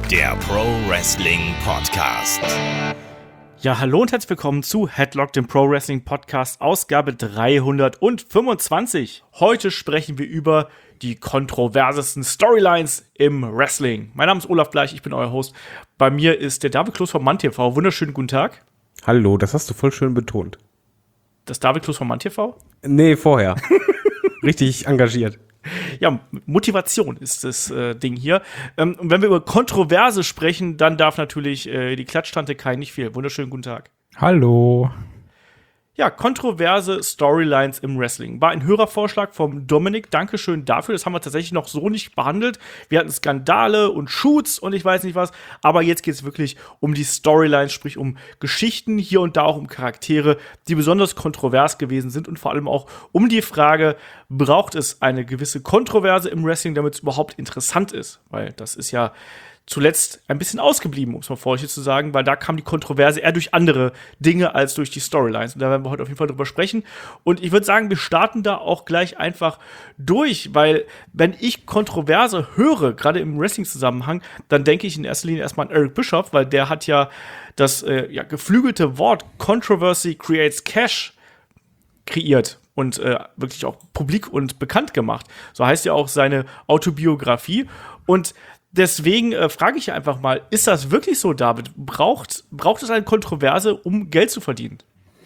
der Pro Wrestling Podcast. Ja, hallo und herzlich willkommen zu Headlock, dem Pro Wrestling Podcast, Ausgabe 325. Heute sprechen wir über die kontroversesten Storylines im Wrestling. Mein Name ist Olaf Bleich, ich bin euer Host. Bei mir ist der David Kloß von MannTV. Wunderschönen guten Tag. Hallo, das hast du voll schön betont. Das David Kloß von MannTV? Nee, vorher. Richtig engagiert. Ja, Motivation ist das Ding hier. Und wenn wir über Kontroverse sprechen, dann darf natürlich die Klatschtante Kai nicht fehlen. Wunderschönen guten Tag. Hallo. Ja, kontroverse Storylines im Wrestling. War ein Hörervorschlag vom Dominik. Dankeschön dafür. Das haben wir tatsächlich noch so nicht behandelt. Wir hatten Skandale und Shoots und ich weiß nicht was. Aber jetzt geht es wirklich um die Storylines, sprich um Geschichten, hier und da auch um Charaktere, die besonders kontrovers gewesen sind und vor allem auch um die Frage, braucht es eine gewisse Kontroverse im Wrestling, damit es überhaupt interessant ist? Weil das ist ja zuletzt ein bisschen ausgeblieben, um es mal vorsichtig zu sagen, weil da kam die Kontroverse eher durch andere Dinge als durch die Storylines. Und da werden wir heute auf jeden Fall drüber sprechen. Und ich würde sagen, wir starten da auch gleich einfach durch, weil wenn ich Kontroverse höre, gerade im Wrestling-Zusammenhang, dann denke ich in erster Linie erstmal an Eric Bischoff, weil der hat ja das geflügelte Wort Controversy creates Cash kreiert und wirklich auch publik und bekannt gemacht. So heißt ja auch seine Autobiografie. Und deswegen frage ich einfach mal, ist das wirklich so, David? Braucht es eine Kontroverse, um Geld zu verdienen?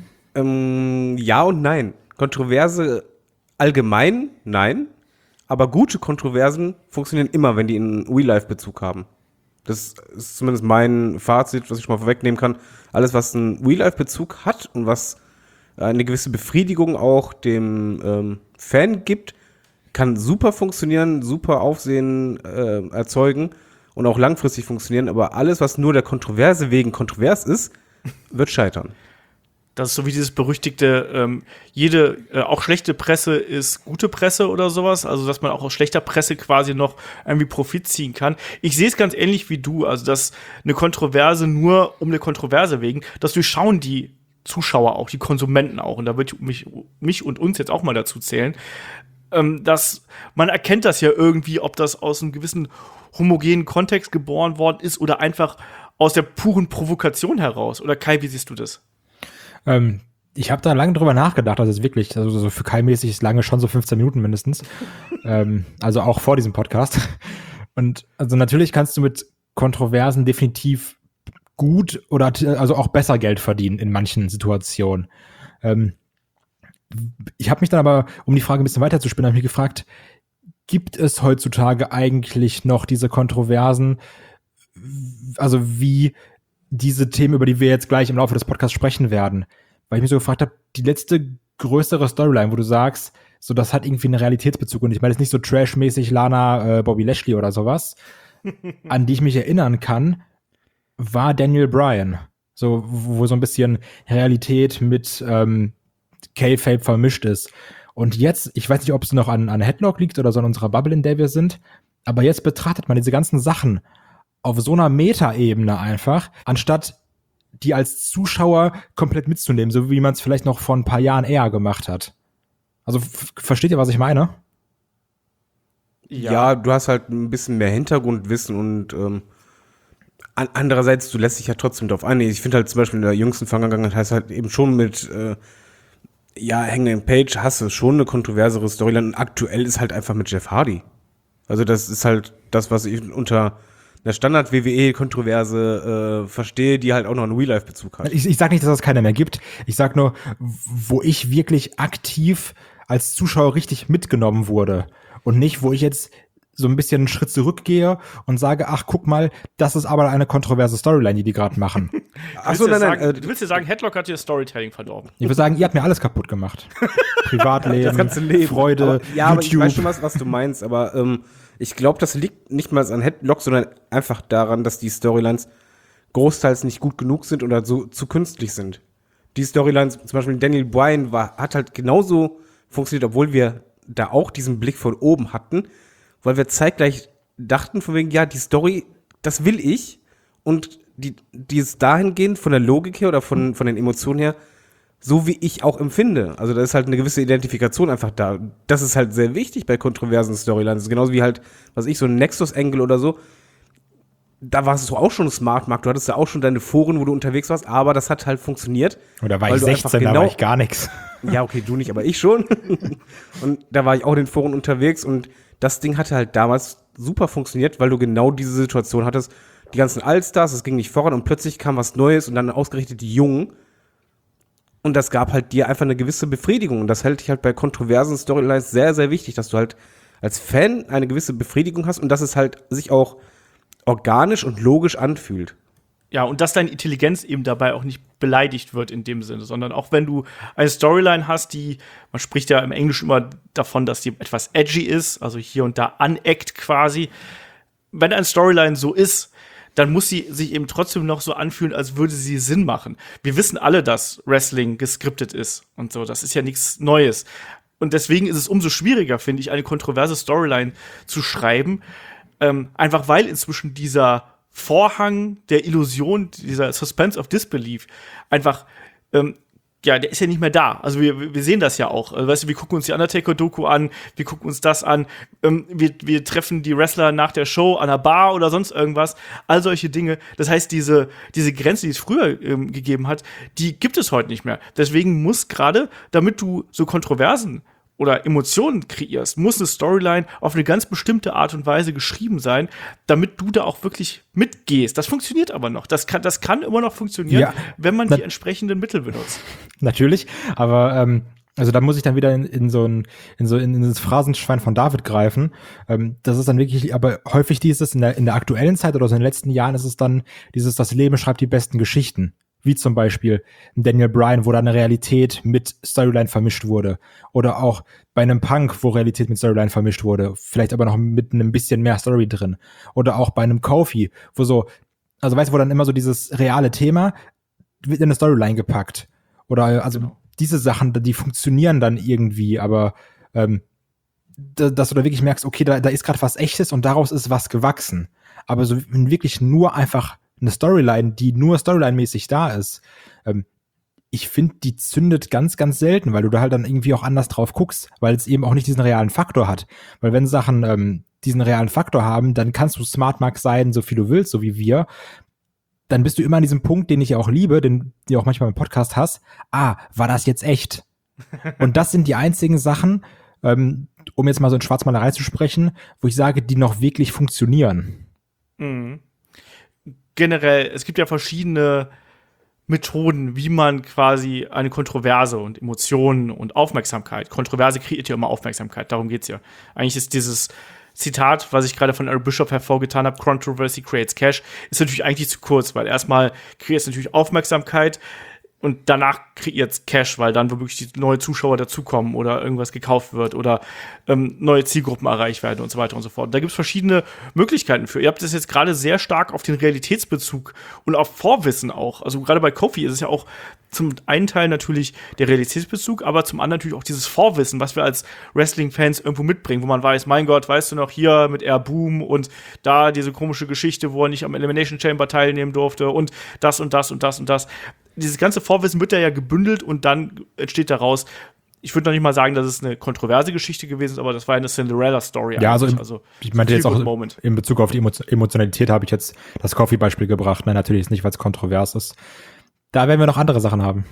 Ja und nein. Kontroverse allgemein, nein. Aber gute Kontroversen funktionieren immer, wenn die einen Real-Life-Bezug haben. Das ist zumindest mein Fazit, was ich schon mal vorwegnehmen kann. Alles, was einen Real-Life-Bezug hat und was eine gewisse Befriedigung auch dem Fan gibt, kann super funktionieren, super Aufsehen erzeugen und auch langfristig funktionieren, aber alles, was nur der Kontroverse wegen kontrovers ist, wird scheitern. Das ist so wie dieses berüchtigte, jede, auch schlechte Presse ist gute Presse oder sowas, also dass man auch aus schlechter Presse quasi noch irgendwie Profit ziehen kann. Ich sehe es ganz ähnlich wie du, also dass eine Kontroverse nur um eine Kontroverse wegen, das durchschauen die Zuschauer auch, die Konsumenten auch, und da würde ich mich und uns jetzt auch mal dazu zählen, dass man erkennt das ja irgendwie, ob das aus einem gewissen homogenen Kontext geboren worden ist oder einfach aus der puren Provokation heraus. Oder Kai, wie siehst du das? Ich habe da lange drüber nachgedacht, also wirklich, also so für Kai-mäßig ist lange schon so 15 Minuten mindestens. Also auch vor diesem Podcast. Und also natürlich kannst du mit Kontroversen definitiv gut oder also auch besser Geld verdienen in manchen Situationen. Ich habe mich dann aber, um die Frage ein bisschen weiter zu spinnen, habe mich gefragt, gibt es heutzutage eigentlich noch diese Kontroversen, also wie diese Themen, über die wir jetzt gleich im Laufe des Podcasts sprechen werden? Weil ich mich so gefragt habe, die letzte größere Storyline, wo du sagst, so das hat irgendwie einen Realitätsbezug, und ich meine jetzt nicht so trashmäßig Lana, Bobby Lashley oder sowas, an die ich mich erinnern kann, war Daniel Bryan. So, wo so ein bisschen Realität mit K-Fape vermischt ist. Und jetzt, ich weiß nicht, ob es noch an Headlock liegt oder so an unserer Bubble, in der wir sind, aber jetzt betrachtet man diese ganzen Sachen auf so einer Meta-Ebene einfach, anstatt die als Zuschauer komplett mitzunehmen, so wie man es vielleicht noch vor ein paar Jahren eher gemacht hat. Also, versteht ihr, was ich meine? Ja, du hast halt ein bisschen mehr Hintergrundwissen und andererseits, du lässt dich ja trotzdem drauf ein. Ich finde halt zum Beispiel in der jüngsten Vergangenheit heißt halt eben schon mit Hangman Page hast du schon eine kontroversere Storyline. Und aktuell ist halt einfach mit Jeff Hardy. Also das ist halt das, was ich unter einer Standard-WWE-Kontroverse verstehe, die halt auch noch einen Real-Life-Bezug hat. Ich sag nicht, dass es keiner mehr gibt. Ich sag nur, wo ich wirklich aktiv als Zuschauer richtig mitgenommen wurde. Und nicht, wo ich jetzt so ein bisschen einen Schritt zurückgehe und sage, ach, guck mal, das ist aber eine kontroverse Storyline, die gerade machen. Achso, nein. Du willst dir sagen, Headlock hat dir Storytelling verdorben. Ich würde sagen, ihr habt mir alles kaputt gemacht. Privatleben, das ganze Leben. Freude, aber, YouTube. Aber ich weiß schon, was du meinst, aber ich glaube, das liegt nicht mal an Headlock, sondern einfach daran, dass die Storylines großteils nicht gut genug sind oder so zu künstlich sind. Die Storylines, zum Beispiel Daniel Bryan hat halt genauso funktioniert, obwohl wir da auch diesen Blick von oben hatten, weil wir zeitgleich dachten von wegen, ja, die Story, das will ich, und die ist dahingehend von der Logik her oder von den Emotionen her so, wie ich auch empfinde. Also da ist halt eine gewisse Identifikation einfach da. Das ist halt sehr wichtig bei kontroversen Storylines. Genauso wie halt, was ich, so ein Nexus-Angle oder so. da warst du auch schon smart, Mark. Du hattest ja auch schon deine Foren, wo du unterwegs warst, aber das hat halt funktioniert. Oder war ich 16, da war ich gar nichts. Ja, okay, du nicht, aber ich schon. Und da war ich auch in den Foren unterwegs und das Ding hatte halt damals super funktioniert, weil du genau diese Situation hattest. Die ganzen Allstars, es ging nicht voran und plötzlich kam was Neues und dann ausgerichtet die Jungen. Und das gab halt dir einfach eine gewisse Befriedigung. Und das hält dich halt bei kontroversen Storylines sehr, sehr wichtig, dass du halt als Fan eine gewisse Befriedigung hast und dass es halt sich auch organisch und logisch anfühlt. Ja, und dass deine Intelligenz eben dabei auch nicht beleidigt wird in dem Sinne, sondern auch wenn du eine Storyline hast, man spricht ja im Englischen immer davon, dass die etwas edgy ist, also hier und da aneckt quasi. Wenn eine Storyline so ist, dann muss sie sich eben trotzdem noch so anfühlen, als würde sie Sinn machen. Wir wissen alle, dass Wrestling geskriptet ist und so. Das ist ja nichts Neues. Und deswegen ist es umso schwieriger, finde ich, eine kontroverse Storyline zu schreiben. Einfach weil inzwischen dieser Vorhang der Illusion, dieser Suspense of Disbelief einfach, der ist ja nicht mehr da. Also wir sehen das ja auch. Also, weißt du, wir gucken uns die Undertaker-Doku an, wir gucken uns das an, wir treffen die Wrestler nach der Show an einer Bar oder sonst irgendwas. All solche Dinge. Das heißt, diese Grenze, die es früher gegeben hat, die gibt es heute nicht mehr. Deswegen muss gerade, damit du so Kontroversen oder Emotionen kreierst, muss eine Storyline auf eine ganz bestimmte Art und Weise geschrieben sein, damit du da auch wirklich mitgehst. Das funktioniert aber noch. Das kann immer noch funktionieren, ja, wenn man die entsprechenden Mittel benutzt. Natürlich, aber also da muss ich dann wieder in das Phrasenschwein von David greifen. Das ist dann wirklich, aber häufig dieses in der aktuellen Zeit oder so in den letzten Jahren ist es dann das Leben schreibt die besten Geschichten. Wie zum Beispiel Daniel Bryan, wo da eine Realität mit Storyline vermischt wurde. Oder auch bei einem Punk, wo Realität mit Storyline vermischt wurde. Vielleicht aber noch mit einem bisschen mehr Story drin. Oder auch bei einem Kofi, wo wo dann immer so dieses reale Thema wird in eine Storyline gepackt. Oder diese Sachen, die funktionieren dann irgendwie, aber dass du da wirklich merkst, okay, da ist gerade was Echtes und daraus ist was gewachsen. Aber so wirklich nur einfach eine Storyline, die nur Storyline-mäßig da ist, ich finde, die zündet ganz, ganz selten, weil du da halt dann irgendwie auch anders drauf guckst, weil es eben auch nicht diesen realen Faktor hat. Weil wenn Sachen diesen realen Faktor haben, dann kannst du Smart Mark sein, so viel du willst, so wie wir. Dann bist du immer an diesem Punkt, den ich ja auch liebe, den du auch manchmal im Podcast hast. War das jetzt echt? Und das sind die einzigen Sachen, um jetzt mal so in Schwarzmalerei zu sprechen, wo ich sage, die noch wirklich funktionieren. Mhm. Generell, es gibt ja verschiedene Methoden, wie man quasi eine Kontroverse und Emotionen und Aufmerksamkeit, Kontroverse kreiert ja immer Aufmerksamkeit, darum geht's ja. Eigentlich ist dieses Zitat, was ich gerade von Eric Bischoff hervorgetan habe, Controversy creates cash, ist natürlich eigentlich zu kurz, weil erstmal kreiert es natürlich Aufmerksamkeit und danach kreiert es Cash, weil dann wirklich neue Zuschauer dazukommen oder irgendwas gekauft wird oder neue Zielgruppen erreicht werden und so weiter und so fort. Da gibt es verschiedene Möglichkeiten für. Ihr habt das jetzt gerade sehr stark auf den Realitätsbezug und auf Vorwissen auch. Also gerade bei Kofi ist es ja auch zum einen Teil natürlich der Realitätsbezug, aber zum anderen natürlich auch dieses Vorwissen, was wir als Wrestling-Fans irgendwo mitbringen, wo man weiß, mein Gott, weißt du noch, hier mit Air Boom und da diese komische Geschichte, wo er nicht am Elimination Chamber teilnehmen durfte und das und das und das und das. Dieses ganze Vorwissen wird ja gebündelt und dann entsteht daraus, ich würde noch nicht mal sagen, dass es eine kontroverse Geschichte gewesen ist, aber das war eine Cinderella-Story. Ja, also ich meinte jetzt auch in Bezug auf die Emotionalität habe ich jetzt das Coffee-Beispiel gebracht. Nein, natürlich ist nicht, weil es kontrovers ist. Da werden wir noch andere Sachen haben.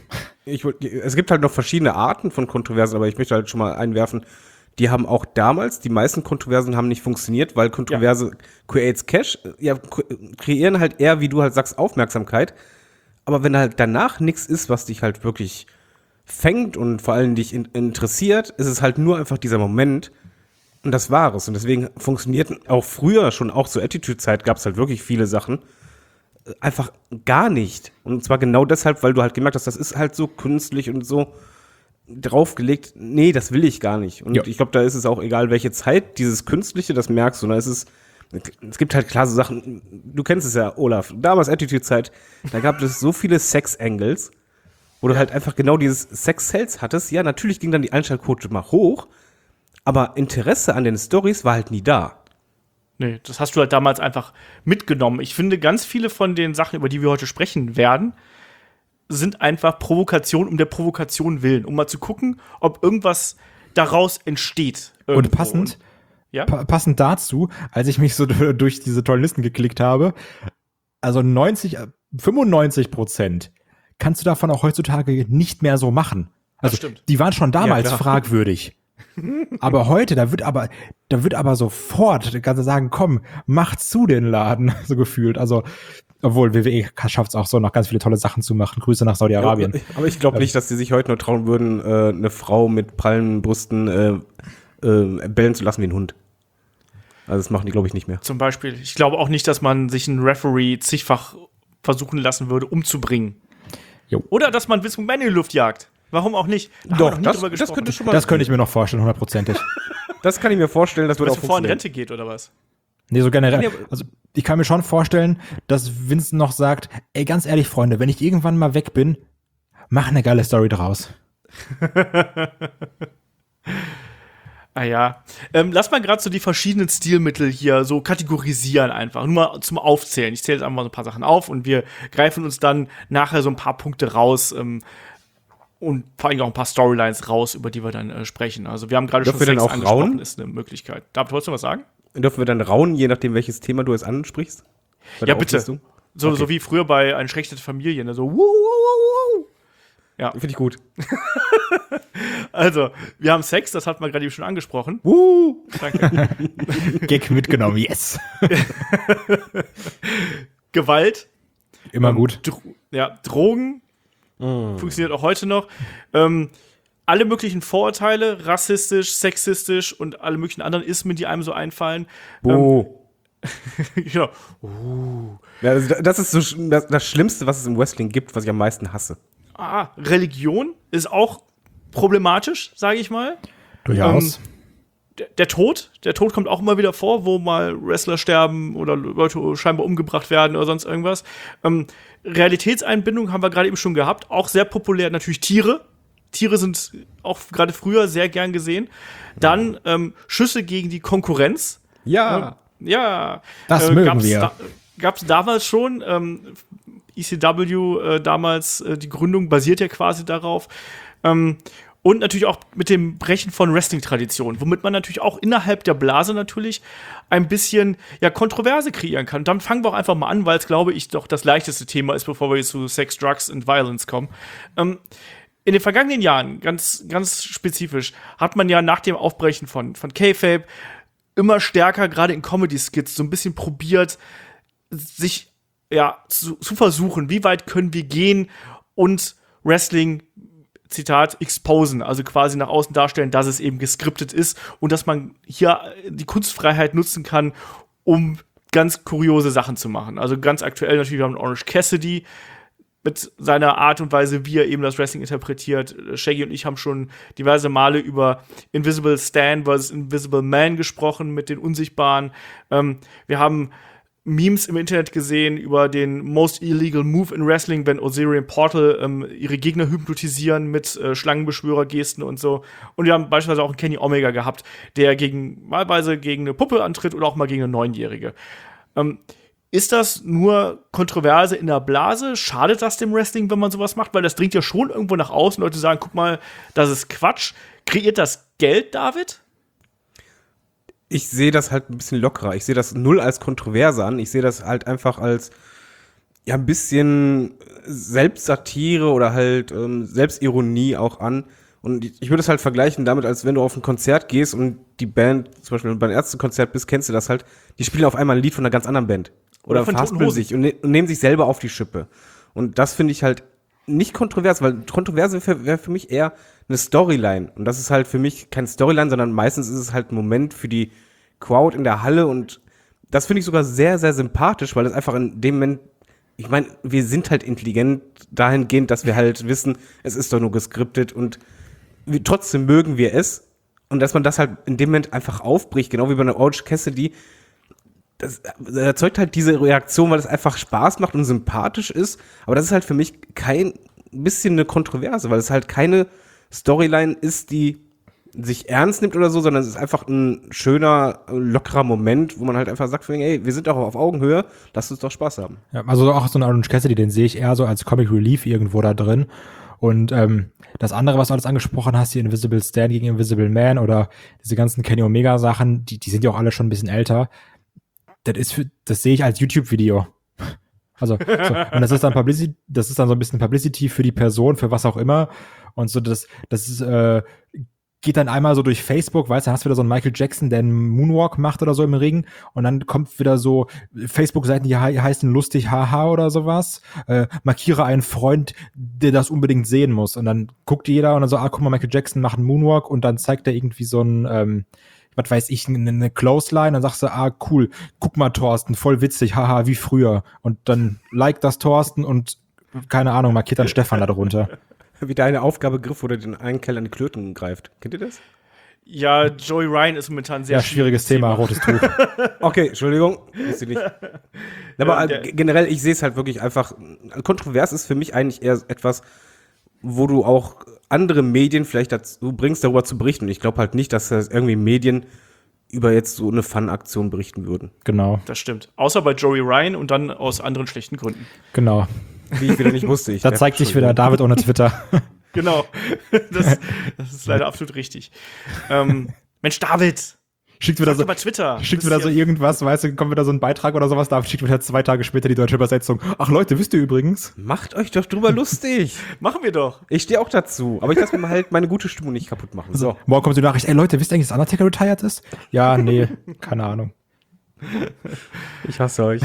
Es gibt halt noch verschiedene Arten von Kontroversen, aber ich möchte halt schon mal einwerfen, die haben auch damals, die meisten Kontroversen haben nicht funktioniert, weil Kontroverse creates cash, kreieren halt eher, wie du halt sagst, Aufmerksamkeit. Aber wenn halt danach nichts ist, was dich halt wirklich fängt und vor allem dich interessiert, ist es halt nur einfach dieser Moment und das war es. Und deswegen funktionierten auch früher schon, auch zur Attitude-Zeit gab es halt wirklich viele Sachen, einfach gar nicht. Und zwar genau deshalb, weil du halt gemerkt hast, das ist halt so künstlich und so draufgelegt. Nee, das will ich gar nicht. Und ich glaube, da ist es auch egal, welche Zeit dieses Künstliche, das merkst du. Und da ist es gibt halt klar so Sachen, du kennst es ja, Olaf, damals Attitude-Zeit, da gab es so viele Sex-Angles, wo du halt einfach genau dieses Sex-Sales hattest. Ja, natürlich ging dann die Einschaltquote mal hoch, aber Interesse an den Stories war halt nie da. Nee, das hast du halt damals einfach mitgenommen. Ich finde, ganz viele von den Sachen, über die wir heute sprechen werden, sind einfach Provokation um der Provokation willen, um mal zu gucken, ob irgendwas daraus entsteht. Und passend, Ja? Passend dazu, als ich mich so durch diese tollen Listen geklickt habe, also 95% kannst du davon auch heutzutage nicht mehr so machen. Also stimmt. die waren schon damals Ja, fragwürdig. Aber heute, da wird aber sofort, da kannst du sagen, komm, mach zu den Laden, so gefühlt. Also, obwohl WWE schafft es auch so, noch ganz viele tolle Sachen zu machen. Grüße nach Saudi-Arabien. Aber ich glaube nicht, dass die sich heute noch trauen würden, eine Frau mit prallen Brüsten bellen zu lassen wie ein Hund. Also das machen die, glaube ich, nicht mehr. Zum Beispiel. Ich glaube auch nicht, dass man sich einen Referee zigfach versuchen lassen würde, umzubringen. Jo. Oder dass man Vince McMahon in die Luft jagt. Warum auch nicht? Da haben wir noch nie drüber gesprochen. könnte schon mal. Das könnte ich mir noch vorstellen, 100%. Das kann ich mir vorstellen, das würde Dass auch er vorher in funktionieren. Rente geht, oder was? Nee, so generell. Also, ich kann mir schon vorstellen, dass Vince noch sagt, ey, ganz ehrlich, Freunde, wenn ich irgendwann mal weg bin, mach eine geile Story draus. Ah ja. Lass mal gerade so die verschiedenen Stilmittel hier so kategorisieren einfach. Nur mal zum Aufzählen. Ich zähle jetzt einfach mal so ein paar Sachen auf und wir greifen uns dann nachher so ein paar Punkte raus und vor allem auch ein paar Storylines raus, über die wir dann sprechen. Also wir haben gerade schon Dürfen wir denn auch angesprochen, rauen? ist eine Möglichkeit. David, wolltest du was sagen? Dürfen wir dann rauen, je nachdem, welches Thema du jetzt ansprichst? Bei Ja, der bitte. Auflistung? So, Okay. so wie früher bei Eine schlechte Familie. Ne? So, wuh, wuh, wuh, wuh. Ja, Finde ich gut. also, wir haben Sex, das hatten wir gerade eben schon angesprochen. Danke. Gag mitgenommen, yes. Gewalt, Immer gut. Drogen, funktioniert auch heute noch. Alle möglichen Vorurteile, rassistisch, sexistisch und alle möglichen anderen Ismen, die einem so einfallen. Genau. Ja, also das ist so das Schlimmste, was es im Wrestling gibt, was ich am meisten hasse. Religion ist auch problematisch, sage ich mal. Durchaus. Der Tod kommt auch immer wieder vor, wo mal Wrestler sterben oder Leute scheinbar umgebracht werden oder sonst irgendwas. Realitätseinbindung haben wir gerade eben schon gehabt, auch sehr populär natürlich Tiere. Tiere sind auch gerade früher sehr gern gesehen. Dann Schüsse gegen die Konkurrenz. Ja. Ja. Das mögen wir. Gab's damals schon. ECW damals, die Gründung basiert ja quasi darauf. Und natürlich auch mit dem Brechen von Wrestling-Traditionen, womit man natürlich auch innerhalb der Blase natürlich ein bisschen Kontroverse kreieren kann. Und damit fangen wir auch einfach mal an, weil es, glaube ich, doch das leichteste Thema ist, bevor wir jetzt zu Sex, Drugs und Violence kommen. In den vergangenen Jahren, ganz, ganz spezifisch, hat man ja nach dem Aufbrechen von Kayfabe immer stärker, gerade in Comedy-Skits, so ein bisschen probiert, sich zu versuchen, wie weit können wir gehen und Wrestling, Zitat, exposen, also quasi nach außen darstellen, dass es eben geskriptet ist und dass man hier die Kunstfreiheit nutzen kann, um ganz kuriose Sachen zu machen. Also ganz aktuell natürlich, wir haben Orange Cassidy mit seiner Art und Weise, wie er eben das Wrestling interpretiert. Shaggy und ich haben schon diverse Male über Invisible Stan vs. Invisible Man gesprochen, mit den Unsichtbaren. Wir haben Memes im Internet gesehen über den Most Illegal Move in Wrestling, wenn Osiris und Portal ihre Gegner hypnotisieren mit Schlangenbeschwörer-Gesten und so. Und wir haben beispielsweise auch einen Kenny Omega gehabt, der malweise gegen eine Puppe antritt oder auch mal gegen eine 9-Jährige. Ist das nur Kontroverse in der Blase? Schadet das dem Wrestling, wenn man sowas macht? Weil das dringt ja schon irgendwo nach außen. Leute sagen, guck mal, das ist Quatsch. Kreiert das Geld, David? Ich sehe das halt ein bisschen lockerer. Ich sehe das null als Kontroverse an. Ich sehe das halt einfach als ein bisschen Selbstsatire oder halt Selbstironie auch an. Und ich würde es halt vergleichen damit, als wenn du auf ein Konzert gehst und die Band, zum Beispiel bei einem Ärztekonzert bist, kennst du das halt, die spielen auf einmal ein Lied von einer ganz anderen Band. Oder von Toten verhaspeln Hosen. sich und nehmen sich selber auf die Schippe. Und das finde ich halt nicht kontrovers, weil Kontroverse wäre für mich eher eine Storyline. Und das ist halt für mich kein Storyline, sondern meistens ist es halt ein Moment für die Crowd in der Halle. Und das finde ich sogar sehr, sehr sympathisch, weil es einfach in dem Moment, ich meine, wir sind halt intelligent dahingehend, dass wir halt wissen, es ist doch nur geskriptet und trotzdem mögen wir es. Und dass man das halt in dem Moment einfach aufbricht, genau wie bei einer Orange Cassidy, das erzeugt halt diese Reaktion, weil es einfach Spaß macht und sympathisch ist. Aber das ist halt für mich kein bisschen eine Kontroverse, weil es halt keine Storyline ist, die sich ernst nimmt oder so, sondern es ist einfach ein schöner, lockerer Moment, wo man halt einfach sagt, ey, wir sind doch auf Augenhöhe, lasst uns doch Spaß haben. Ja, also auch so ein Orange Cassidy, den sehe ich eher so als Comic Relief irgendwo da drin. Und das andere, was du alles angesprochen hast, die Invisible Stan gegen Invisible Man oder diese ganzen Kenny Omega Sachen, die sind ja auch alle schon ein bisschen älter. Das sehe ich als YouTube-Video. Also, und das ist dann so ein bisschen Publicity für die Person, für was auch immer. Und so, das ist, geht dann einmal so durch Facebook, weißt du, hast wieder so einen Michael Jackson, der einen Moonwalk macht oder so im Ring und dann kommt wieder so Facebook-Seiten, die heißen lustig haha oder sowas, markiere einen Freund, der das unbedingt sehen muss und dann guckt jeder und dann so, guck mal, Michael Jackson macht einen Moonwalk und dann zeigt er irgendwie so ein, was weiß ich, eine Clothesline, dann sagst du, cool, guck mal Thorsten, voll witzig, haha, wie früher und dann liked das Thorsten und keine Ahnung, markiert dann Stefan da drunter. Wie deine Aufgabe Griff oder den einen Kerl an die Klöten greift. Kennt ihr das? Ja, Joey Ryan ist momentan sehr schwieriges Thema, rotes Tuch. Okay, Entschuldigung, wusste ich nicht. Aber generell, ich sehe es halt wirklich einfach, kontrovers ist für mich eigentlich eher etwas, wo du auch andere Medien vielleicht dazu bringst, darüber zu berichten. Und ich glaube halt nicht, dass irgendwie Medien über jetzt so eine Fun-Aktion berichten würden. Genau. Das stimmt. Außer bei Joey Ryan und dann aus anderen schlechten Gründen. Genau. Wie ich wieder nicht wusste. Da zeigt sich wieder David ohne Twitter. Genau. Das ist leider absolut richtig. Mensch, David! Schickt wieder so, bei Twitter. Schickt wieder so irgendwas, weißt du, kommt wieder so ein Beitrag oder sowas, David schickt wieder 2 Tage später die deutsche Übersetzung. Ach Leute, wisst ihr übrigens? Macht euch doch drüber lustig. Machen wir doch. Ich stehe auch dazu, aber ich lasse mir halt meine gute Stimmung nicht kaputt machen. So. Morgen kommt die Nachricht, Leute, wisst ihr eigentlich, dass Undertaker retired ist? Ja, nee, keine Ahnung. Ich hasse euch.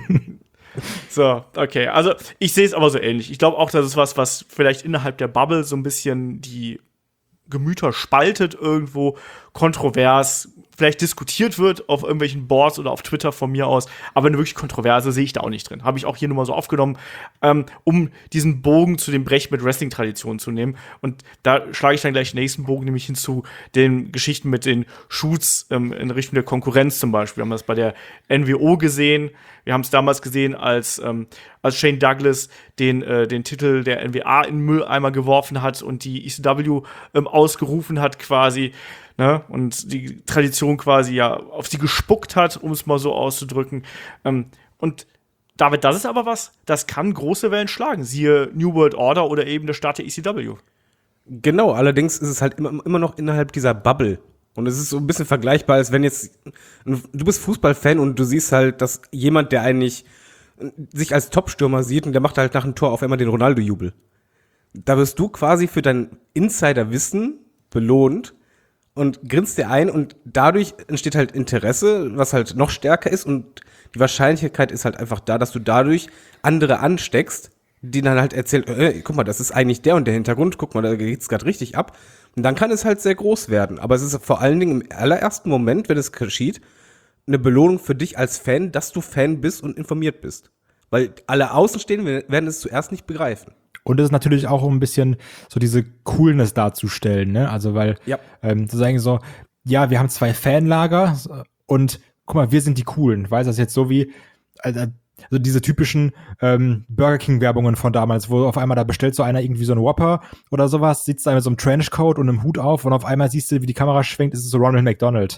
So, okay. Also, ich sehe es aber so ähnlich. Ich glaube auch, das ist was vielleicht innerhalb der Bubble so ein bisschen die Gemüter spaltet irgendwo, kontrovers, vielleicht diskutiert wird auf irgendwelchen Boards oder auf Twitter von mir aus, aber eine wirklich Kontroverse sehe ich da auch nicht drin. Habe ich auch hier nur mal so aufgenommen, um diesen Bogen zu dem Brech mit Wrestling-Traditionen zu nehmen. Und da schlage ich dann gleich den nächsten Bogen, nämlich hin zu den Geschichten mit den Shoots in Richtung der Konkurrenz zum Beispiel. Wir haben das bei der NWO gesehen. Wir haben es damals gesehen, als Shane Douglas den Titel der NWA in den Mülleimer geworfen hat und die ECW ausgerufen hat quasi. Ne, und die Tradition quasi ja auf sie gespuckt hat, um es mal so auszudrücken. Und David, das ist aber was, das kann große Wellen schlagen. Siehe New World Order oder eben der Start der ECW. Genau, allerdings ist es halt immer noch innerhalb dieser Bubble. Und es ist so ein bisschen vergleichbar, als wenn jetzt, du bist Fußballfan und du siehst halt, dass jemand, der eigentlich sich als Topstürmer sieht und der macht halt nach dem Tor auf einmal den Ronaldo-Jubel. Da wirst du quasi für dein Insiderwissen belohnt und grinst dir ein und dadurch entsteht halt Interesse, was halt noch stärker ist und die Wahrscheinlichkeit ist halt einfach da, dass du dadurch andere ansteckst, die dann halt erzählen, guck mal, das ist eigentlich der und der Hintergrund, guck mal, da geht's gerade richtig ab. Und dann kann es halt sehr groß werden. Aber es ist vor allen Dingen im allerersten Moment, wenn es geschieht, eine Belohnung für dich als Fan, dass du Fan bist und informiert bist. Weil alle Außenstehenden werden es zuerst nicht begreifen. Und es ist natürlich auch, um ein bisschen so diese Coolness darzustellen, ne? Also, weil, zu sagen so, ja, wir haben 2 Fanlager und guck mal, wir sind die Coolen. Weißt du, das ist jetzt so wie, also diese typischen Burger King-Werbungen von damals, wo auf einmal da bestellt so einer irgendwie so einen Whopper oder sowas, sitzt da mit so einem Trenchcoat und einem Hut auf und auf einmal siehst du, wie die Kamera schwenkt, ist es so Ronald McDonald.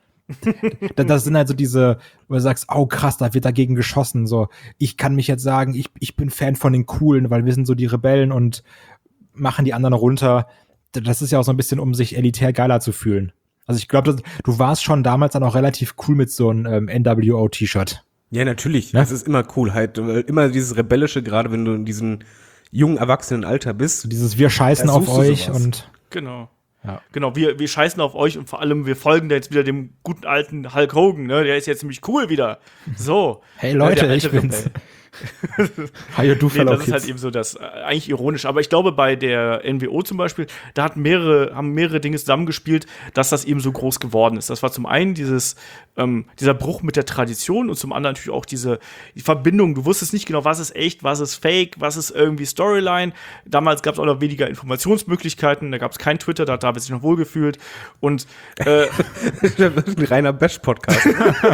Das sind halt so diese, wo du sagst, oh krass, da wird dagegen geschossen, so, ich kann mich jetzt sagen, ich bin Fan von den Coolen, weil wir sind so die Rebellen und machen die anderen runter. Das ist ja auch so ein bisschen, um sich elitär geiler zu fühlen. Also ich glaube, du warst schon damals dann auch relativ cool mit so einem NWO-T-Shirt. Ja, natürlich. Ja? Das ist immer Coolheit. Immer dieses Rebellische, gerade wenn du in diesem jungen, erwachsenen Alter bist. So dieses wir scheißen auf euch sowas. Und Genau. Ja. Genau, wir scheißen auf euch und vor allem wir folgen da jetzt wieder dem guten alten Hulk Hogan, ne? Der ist jetzt ziemlich cool wieder. So. Hey Leute, ich bin's. Nee, das ist halt eben so das eigentlich ironisch. Aber ich glaube, bei der NWO zum Beispiel, da haben mehrere Dinge zusammengespielt, dass das eben so groß geworden ist. Das war zum einen dieser Bruch mit der Tradition und zum anderen natürlich auch die Verbindung. Du wusstest nicht genau, was ist echt, was ist fake, was ist irgendwie Storyline. Damals gab es auch noch weniger Informationsmöglichkeiten. Da gab es kein Twitter, da hat David sich noch wohlgefühlt. Und das wird ein reiner Bash-Podcast.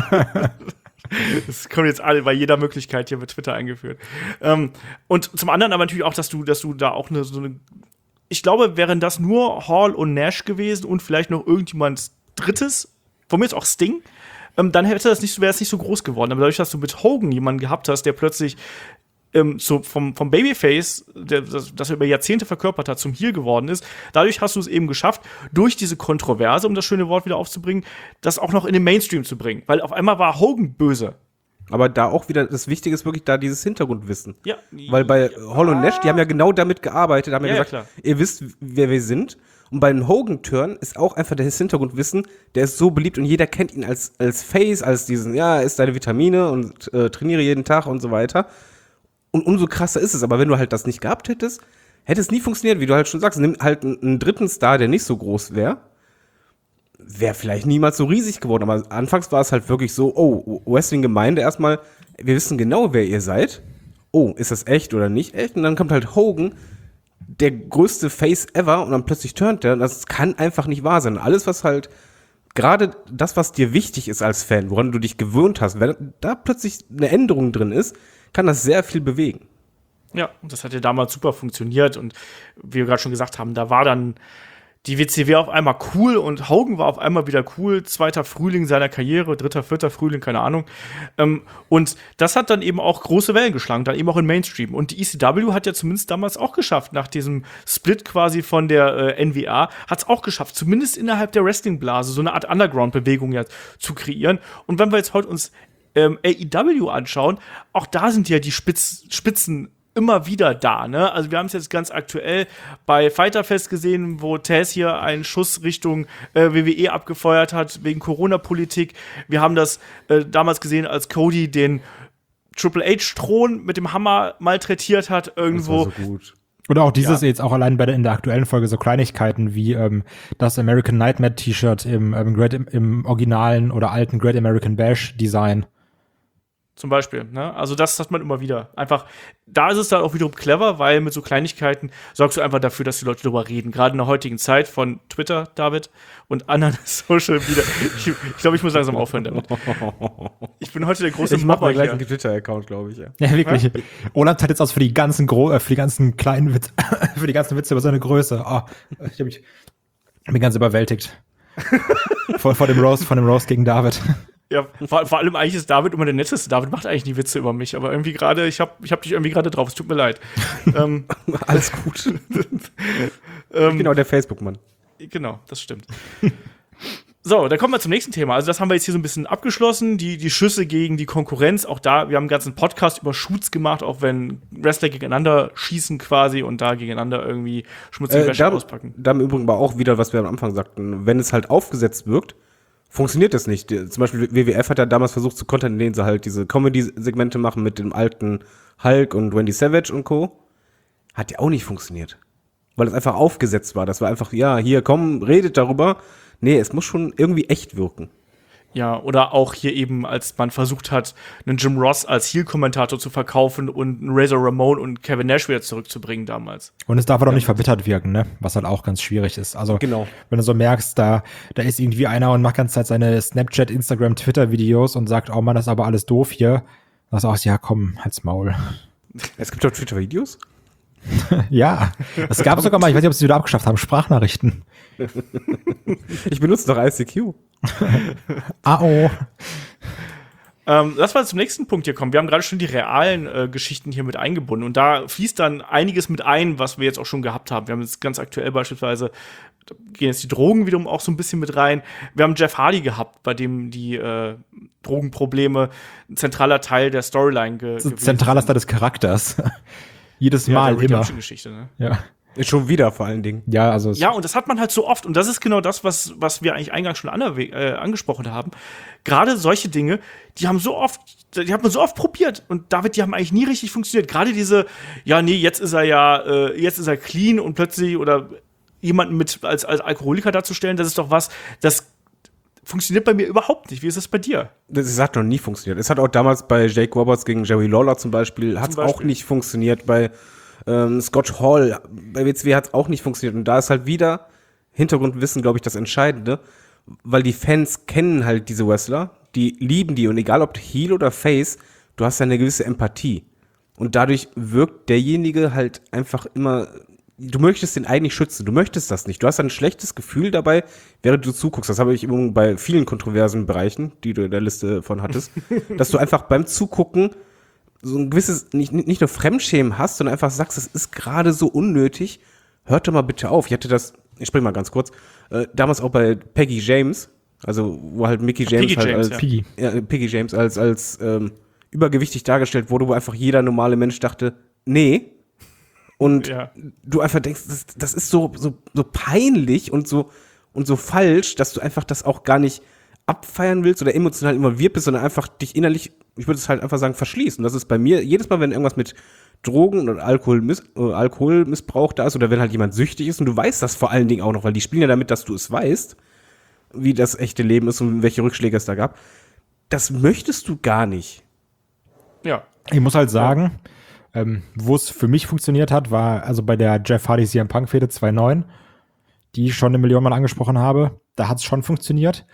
Das kommt jetzt alle bei jeder Möglichkeit hier mit Twitter eingeführt. Und zum anderen aber natürlich auch, dass du da auch so eine. Ich glaube, wären das nur Hall und Nash gewesen und vielleicht noch irgendjemand Drittes, von mir ist auch Sting, dann wäre es nicht so groß geworden. Aber dadurch, dass du mit Hogan jemanden gehabt hast, der plötzlich vom Babyface, das er über Jahrzehnte verkörpert hat, zum Heel geworden ist. Dadurch hast du es eben geschafft, durch diese Kontroverse, um das schöne Wort wieder aufzubringen, das auch noch in den Mainstream zu bringen. Weil auf einmal war Hogan böse. Aber da auch wieder, das Wichtige ist wirklich da dieses Hintergrundwissen. Ja. Weil bei Hall und Nash, die haben ja genau damit gearbeitet, haben ja gesagt, klar. ihr wisst, wer wir sind. Und bei den Hogan-Turn ist auch einfach das Hintergrundwissen, der ist so beliebt und jeder kennt ihn als Face, als diesen, ja, isst deine Vitamine und trainiere jeden Tag und so weiter. Und umso krasser ist es. Aber wenn du halt das nicht gehabt hättest, hätte es nie funktioniert, wie du halt schon sagst. Nimm halt einen dritten Star, der nicht so groß wäre vielleicht niemals so riesig geworden. Aber anfangs war es halt wirklich so, oh, Wrestling-Gemeinde erstmal, wir wissen genau, wer ihr seid. Oh, ist das echt oder nicht echt? Und dann kommt halt Hogan, der größte Face ever, und dann plötzlich turnt der. Und das kann einfach nicht wahr sein. Alles, was halt, gerade das, was dir wichtig ist als Fan, woran du dich gewöhnt hast, wenn da plötzlich eine Änderung drin ist, kann das sehr viel bewegen. Ja, und das hat ja damals super funktioniert. Und wie wir gerade schon gesagt haben, da war dann die WCW auf einmal cool und Hogan war auf einmal wieder cool. 2. Frühling seiner Karriere, 3., 4. Frühling, keine Ahnung. Und das hat dann eben auch große Wellen geschlagen, dann eben auch im Mainstream. Und die ECW hat ja zumindest damals auch geschafft, nach diesem Split quasi von der NWA, hat es auch geschafft, zumindest innerhalb der Wrestling-Blase so eine Art Underground-Bewegung ja zu kreieren. Und wenn wir jetzt heute uns AEW anschauen, auch da sind ja die Spitzen immer wieder da, ne? Also wir haben es jetzt ganz aktuell bei Fyter Fest gesehen, wo Taz hier einen Schuss Richtung WWE abgefeuert hat wegen Corona-Politik. Wir haben das damals gesehen, als Cody den Triple H-Thron mit dem Hammer malträtiert hat irgendwo. Das war so gut. Oder auch dieses jetzt auch allein in der aktuellen Folge so Kleinigkeiten wie das American Nightmare T-Shirt im originalen oder alten Great American Bash Design. Zum Beispiel, ne? Also das hat man immer wieder. Einfach, da ist es dann auch wiederum clever, weil mit so Kleinigkeiten sorgst du einfach dafür, dass die Leute darüber reden. Gerade in der heutigen Zeit von Twitter, David, und anderen Social Media. Ich glaube, ich muss langsam aufhören damit. Ich bin heute der große Ich mache Mobber mal gleich hier. einen Twitter-Account, glaube ich, ja. Ja, wirklich. Olaf hat jetzt aus für die ganzen kleinen Witze, für die ganzen Witze über seine Größe. Oh, ich bin ganz überwältigt. Vor dem Roast gegen David. Ja, vor allem eigentlich ist David immer der Netteste. David macht eigentlich nie Witze über mich, aber irgendwie gerade, ich hab dich irgendwie gerade drauf, es tut mir leid. Alles gut. Genau, der Facebook-Mann. Genau, das stimmt. So, dann kommen wir zum nächsten Thema. Also das haben wir jetzt hier so ein bisschen abgeschlossen, die Schüsse gegen die Konkurrenz. Auch da, wir haben einen ganzen Podcast über Shoots gemacht, auch wenn Wrestler gegeneinander schießen quasi und da gegeneinander irgendwie schmutzige Wäsche auspacken. Da im Übrigen war auch wieder, was wir am Anfang sagten, wenn es halt aufgesetzt wirkt, funktioniert das nicht. Zum Beispiel WWF hat ja damals versucht zu kontern, indem sie halt diese Comedy-Segmente machen mit dem alten Hulk und Randy Savage und Co. Hat ja auch nicht funktioniert. Weil es einfach aufgesetzt war. Das war einfach, ja, hier, komm, redet darüber. Nee, es muss schon irgendwie echt wirken. Ja, oder auch hier eben, als man versucht hat, einen Jim Ross als Heel-Kommentator zu verkaufen und einen Razor Ramon und Kevin Nash wieder zurückzubringen damals. Und es darf aber auch nicht verbittert wirken, ne? Was halt auch ganz schwierig ist. Also, Genau. wenn du so merkst, da ist irgendwie einer und macht ganze Zeit seine Snapchat, Instagram, Twitter-Videos und sagt, oh Mann, das ist aber alles doof hier. Dann sagst du, ja, komm, halt's Maul. Es gibt doch Twitter-Videos? Ja, es gab sogar mal, ich weiß nicht, ob sie wieder abgeschafft haben, Sprachnachrichten. Ich benutze doch ICQ. Oh. Lass mal zum nächsten Punkt hier kommen. Wir haben gerade schon die realen Geschichten hier mit eingebunden. Und da fließt dann einiges mit ein, was wir jetzt auch schon gehabt haben. Wir haben jetzt ganz aktuell beispielsweise, da gehen jetzt die Drogen wiederum auch so ein bisschen mit rein. Wir haben Jeff Hardy gehabt, bei dem die Drogenprobleme ein zentraler Teil der Storyline gewesen Zentraler Teil des Charakters. Jedes ja, Mal der immer. Geschichte, ne? Ja. Schon wieder vor allen Dingen. Ja, also Ja, und das hat man halt so oft. Und das ist genau das, was wir eigentlich eingangs schon angesprochen haben. Gerade solche Dinge, die hat man so oft probiert. Und David, die haben eigentlich nie richtig funktioniert. Gerade diese, ja, nee, jetzt ist er clean und plötzlich oder jemanden als Alkoholiker darzustellen, das ist doch was, das funktioniert bei mir überhaupt nicht. Wie ist das bei dir? Das hat noch nie funktioniert. Es hat auch damals bei Jake Roberts gegen Jerry Lawler zum Beispiel, hat es auch nicht funktioniert. Bei Scott Hall, bei WCW hat es auch nicht funktioniert. Und da ist halt wieder Hintergrundwissen, glaube ich, das Entscheidende. Weil die Fans kennen halt diese Wrestler, die lieben die. Und egal ob Heel oder Face, du hast ja eine gewisse Empathie. Und dadurch wirkt derjenige halt einfach immer, du möchtest den eigentlich schützen, du möchtest das nicht. Du hast ein schlechtes Gefühl dabei, während du zuguckst. Das habe ich übrigens bei vielen kontroversen Bereichen, die du in der Liste von hattest, dass du einfach beim Zugucken so ein gewisses, nicht nur Fremdschämen hast, sondern einfach sagst, es ist gerade so unnötig, hört doch mal bitte auf. Ich spring mal ganz kurz, damals auch bei Peggy James, also wo halt Mickey James Piggy halt James, als ja. Piggy James als übergewichtig dargestellt wurde, wo einfach jeder normale Mensch dachte, nee. Und Ja. du einfach denkst, das ist so peinlich und so falsch, dass du einfach das auch gar nicht abfeiern willst oder emotional involviert bist, sondern einfach dich innerlich, ich würde es halt einfach sagen, verschließt. Und das ist bei mir, jedes Mal, wenn irgendwas mit Drogen oder Alkoholmissbrauch da ist oder wenn halt jemand süchtig ist und du weißt das vor allen Dingen auch noch, weil die spielen ja damit, dass du es weißt, wie das echte Leben ist und welche Rückschläge es da gab. Das möchtest du gar nicht. Ja. Ich muss halt sagen, wo es für mich funktioniert hat, war also bei der Jeff Hardy CM Punk Fehde 2.9, die ich schon 1 Million Mal angesprochen habe. Da hat es schon funktioniert.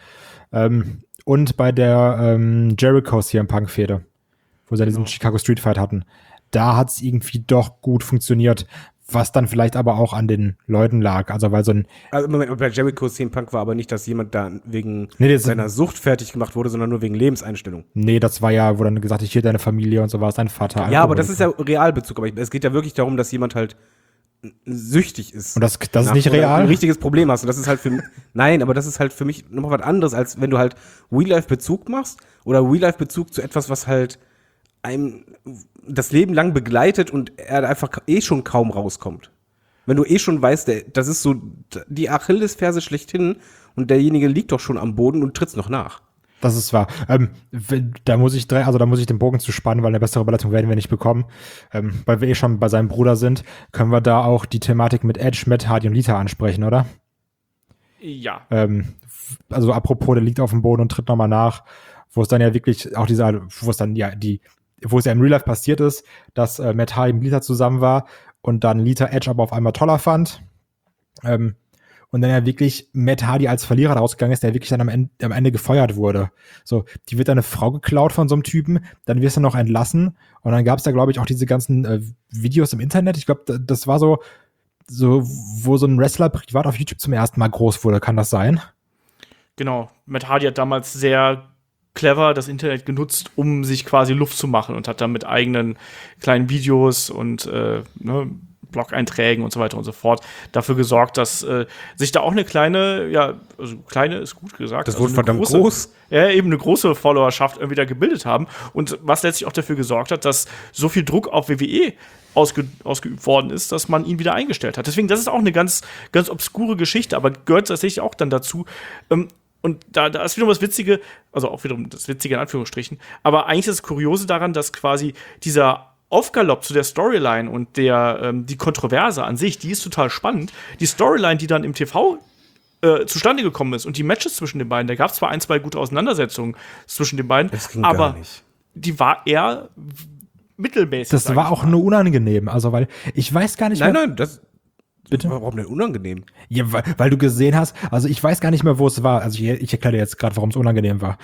Und bei der Jericho CM Punk Fehde, wo sie diesen Chicago Street Fight hatten. Da hat es irgendwie doch gut funktioniert, was dann vielleicht aber auch an den Leuten lag. Also weil so ein Also Moment, bei Jericho CM Punk war aber nicht, dass jemand da wegen das- seiner Sucht fertig gemacht wurde, sondern nur wegen Lebenseinstellung. Nee, das war ja, wo dann gesagt, ich hier deine Familie und so war es, dein Vater. Ja, aber das ist ja Realbezug. Aber es geht ja wirklich darum, dass jemand halt süchtig ist. Und das ist nicht Oder real? ein richtiges Problem hast. Und das ist halt nein, aber das ist halt für mich noch was anderes, als wenn du halt Real-Life-Bezug machst oder Real-Life-Bezug zu etwas, was halt einem das Leben lang begleitet und er einfach schon kaum rauskommt. Wenn du schon weißt, das ist so die Achillesferse schlechthin und derjenige liegt doch schon am Boden und tritt's noch nach. Das ist wahr. Da muss ich den Bogen zu spannen, weil eine bessere Überleitung werden wir nicht bekommen. Weil wir schon bei seinem Bruder sind, können wir da auch die Thematik mit Edge, Matt Hardy und Lita ansprechen, oder? Ja. Also apropos, der liegt auf dem Boden und tritt nochmal nach, wo es dann ja wirklich auch wo es ja im Real Life passiert ist, dass Matt Hardy mit Lita zusammen war und dann Lita Edge aber auf einmal toller fand. Und dann ja wirklich Matt Hardy als Verlierer rausgegangen ist, der wirklich dann am Ende gefeuert wurde. So, die wird dann eine Frau geklaut von so einem Typen, dann wirst du noch entlassen und dann gab es da, glaube ich, auch diese ganzen Videos im Internet. Ich glaube, das war so, wo so ein Wrestler privat auf YouTube zum ersten Mal groß wurde. Kann das sein? Genau. Matt Hardy hat damals sehr clever das Internet genutzt, um sich quasi Luft zu machen und hat dann mit eigenen kleinen Videos und Blog-Einträgen und so weiter und so fort dafür gesorgt, dass sich da auch eine kleine ist gut gesagt. Das also wurde verdammt groß. Ja, eben eine große Followerschaft irgendwie da gebildet haben und was letztlich auch dafür gesorgt hat, dass so viel Druck auf WWE ausgeübt worden ist, dass man ihn wieder eingestellt hat. Deswegen, das ist auch eine ganz, ganz obskure Geschichte, aber gehört tatsächlich auch dann dazu. Und da ist wiederum das Witzige, also auch wiederum das Witzige in Anführungsstrichen, aber eigentlich ist das Kuriose daran, dass quasi dieser Aufgalopp zu der Storyline und die Kontroverse an sich, die ist total spannend. Die Storyline, die dann im TV zustande gekommen ist und die Matches zwischen den beiden, da gab es zwar 1, 2 gute Auseinandersetzungen zwischen den beiden, Das ging aber gar nicht. die war eher mittelmäßig. Das war auch nur unangenehm, also weil ich weiß gar nicht mehr. Nein, das. Bitte? Warum denn unangenehm? Ja, weil du gesehen hast, also ich weiß gar nicht mehr, wo es war. Also ich erkläre dir jetzt gerade, warum es unangenehm war.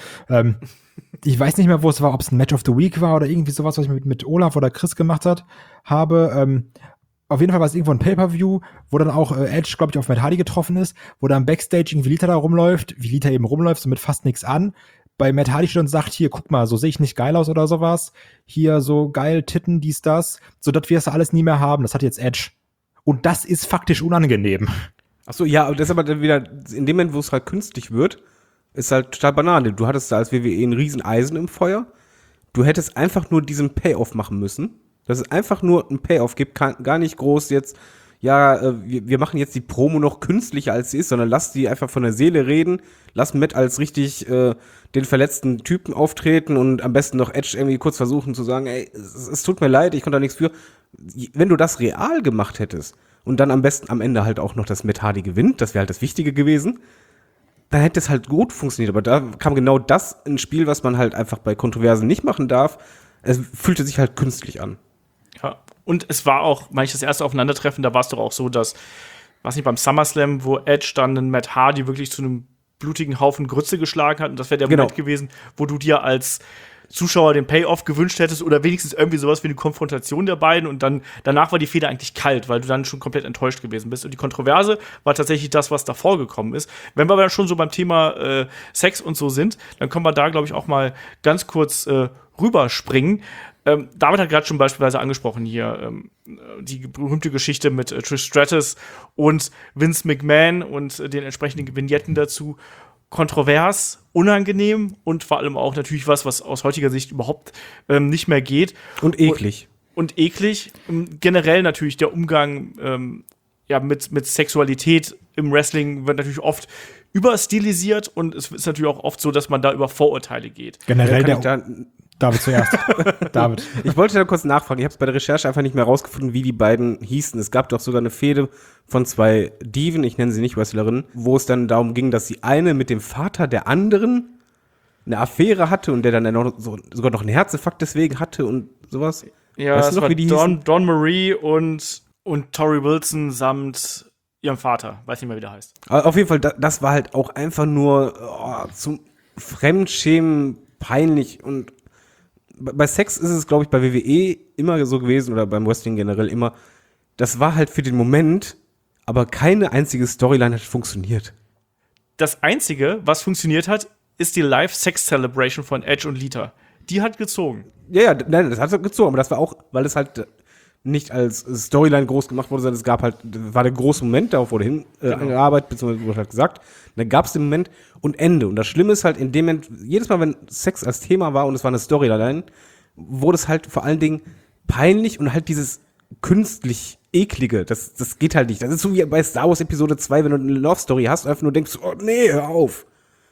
Ich weiß nicht mehr, wo es war, ob es ein Match of the Week war oder irgendwie sowas, was ich mit Olaf oder Chris gemacht habe. Auf jeden Fall war es irgendwo ein Pay-Per-View, wo dann auch Edge, glaube ich, auf Matt Hardy getroffen ist, wo dann Backstage irgendwie Lita da rumläuft, wie Lita eben rumläuft, so mit fast nichts an. Bei Matt Hardy steht und sagt, hier, guck mal, so sehe ich nicht geil aus oder sowas. Hier, so geil, Titten, dies, das. So, das wirst du alles nie mehr haben. Das hat jetzt Edge. Und das ist faktisch unangenehm. Ach so, ja, aber das ist aber dann wieder, in dem Moment, wo es halt künstlich wird, ist halt total Banane. Du hattest da als WWE ein Rieseneisen im Feuer. Du hättest einfach nur diesen Payoff machen müssen. Dass es einfach nur ein Payoff gibt, gar nicht groß jetzt, wir machen jetzt die Promo noch künstlicher als sie ist, sondern lass die einfach von der Seele reden, lass Matt als richtig den verletzten Typen auftreten und am besten noch Edge irgendwie kurz versuchen zu sagen, ey, es tut mir leid, ich konnte da nichts für. Wenn du das real gemacht hättest und dann am besten am Ende halt auch noch das Matt Hardy gewinnt, das wäre halt das Wichtige gewesen, dann hätte es halt gut funktioniert. Aber da kam genau das ins Spiel, was man halt einfach bei Kontroversen nicht machen darf. Es fühlte sich halt künstlich an. Ja. Und es war auch, meine ich, das erste Aufeinandertreffen, da war es doch auch so, dass, weiß nicht, beim SummerSlam, wo Edge dann einen Matt Hardy wirklich zu einem blutigen Haufen Grütze geschlagen hat. Und das wäre der Moment gewesen, wo du dir als Zuschauer den Payoff gewünscht hättest oder wenigstens irgendwie sowas wie eine Konfrontation der beiden. Und dann danach war die Feder eigentlich kalt, weil du dann schon komplett enttäuscht gewesen bist. Und die Kontroverse war tatsächlich das, was davor gekommen ist. Wenn wir aber dann schon so beim Thema Sex und so sind, dann können wir da, glaube ich, auch mal ganz kurz rüberspringen. David hat gerade schon beispielsweise angesprochen hier die berühmte Geschichte mit Trish Stratus und Vince McMahon und den entsprechenden Vignetten dazu. Kontrovers, unangenehm und vor allem auch natürlich was aus heutiger Sicht überhaupt nicht mehr geht. Und eklig. Und eklig. Generell natürlich der Umgang mit Sexualität im Wrestling wird natürlich oft überstilisiert und es ist natürlich auch oft so, dass man da über Vorurteile geht. Generell David zuerst. David. Ich wollte da kurz nachfragen. Ich habe es bei der Recherche einfach nicht mehr rausgefunden, wie die beiden hießen. Es gab doch sogar eine Fehde von 2 Diven, ich nenne sie nicht Wrestlerinnen, wo es dann darum ging, dass die eine mit dem Vater der anderen eine Affäre hatte und der dann sogar noch einen Herzinfarkt deswegen hatte und sowas. Ja, weißt das du noch, war wie die hießen? Dawn Marie und Tori Wilson samt ihrem Vater. Weiß nicht mehr, wie der heißt. Aber auf jeden Fall, das war halt auch einfach nur zum Fremdschämen peinlich. Und bei Sex ist es, glaube ich, bei WWE immer so gewesen oder beim Wrestling generell immer, das war halt für den Moment, aber keine einzige Storyline hat funktioniert. Das Einzige, was funktioniert hat, ist die Live-Sex-Celebration von Edge und Lita. Die hat gezogen. Ja, nein, das hat gezogen, aber das war auch, weil es halt nicht als Storyline groß gemacht wurde, sondern es gab halt, war der große Moment, darauf wurde angearbeitet, beziehungsweise wurde halt gesagt, dann gab es den Moment und Ende. Und das Schlimme ist halt in dem Moment, jedes Mal, wenn Sex als Thema war und es war eine Storyline, wurde es halt vor allen Dingen peinlich und halt dieses künstlich Eklige, das geht halt nicht. Das ist so wie bei Star Wars Episode 2, wenn du eine Love Story hast, einfach nur denkst, oh nee, hör auf.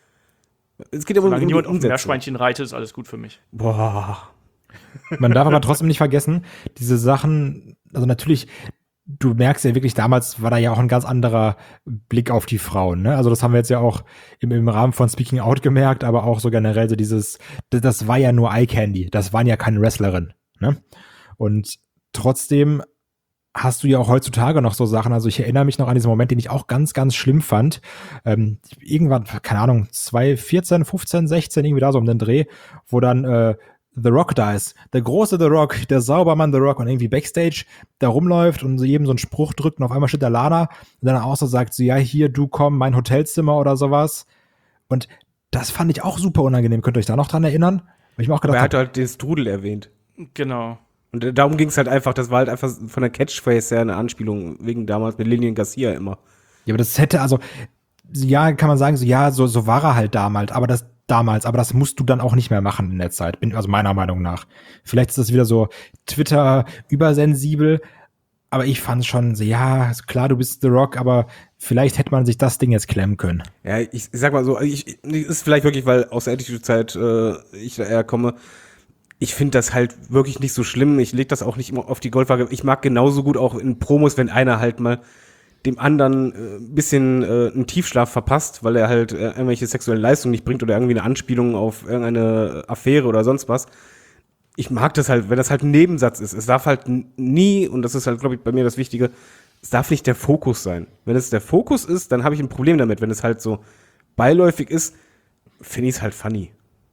Es geht aber Solange um niemand auf dem Umsetzung. Meerschweinchen reitet, ist alles gut für mich. Boah. Man darf aber trotzdem nicht vergessen, diese Sachen, also natürlich, du merkst ja wirklich, damals war da ja auch ein ganz anderer Blick auf die Frauen, ne? Also das haben wir jetzt ja auch im Rahmen von Speaking Out gemerkt, aber auch so generell so das war ja nur Eye Candy, das waren ja keine Wrestlerinnen, ne? Und trotzdem hast du ja auch heutzutage noch so Sachen, also ich erinnere mich noch an diesen Moment, den ich auch ganz, ganz schlimm fand. Irgendwann, keine Ahnung, 2014, 15, 16, irgendwie da so um den Dreh, wo dann The Rock da ist. Der große The Rock, der Saubermann The Rock und irgendwie Backstage da rumläuft und jedem so einen Spruch drückt und auf einmal steht der Lana und dann auch so sagt so, ja, hier, du komm, mein Hotelzimmer oder sowas. Und das fand ich auch super unangenehm. Könnt ihr euch da noch dran erinnern? Weil ich mir auch gedacht Aber er hat habe, halt den Strudel erwähnt. Genau. Und darum ging es halt einfach, das war halt einfach von der Catchphrase her eine Anspielung, wegen damals mit Lillian Garcia immer. ja, aber das hätte, also, ja, kann man sagen, so, ja, so war er halt damals, aber das musst du dann auch nicht mehr machen in der Zeit, also meiner Meinung nach. Vielleicht ist das wieder so Twitter übersensibel, aber ich fand schon so, ja, klar, du bist The Rock, aber vielleicht hätte man sich das Ding jetzt klemmen können. Ja, ich sag mal so, ist vielleicht wirklich, weil aus der Attitude-Zeit ich da eher komme, ich finde das halt wirklich nicht so schlimm. Ich leg das auch nicht immer auf die Goldwaage. Ich mag genauso gut auch in Promos, wenn einer halt mal dem anderen ein bisschen einen Tiefschlaf verpasst, weil er halt irgendwelche sexuellen Leistungen nicht bringt oder irgendwie eine Anspielung auf irgendeine Affäre oder sonst was. Ich mag das halt, wenn das halt ein Nebensatz ist. Es darf halt nie, und das ist halt, glaube ich, bei mir das Wichtige, es darf nicht der Fokus sein. Wenn es der Fokus ist, dann habe ich ein Problem damit. Wenn es halt so beiläufig ist, finde ich es halt funny.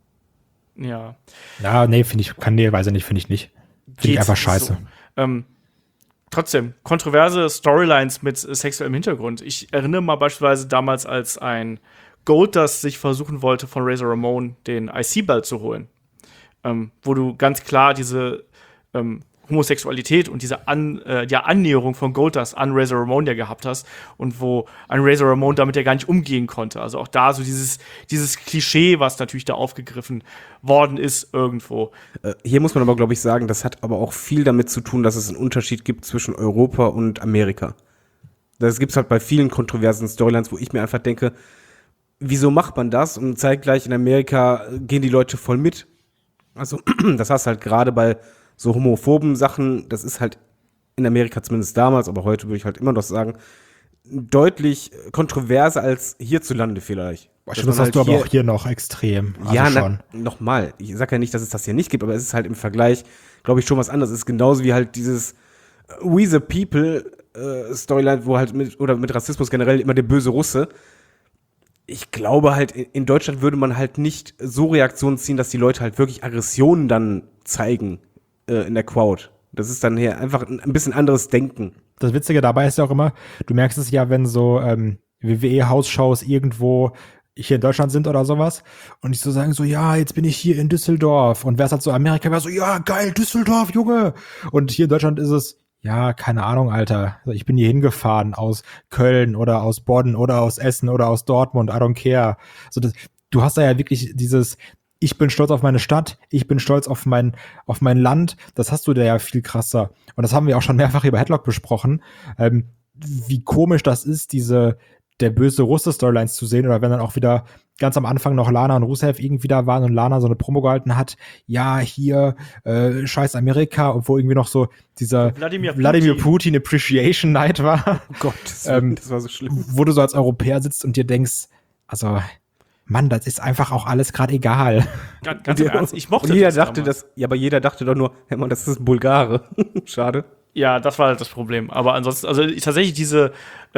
Ja. Ja, nee, weiß ich nicht, finde ich nicht. Finde ich einfach scheiße. So. Trotzdem, kontroverse Storylines mit sexuellem Hintergrund. Ich erinnere mal beispielsweise damals, als ein Goldust sich versuchen wollte, von Razor Ramon den IC-Belt zu holen. Wo du ganz klar diese Homosexualität und diese Annäherung von Goldust an Razor Ramon ja gehabt hast und wo ein Razor Ramon damit ja gar nicht umgehen konnte. Also auch da so dieses Klischee, was natürlich da aufgegriffen worden ist irgendwo. Hier muss man aber, glaube ich, sagen, das hat aber auch viel damit zu tun, dass es einen Unterschied gibt zwischen Europa und Amerika. Das gibt's halt bei vielen kontroversen Storylines, wo ich mir einfach denke, wieso macht man das? Und zeitgleich in Amerika gehen die Leute voll mit. Also das hast halt gerade bei so homophoben Sachen, das ist halt in Amerika zumindest damals, aber heute würde ich halt immer noch sagen, deutlich kontroverser als hierzulande vielleicht. Das hast halt du aber auch hier noch extrem. Also ja, schon. Nochmal. Ich sage ja nicht, dass es das hier nicht gibt, aber es ist halt im Vergleich, glaube ich, schon was anderes. Es ist genauso wie halt dieses We the People Storyline, wo halt mit Rassismus generell immer der böse Russe. Ich glaube halt, in Deutschland würde man halt nicht so Reaktionen ziehen, dass die Leute halt wirklich Aggressionen dann zeigen in der Crowd. Das ist dann hier einfach ein bisschen anderes Denken. Das Witzige dabei ist ja auch immer, du merkst es ja, wenn so WWE-Hausshows irgendwo hier in Deutschland sind oder sowas und ich so sagen so, ja, jetzt bin ich hier in Düsseldorf und wär's halt so Amerika, wäre so, ja, geil, Düsseldorf, Junge. Und hier in Deutschland ist es, ja, keine Ahnung, Alter. Also ich bin hier hingefahren aus Köln oder aus Bonn oder aus Essen oder aus Dortmund, I don't care. So, du hast da ja wirklich dieses, ich bin stolz auf meine Stadt, ich bin stolz auf mein Land, das hast du da ja viel krasser. Und das haben wir auch schon mehrfach über Headlock besprochen, wie komisch das ist, der böse Russe-Storylines zu sehen, oder wenn dann auch wieder ganz am Anfang noch Lana und Rusev irgendwie da waren und Lana so eine Promo gehalten hat, ja, hier, scheiß Amerika, obwohl irgendwie noch so dieser Wladimir Putin Appreciation Night war. Oh Gott, das war so schlimm. Wo du so als Europäer sitzt und dir denkst, also, Mann, das ist einfach auch alles gerade egal. Ganz im Ernst, ich mochte jeder das dachte damals. aber jeder dachte doch nur, hey Mann, das ist Bulgare. Schade. Ja, das war halt das Problem. Aber ansonsten, also tatsächlich diese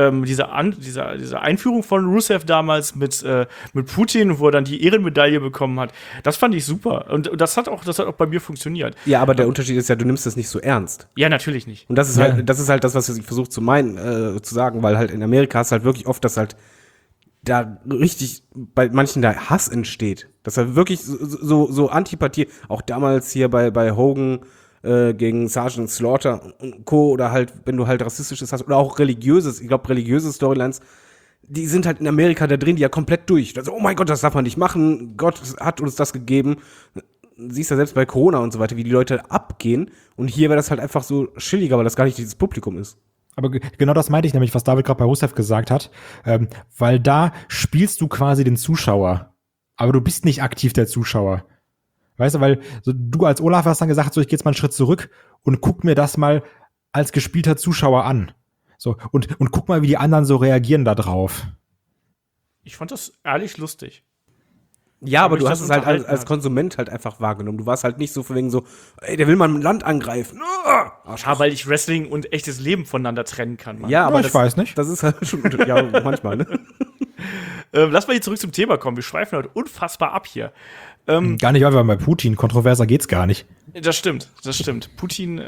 Einführung von Rusev damals mit Putin, wo er dann die Ehrenmedaille bekommen hat, das fand ich super. Und das hat auch bei mir funktioniert. Ja, aber der Unterschied ist ja, du nimmst das nicht so ernst. Ja, natürlich nicht. Und das ist halt das, was ich versuche zu sagen, weil halt in Amerika hast halt wirklich oft, dass halt da richtig bei manchen da Hass entsteht. Dass er wirklich so Antipathie, auch damals hier bei Hogan gegen Sergeant Slaughter und Co. oder halt, wenn du halt rassistisches hast oder auch religiöse Storylines, die sind halt in Amerika, da drehen die ja komplett durch. Also, oh mein Gott, das darf man nicht machen, Gott hat uns das gegeben. Siehst ja selbst bei Corona und so weiter, wie die Leute abgehen, und hier wäre das halt einfach so chilliger, weil das gar nicht dieses Publikum ist. Aber genau das meinte ich nämlich, was David gerade bei Rusev gesagt hat, weil da spielst du quasi den Zuschauer, aber du bist nicht aktiv der Zuschauer. Weißt du, weil so, du als Olaf hast dann gesagt, so, ich gehe jetzt mal einen Schritt zurück und guck mir das mal als gespielter Zuschauer an. So, und guck mal, wie die anderen so reagieren da drauf. Ich fand das ehrlich lustig. Ja, aber du hast es halt als hat. Konsument halt einfach wahrgenommen. Du warst halt nicht so von wegen so, ey, der will mal ein Land angreifen. Ja, weil ich Wrestling und echtes Leben voneinander trennen kann. Mann. Ja, aber ich weiß nicht. Das ist halt schon, ja, manchmal, ne? Lass mal hier zurück zum Thema kommen. Wir schweifen heute unfassbar ab hier. Gar nicht, weil wir bei Putin, kontroverser geht's gar nicht. Das stimmt. Putin,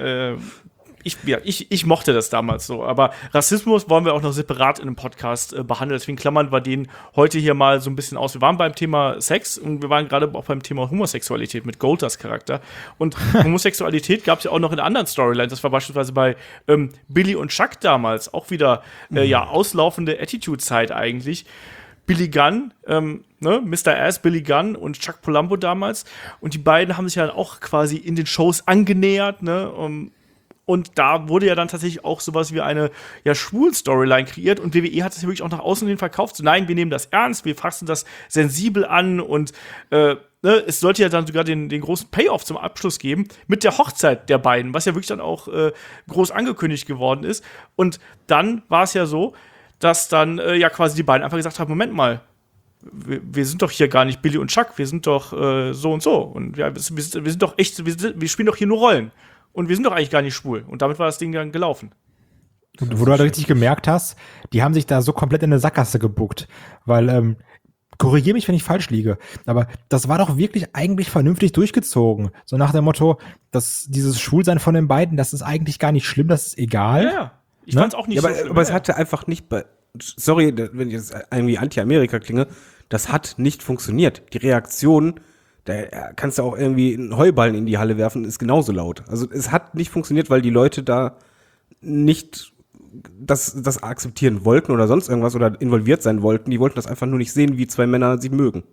ich mochte das damals so, aber Rassismus wollen wir auch noch separat in einem Podcast behandeln, deswegen klammern wir den heute hier mal so ein bisschen aus. Wir waren beim Thema Sex und wir waren gerade auch beim Thema Homosexualität mit Goldust Charakter, und Homosexualität gab es ja auch noch in anderen Storylines. Das war beispielsweise bei Billy und Chuck damals, auch wieder auslaufende Attitude-Zeit eigentlich. Billy Gunn, Mr. Ass, Billy Gunn und Chuck Palumbo damals. Und die beiden haben sich ja auch quasi in den Shows angenähert, ne? Und da wurde ja dann tatsächlich auch sowas wie eine Schwul-Storyline kreiert. Und WWE hat es ja wirklich auch nach außen hin verkauft. So, nein, wir nehmen das ernst, wir fassen das sensibel an. Und es sollte ja dann sogar den großen Payoff zum Abschluss geben mit der Hochzeit der beiden, was ja wirklich dann auch groß angekündigt geworden ist. Und dann war es ja so, dass dann quasi die beiden einfach gesagt haben, Moment mal, wir sind doch hier gar nicht Billy und Chuck, wir sind doch so und so. Und wir sind doch echt, wir spielen doch hier nur Rollen. Und wir sind doch eigentlich gar nicht schwul. Und damit war das Ding dann gelaufen. Wo du halt richtig gemerkt hast, die haben sich da so komplett in eine Sackgasse gebuckt. Weil, korrigier mich, wenn ich falsch liege, aber das war doch wirklich eigentlich vernünftig durchgezogen. So nach dem Motto, dass dieses Schwulsein von den beiden, das ist eigentlich gar nicht schlimm, das ist egal. Ja. Ich fand's auch nicht so schlimm. Aber es hatte einfach nicht sorry, wenn ich jetzt irgendwie Anti-Amerika klinge, das hat nicht funktioniert. Die Reaktion, da kannst du auch irgendwie einen Heuballen in die Halle werfen, ist genauso laut. Also es hat nicht funktioniert, weil die Leute da nicht das akzeptieren wollten oder sonst irgendwas oder involviert sein wollten. Die wollten das einfach nur nicht sehen, wie zwei Männer sie mögen.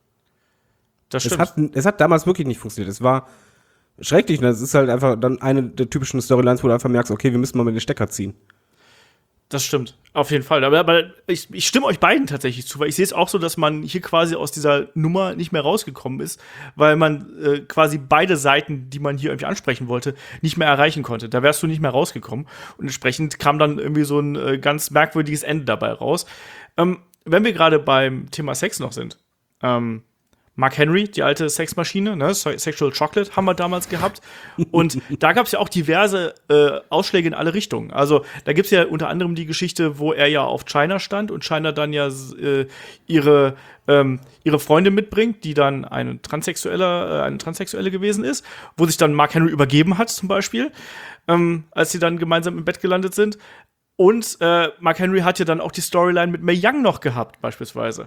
Das stimmt. Es hat damals wirklich nicht funktioniert. Es war schrecklich. Das ist halt einfach dann eine der typischen Storylines, wo du einfach merkst, okay, wir müssen mal mit den Stecker ziehen. Das stimmt, auf jeden Fall. Aber ich stimme euch beiden tatsächlich zu, weil ich sehe es auch so, dass man hier quasi aus dieser Nummer nicht mehr rausgekommen ist, weil man quasi beide Seiten, die man hier irgendwie ansprechen wollte, nicht mehr erreichen konnte. Da wärst du nicht mehr rausgekommen. Und entsprechend kam dann irgendwie so ein ganz merkwürdiges Ende dabei raus. Wenn wir gerade beim Thema Sex noch sind, Mark Henry, die alte Sexmaschine, ne? Sexual Chocolate haben wir damals gehabt. Und da gab es ja auch diverse Ausschläge in alle Richtungen. Also da gibt es ja unter anderem die Geschichte, wo er ja auf Chyna stand und Chyna dann ja ihre Freundin mitbringt, die dann eine Transsexuelle gewesen ist, wo sich dann Mark Henry übergeben hat zum Beispiel, als sie dann gemeinsam im Bett gelandet sind. Und Mark Henry hat ja dann auch die Storyline mit Mae Young noch gehabt, beispielsweise.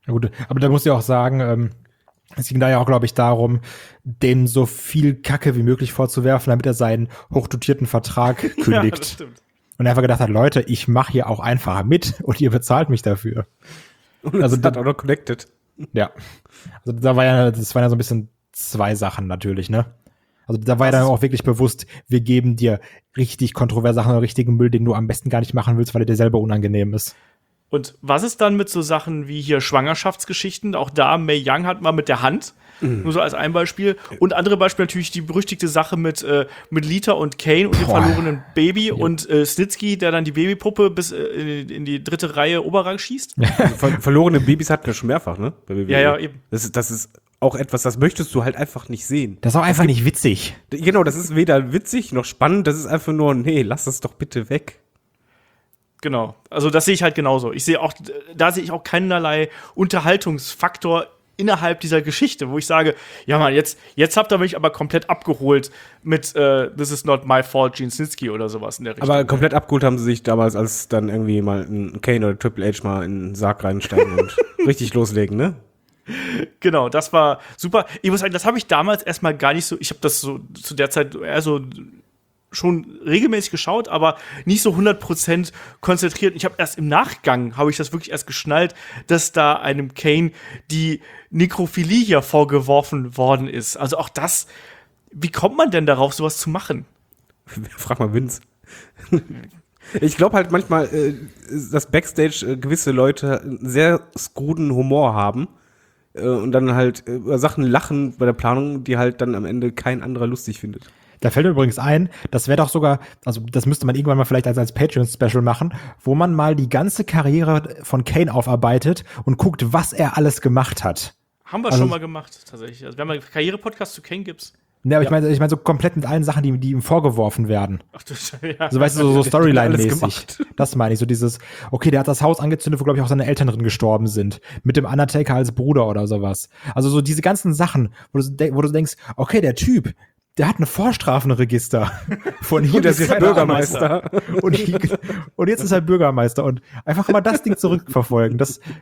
Ja, gut, aber da muss ich auch sagen, es ging da ja auch, glaube ich, darum, dem so viel Kacke wie möglich vorzuwerfen, damit er seinen hochdotierten Vertrag kündigt. Ja, das stimmt. Und er einfach gedacht hat, Leute, ich mache hier auch einfach mit und ihr bezahlt mich dafür. Und Also das hat auch noch connected. Ja. Also das waren ja so ein bisschen zwei Sachen natürlich, ne? Also da war ja dann auch wirklich bewusst, wir geben dir richtig kontroverse Sachen oder richtigen Müll, den du am besten gar nicht machen willst, weil er dir selber unangenehm ist. Und was ist dann mit so Sachen wie hier Schwangerschaftsgeschichten? Auch da, Mae Young hat mal mit der Hand, nur so als ein Beispiel. Und andere Beispiele natürlich die berüchtigte Sache mit Lita und Kane und dem verlorenen Baby und Snitsky, der dann die Babypuppe bis in die dritte Reihe Oberrang schießt. Verlorene Babys hatten wir schon mehrfach, ne? Bei WWE. Ja, eben. Das ist auch etwas, das möchtest du halt einfach nicht sehen. Das ist auch einfach nicht witzig. Genau, das ist weder witzig noch spannend, das ist einfach nur, nee, lass das doch bitte weg. Genau. Also das sehe ich halt genauso. Da sehe ich auch keinerlei Unterhaltungsfaktor innerhalb dieser Geschichte, wo ich sage, ja Mann, jetzt habt ihr mich aber komplett abgeholt mit This is not my fault, Gene Snitsky oder sowas in der Richtung. Aber komplett abgeholt haben sie sich damals, als dann irgendwie mal ein Kane oder Triple H mal in den Sarg reinsteigen und richtig loslegen, ne? Genau, das war super. Ich muss sagen, das habe ich damals erstmal gar nicht so, ich habe das so zu der Zeit eher so schon regelmäßig geschaut, aber nicht so 100% konzentriert. Ich habe erst im Nachgang, habe ich das wirklich erst geschnallt, dass da einem Kane die Nekrophilie hier vorgeworfen worden ist. Also auch das, wie kommt man denn darauf, sowas zu machen? Frag mal Vince. Ich glaube halt manchmal, dass Backstage gewisse Leute einen sehr skruden Humor haben und dann halt über Sachen lachen bei der Planung, die halt dann am Ende kein anderer lustig findet. Da fällt mir übrigens ein, das wäre doch sogar, also das müsste man irgendwann mal vielleicht als Patreon-Special machen, wo man mal die ganze Karriere von Kane aufarbeitet und guckt, was er alles gemacht hat. Haben wir schon mal gemacht, tatsächlich. Also wir haben einen Karriere-Podcast zu Kane gibt's. Ja, aber ich meine so komplett mit allen Sachen, die ihm vorgeworfen werden. Ach du, ja. So weißt du, so Storyline-mäßig. gemacht. Das meine ich, so dieses, okay, der hat das Haus angezündet, wo, glaube ich, auch seine Eltern drin gestorben sind. Mit dem Undertaker als Bruder oder sowas. Also so diese ganzen Sachen, wo du denkst, okay, der Typ, der hat eine Vorstrafenregister von hier Und der bis ist keine Bürgermeister. Ahnung. Und jetzt ist er Bürgermeister. Und einfach mal das Ding zurückverfolgen.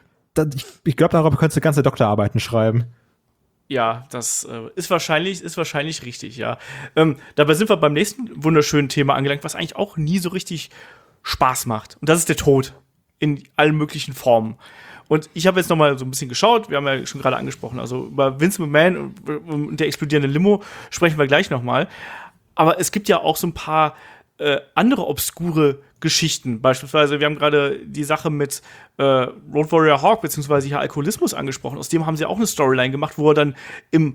Ich glaube, darüber könntest du ganze Doktorarbeiten schreiben. Ja, das ist wahrscheinlich richtig, ja. Dabei sind wir beim nächsten wunderschönen Thema angelangt, was eigentlich auch nie so richtig Spaß macht. Und das ist der Tod in allen möglichen Formen. Und ich habe jetzt noch mal so ein bisschen geschaut, wir haben ja schon gerade angesprochen, also über Vince McMahon und der explodierende Limo sprechen wir gleich noch mal. Aber es gibt ja auch so ein paar andere obskure Geschichten. Beispielsweise, wir haben gerade die Sache mit Road Warrior Hawk beziehungsweise hier Alkoholismus angesprochen. Aus dem haben sie auch eine Storyline gemacht, wo er dann im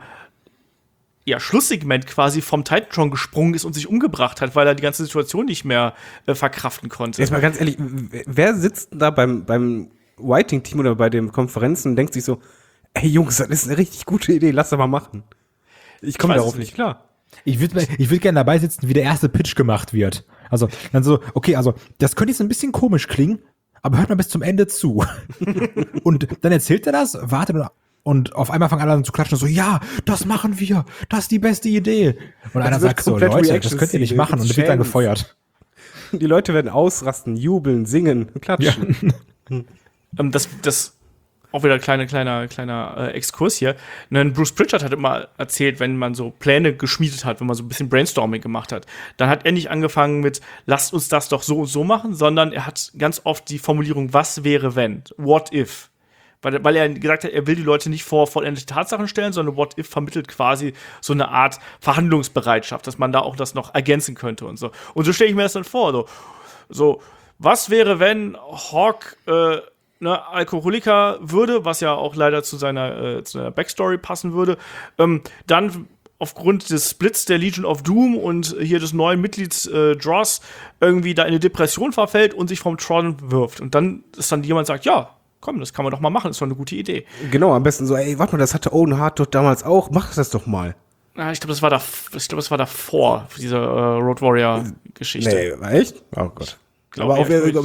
Schlusssegment quasi vom Titantron gesprungen ist und sich umgebracht hat, weil er die ganze Situation nicht mehr verkraften konnte. Jetzt mal ganz ehrlich, wer sitzt da beim Writing-Team oder bei den Konferenzen und denkt sich so, ey Jungs, das ist eine richtig gute Idee, lass das mal machen. Ich komme darauf nicht klar. Ich würd gerne dabei sitzen, wie der erste Pitch gemacht wird. Also, dann so, okay, also, das könnte jetzt ein bisschen komisch klingen, aber hört mal bis zum Ende zu. Und dann erzählt er das, wartet und auf einmal fangen alle an zu klatschen, so, ja, das machen wir, das ist die beste Idee. Und einer sagt so, Leute, das könnt ihr nicht machen, und wird dann gefeuert. Die Leute werden ausrasten, jubeln, singen, klatschen. Ja. Das auch wieder ein kleiner Exkurs hier. Bruce Pritchard hat immer erzählt, wenn man so Pläne geschmiedet hat, wenn man so ein bisschen Brainstorming gemacht hat, dann hat er nicht angefangen mit, lasst uns das doch so und so machen, sondern er hat ganz oft die Formulierung, was wäre wenn? What if? Weil er gesagt hat, er will die Leute nicht vor vollendete Tatsachen stellen, sondern What if vermittelt quasi so eine Art Verhandlungsbereitschaft, dass man da auch das noch ergänzen könnte und so. Und so stelle ich mir das dann vor. So was wäre, wenn Hawk Alkoholiker würde, was ja auch leider zu seiner Backstory passen würde, dann aufgrund des Splits der Legion of Doom und hier des neuen Mitglieds Dross irgendwie da in eine Depression verfällt und sich vom Tron wirft. Und dann ist dann jemand sagt, ja, komm, das kann man doch mal machen, ist doch eine gute Idee. Genau, am besten so, ey, warte mal, das hatte Owen Hart doch damals auch, mach das doch mal. Ja, ich glaube, das war davor, diese Road Warrior-Geschichte. Nee, war echt? Oh Gott. Aber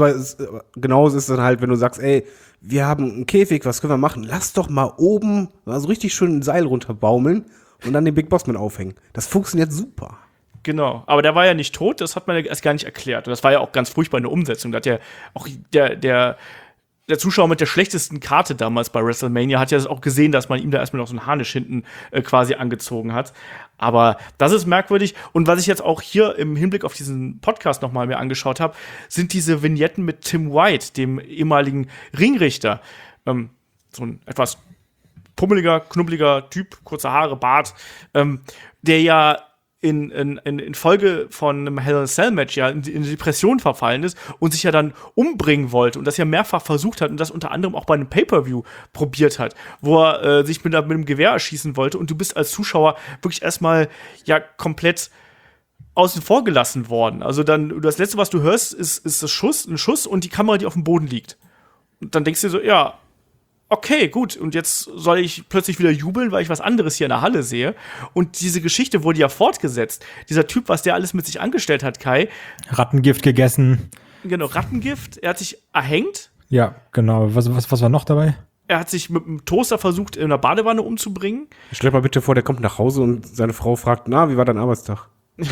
genauso ist es dann halt, wenn du sagst, ey, wir haben einen Käfig, was können wir machen? Lass doch mal oben so richtig schön ein Seil runterbaumeln und dann den Big Boss mit aufhängen. Das funktioniert super. Genau, aber der war ja nicht tot, das hat man ja erst gar nicht erklärt. Und das war ja auch ganz furchtbar in der Umsetzung. Da hat ja auch der der Zuschauer mit der schlechtesten Karte damals bei WrestleMania hat ja auch gesehen, dass man ihm da erstmal noch so einen Harnisch hinten quasi angezogen hat. Aber das ist merkwürdig. Und was ich jetzt auch hier im Hinblick auf diesen Podcast noch mal mir angeschaut habe, sind diese Vignetten mit Tim White, dem ehemaligen Ringrichter. So ein etwas pummeliger, knubbeliger Typ, kurze Haare, Bart, der ja in Folge von einem Hell in a Cell Match ja in Depression verfallen ist und sich ja dann umbringen wollte und das ja mehrfach versucht hat und das unter anderem auch bei einem Pay-Per-View probiert hat, wo er sich mit einem Gewehr erschießen wollte und du bist als Zuschauer wirklich erstmal ja komplett außen vor gelassen worden. Also dann, das Letzte, was du hörst, ist ein Schuss und die Kamera, die auf dem Boden liegt. Und dann denkst du dir so, ja, okay, gut, und jetzt soll ich plötzlich wieder jubeln, weil ich was anderes hier in der Halle sehe. Und diese Geschichte wurde ja fortgesetzt. Dieser Typ, was der alles mit sich angestellt hat, Kai. Rattengift gegessen. Genau, Rattengift. Er hat sich erhängt. Ja, genau. Was war noch dabei? Er hat sich mit einem Toaster versucht, in einer Badewanne umzubringen. Stell dir mal bitte vor, der kommt nach Hause und seine Frau fragt, na, wie war dein Arbeitstag?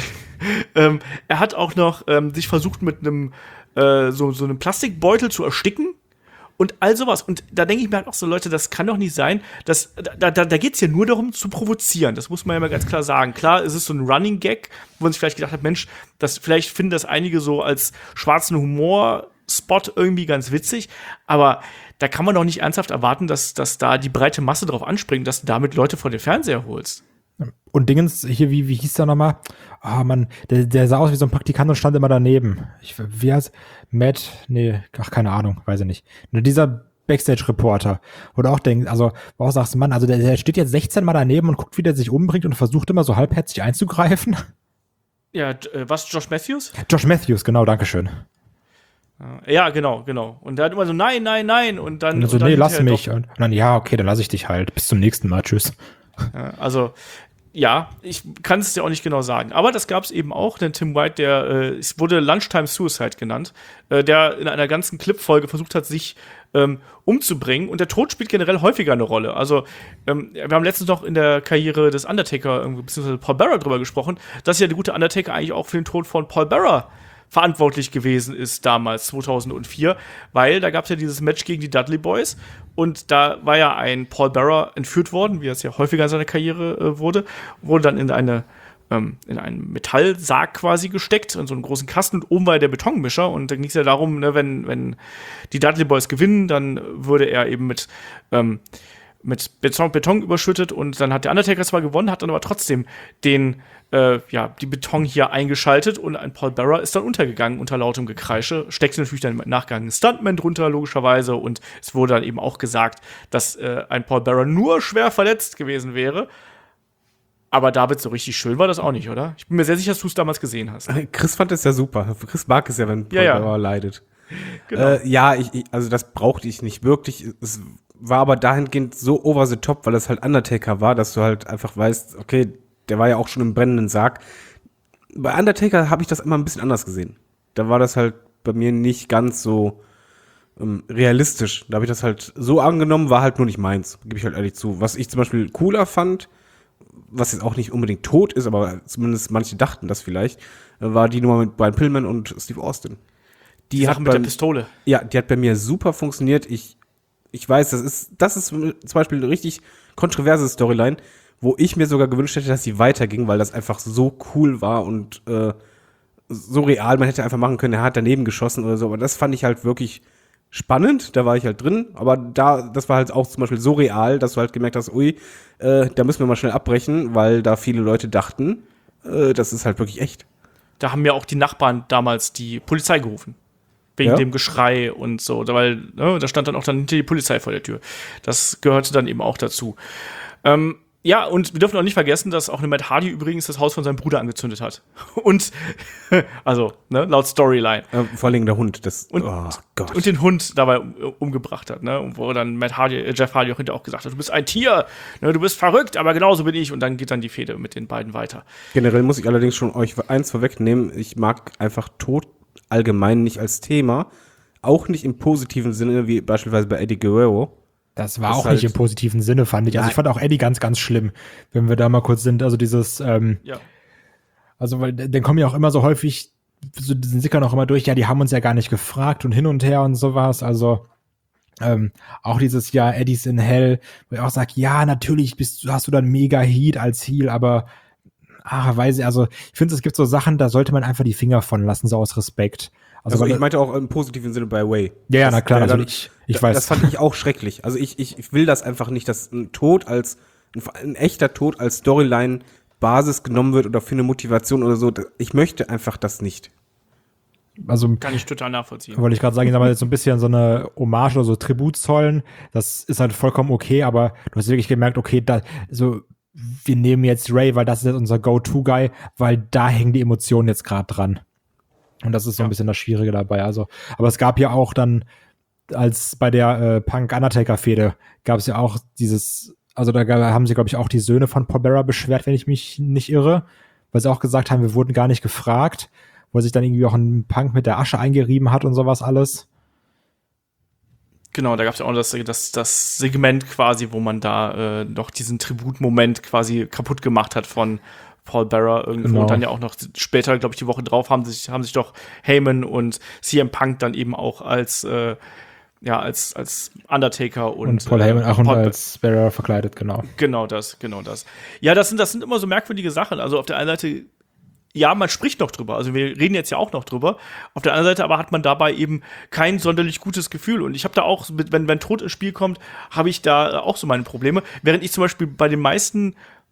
Er hat auch noch sich versucht, mit einem so einem Plastikbeutel zu ersticken. Und all sowas. Und da denke ich mir halt auch so, Leute, das kann doch nicht sein. Da geht's ja nur darum, zu provozieren. Das muss man ja mal ganz klar sagen. Klar, es ist so ein Running Gag, wo man sich vielleicht gedacht hat, Mensch, vielleicht finden das einige so als schwarzen Humor-Spot irgendwie ganz witzig. Aber da kann man doch nicht ernsthaft erwarten, dass da die breite Masse drauf anspringt, dass du damit Leute vor den Fernseher holst. Und Dingens, hier, wie hieß der nochmal? Ah, Mann, der sah aus wie so ein Praktikant und stand immer daneben. Wie heißt Matt? Nee, keine Ahnung, weiß ich nicht. Nur dieser Backstage-Reporter. Oder auch denkt, also, wo auch sagst, Mann, also der steht jetzt 16 Mal daneben und guckt, wie der sich umbringt und versucht immer so halbherzig einzugreifen. Ja, was, Josh Matthews? Josh Matthews, genau, dankeschön. Ja, genau. Und der hat immer so, nein. Und dann so, nee, lass mich. Und dann, ja, okay, dann lass ich dich halt. Bis zum nächsten Mal, tschüss. Also, ja, ich kann es dir auch nicht genau sagen. Aber das gab es eben auch, denn Tim White, es wurde Lunchtime Suicide genannt, der in einer ganzen Clip-Folge versucht hat, sich umzubringen. Und der Tod spielt generell häufiger eine Rolle. Also, wir haben letztens noch in der Karriere des Undertaker, beziehungsweise Paul Bearer drüber gesprochen, dass ja der gute Undertaker eigentlich auch für den Tod von Paul Bearer verantwortlich gewesen ist damals, 2004, weil da gab es ja dieses Match gegen die Dudley Boys und da war ja ein Paul Bearer entführt worden, wie es ja häufiger in seiner Karriere wurde dann in einen Metallsarg quasi gesteckt, in so einen großen Kasten und oben war ja der Betonmischer und dann ging es ja darum, ne, wenn die Dudley Boys gewinnen, dann würde er eben mit Beton überschüttet und dann hat der Undertaker zwar gewonnen, hat dann aber trotzdem die Beton hier eingeschaltet und ein Paul Bearer ist dann untergegangen unter lautem Gekreische, steckte natürlich dann im Nachgang ein Stuntman drunter, logischerweise, und es wurde dann eben auch gesagt, dass ein Paul Bearer nur schwer verletzt gewesen wäre. Aber David, so richtig schön war das auch nicht, oder? Ich bin mir sehr sicher, dass du es damals gesehen hast. Chris fand es ja super. Chris mag es ja, wenn Paul Bearer leidet. Genau. Also das brauchte ich nicht wirklich. Es war aber dahingehend so over the top, weil es halt Undertaker war, dass du halt einfach weißt, okay, der war ja auch schon im brennenden Sarg. Bei Undertaker habe ich das immer ein bisschen anders gesehen. Da war das halt bei mir nicht ganz so realistisch. Da habe ich das halt so angenommen, war halt nur nicht meins, gebe ich halt ehrlich zu. Was ich zum Beispiel cooler fand, was jetzt auch nicht unbedingt tot ist, aber zumindest manche dachten das vielleicht, war die Nummer mit Brian Pillman und Steve Austin. Die Sache mit der Pistole. Ja, die hat bei mir super funktioniert. Ich weiß, das ist zum Beispiel eine richtig kontroverse Storyline, wo ich mir sogar gewünscht hätte, dass sie weiterging, weil das einfach so cool war und so real. Man hätte einfach machen können, er hat daneben geschossen oder so. Aber das fand ich halt wirklich spannend. Da war ich halt drin. Aber das war halt auch zum Beispiel so real, dass du halt gemerkt hast, ui, da müssen wir mal schnell abbrechen, weil da viele Leute dachten, das ist halt wirklich echt. Da haben ja auch die Nachbarn damals die Polizei gerufen. Wegen dem Geschrei und so. Weil, da stand dann auch hinter die Polizei vor der Tür. Das gehörte dann eben auch dazu. Ja, und wir dürfen auch nicht vergessen, dass auch eine Matt Hardy übrigens das Haus von seinem Bruder angezündet hat. Und, also, laut Storyline. Vor allem der Hund, und den Hund dabei umgebracht hat, ne? Wo dann Jeff Hardy auch hinterher auch gesagt hat, du bist ein Tier, ne? Du bist verrückt, aber genauso bin ich. Und dann geht dann die Fehde mit den beiden weiter. Generell muss ich allerdings schon euch eins vorwegnehmen. Ich mag einfach Tod allgemein nicht als Thema. Auch nicht im positiven Sinne, wie beispielsweise bei Eddie Guerrero. Das war auch nicht im positiven Sinne, fand ich. Also ich fand auch Eddie ganz, ganz schlimm, wenn wir da mal kurz sind. Also dieses, also weil dann kommen ja auch immer so häufig, so diesen Sickern auch immer durch, ja, die haben uns ja gar nicht gefragt und hin und her und sowas. Also Auch dieses Jahr Eddie's in Hell, wo ich auch sage, ja, natürlich hast du dann mega Heat als Heel, aber weiß ich, also ich finde, es gibt so Sachen, da sollte man einfach die Finger von lassen, so aus Respekt. Also ich meinte auch im positiven Sinne bei Way. Ja, na klar, natürlich. Ich weiß. Das fand ich auch schrecklich. Also ich will das einfach nicht, dass ein echter Tod als Storyline-Basis genommen wird oder für eine Motivation oder so. Ich möchte einfach das nicht. Also kann ich total nachvollziehen. Wollte ich gerade sagen, ich sag mal, jetzt so ein bisschen so eine Hommage oder so Tribut zollen, das ist halt vollkommen okay, aber du hast wirklich gemerkt, okay, wir nehmen jetzt Ray, weil das ist jetzt unser Go-To-Guy, weil da hängen die Emotionen jetzt gerade dran. Und das ist so ein bisschen das Schwierige dabei. Also, aber es gab ja auch dann, als bei der Punk-Undertaker-Fehde, gab es ja auch also da haben sie, glaube ich, auch die Söhne von Paul Bearer beschwert, wenn ich mich nicht irre, weil sie auch gesagt haben, wir wurden gar nicht gefragt, wo sich dann irgendwie auch ein Punk mit der Asche eingerieben hat und sowas alles. Genau, da gab es ja auch das Segment quasi, wo man da noch diesen Tributmoment quasi kaputt gemacht hat von Paul Bearer irgendwo. Genau. Und dann ja auch noch später, glaube ich, die Woche drauf haben sich doch Heyman und CM Punk dann eben auch als Undertaker und Paul Heyman auch und als Bearer verkleidet, genau. Genau das. Ja, das sind immer so merkwürdige Sachen. Also auf der einen Seite, ja, man spricht noch drüber. Also wir reden jetzt ja auch noch drüber. Auf der anderen Seite aber hat man dabei eben kein sonderlich gutes Gefühl. Und ich habe da auch, wenn Tod ins Spiel kommt, habe ich da auch so meine Probleme. Während ich zum Beispiel bei den meisten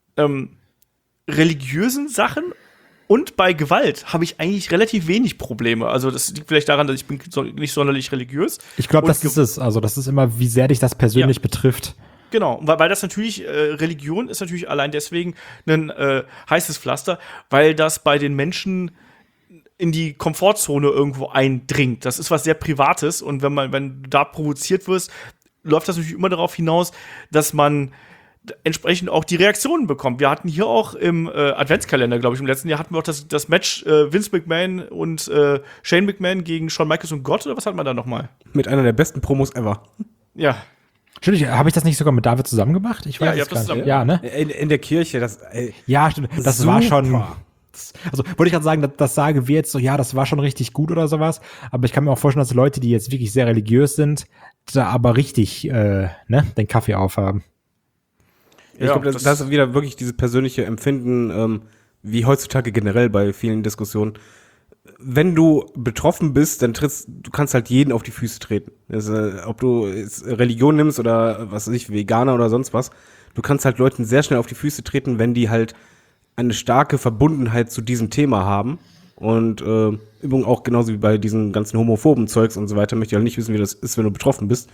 religiösen Sachen und bei Gewalt habe ich eigentlich relativ wenig Probleme. Also das liegt vielleicht daran, dass ich bin nicht sonderlich religiös. Ich glaube, das ist es. Also das ist immer, wie sehr dich das persönlich betrifft. Genau, weil das natürlich, Religion ist natürlich allein deswegen ein heißes Pflaster, weil das bei den Menschen in die Komfortzone irgendwo eindringt. Das ist was sehr Privates und wenn du da provoziert wirst, läuft das natürlich immer darauf hinaus, dass man entsprechend auch die Reaktionen bekommt. Wir hatten hier auch im Adventskalender, glaube ich, im letzten Jahr hatten wir auch das Match Vince McMahon und Shane McMahon gegen Shawn Michaels und Gott, oder was hatten wir da nochmal? Mit einer der besten Promos ever. Ja. Stimmt, habe ich das nicht sogar mit David zusammen gemacht? Ich weiß ihr habt das zusammen. Ja, ne? In der Kirche, Ja, stimmt. Das super. war schon. Also wollte ich gerade sagen, das sagen wir jetzt so, ja, das war schon richtig gut oder sowas. Aber ich kann mir auch vorstellen, dass Leute, die jetzt wirklich sehr religiös sind, da aber richtig den Kaffee aufhaben. Ich glaube, das ist wieder wirklich dieses persönliche Empfinden, wie heutzutage generell bei vielen Diskussionen. Wenn du betroffen bist, dann du kannst halt jeden auf die Füße treten. Ob du Religion nimmst oder was weiß ich, Veganer oder sonst was, du kannst halt Leuten sehr schnell auf die Füße treten, wenn die halt eine starke Verbundenheit zu diesem Thema haben. Und übrigens auch genauso wie bei diesen ganzen homophoben Zeugs und so weiter, möchte ich halt nicht wissen, wie das ist, wenn du betroffen bist.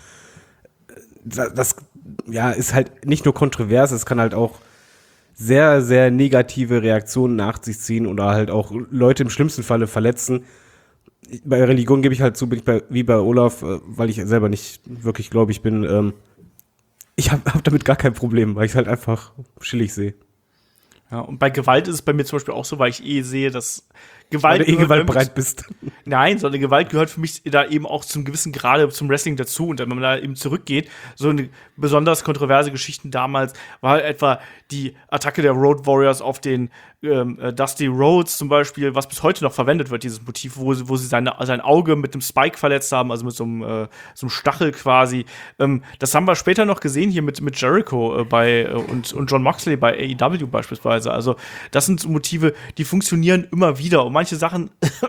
Das ist halt nicht nur kontrovers, es kann halt auch sehr, sehr negative Reaktionen nach sich ziehen oder halt auch Leute im schlimmsten Falle verletzen. Bei Religion gebe ich halt zu, bin ich wie bei Olaf, weil ich selber nicht wirklich gläubig bin, ich hab damit gar kein Problem, weil ich es halt einfach chillig sehe. Ja, und bei Gewalt ist es bei mir zum Beispiel auch so, weil ich sehe, dass Gewalt. Weil du gewaltbereit bist. Nein, sondern Gewalt gehört für mich da eben auch zum gewissen Grade zum Wrestling dazu. Und wenn man da eben zurückgeht, so eine besonders kontroverse Geschichten damals war halt etwa die Attacke der Road Warriors auf den Dusty Rhodes zum Beispiel, was bis heute noch verwendet wird, dieses Motiv, wo sie sein Auge mit einem Spike verletzt haben, also mit so einem Stachel quasi. Das haben wir später noch gesehen hier mit Jericho und John Moxley bei AEW beispielsweise. Also das sind so Motive, die funktionieren immer wieder. Und manche Sachen,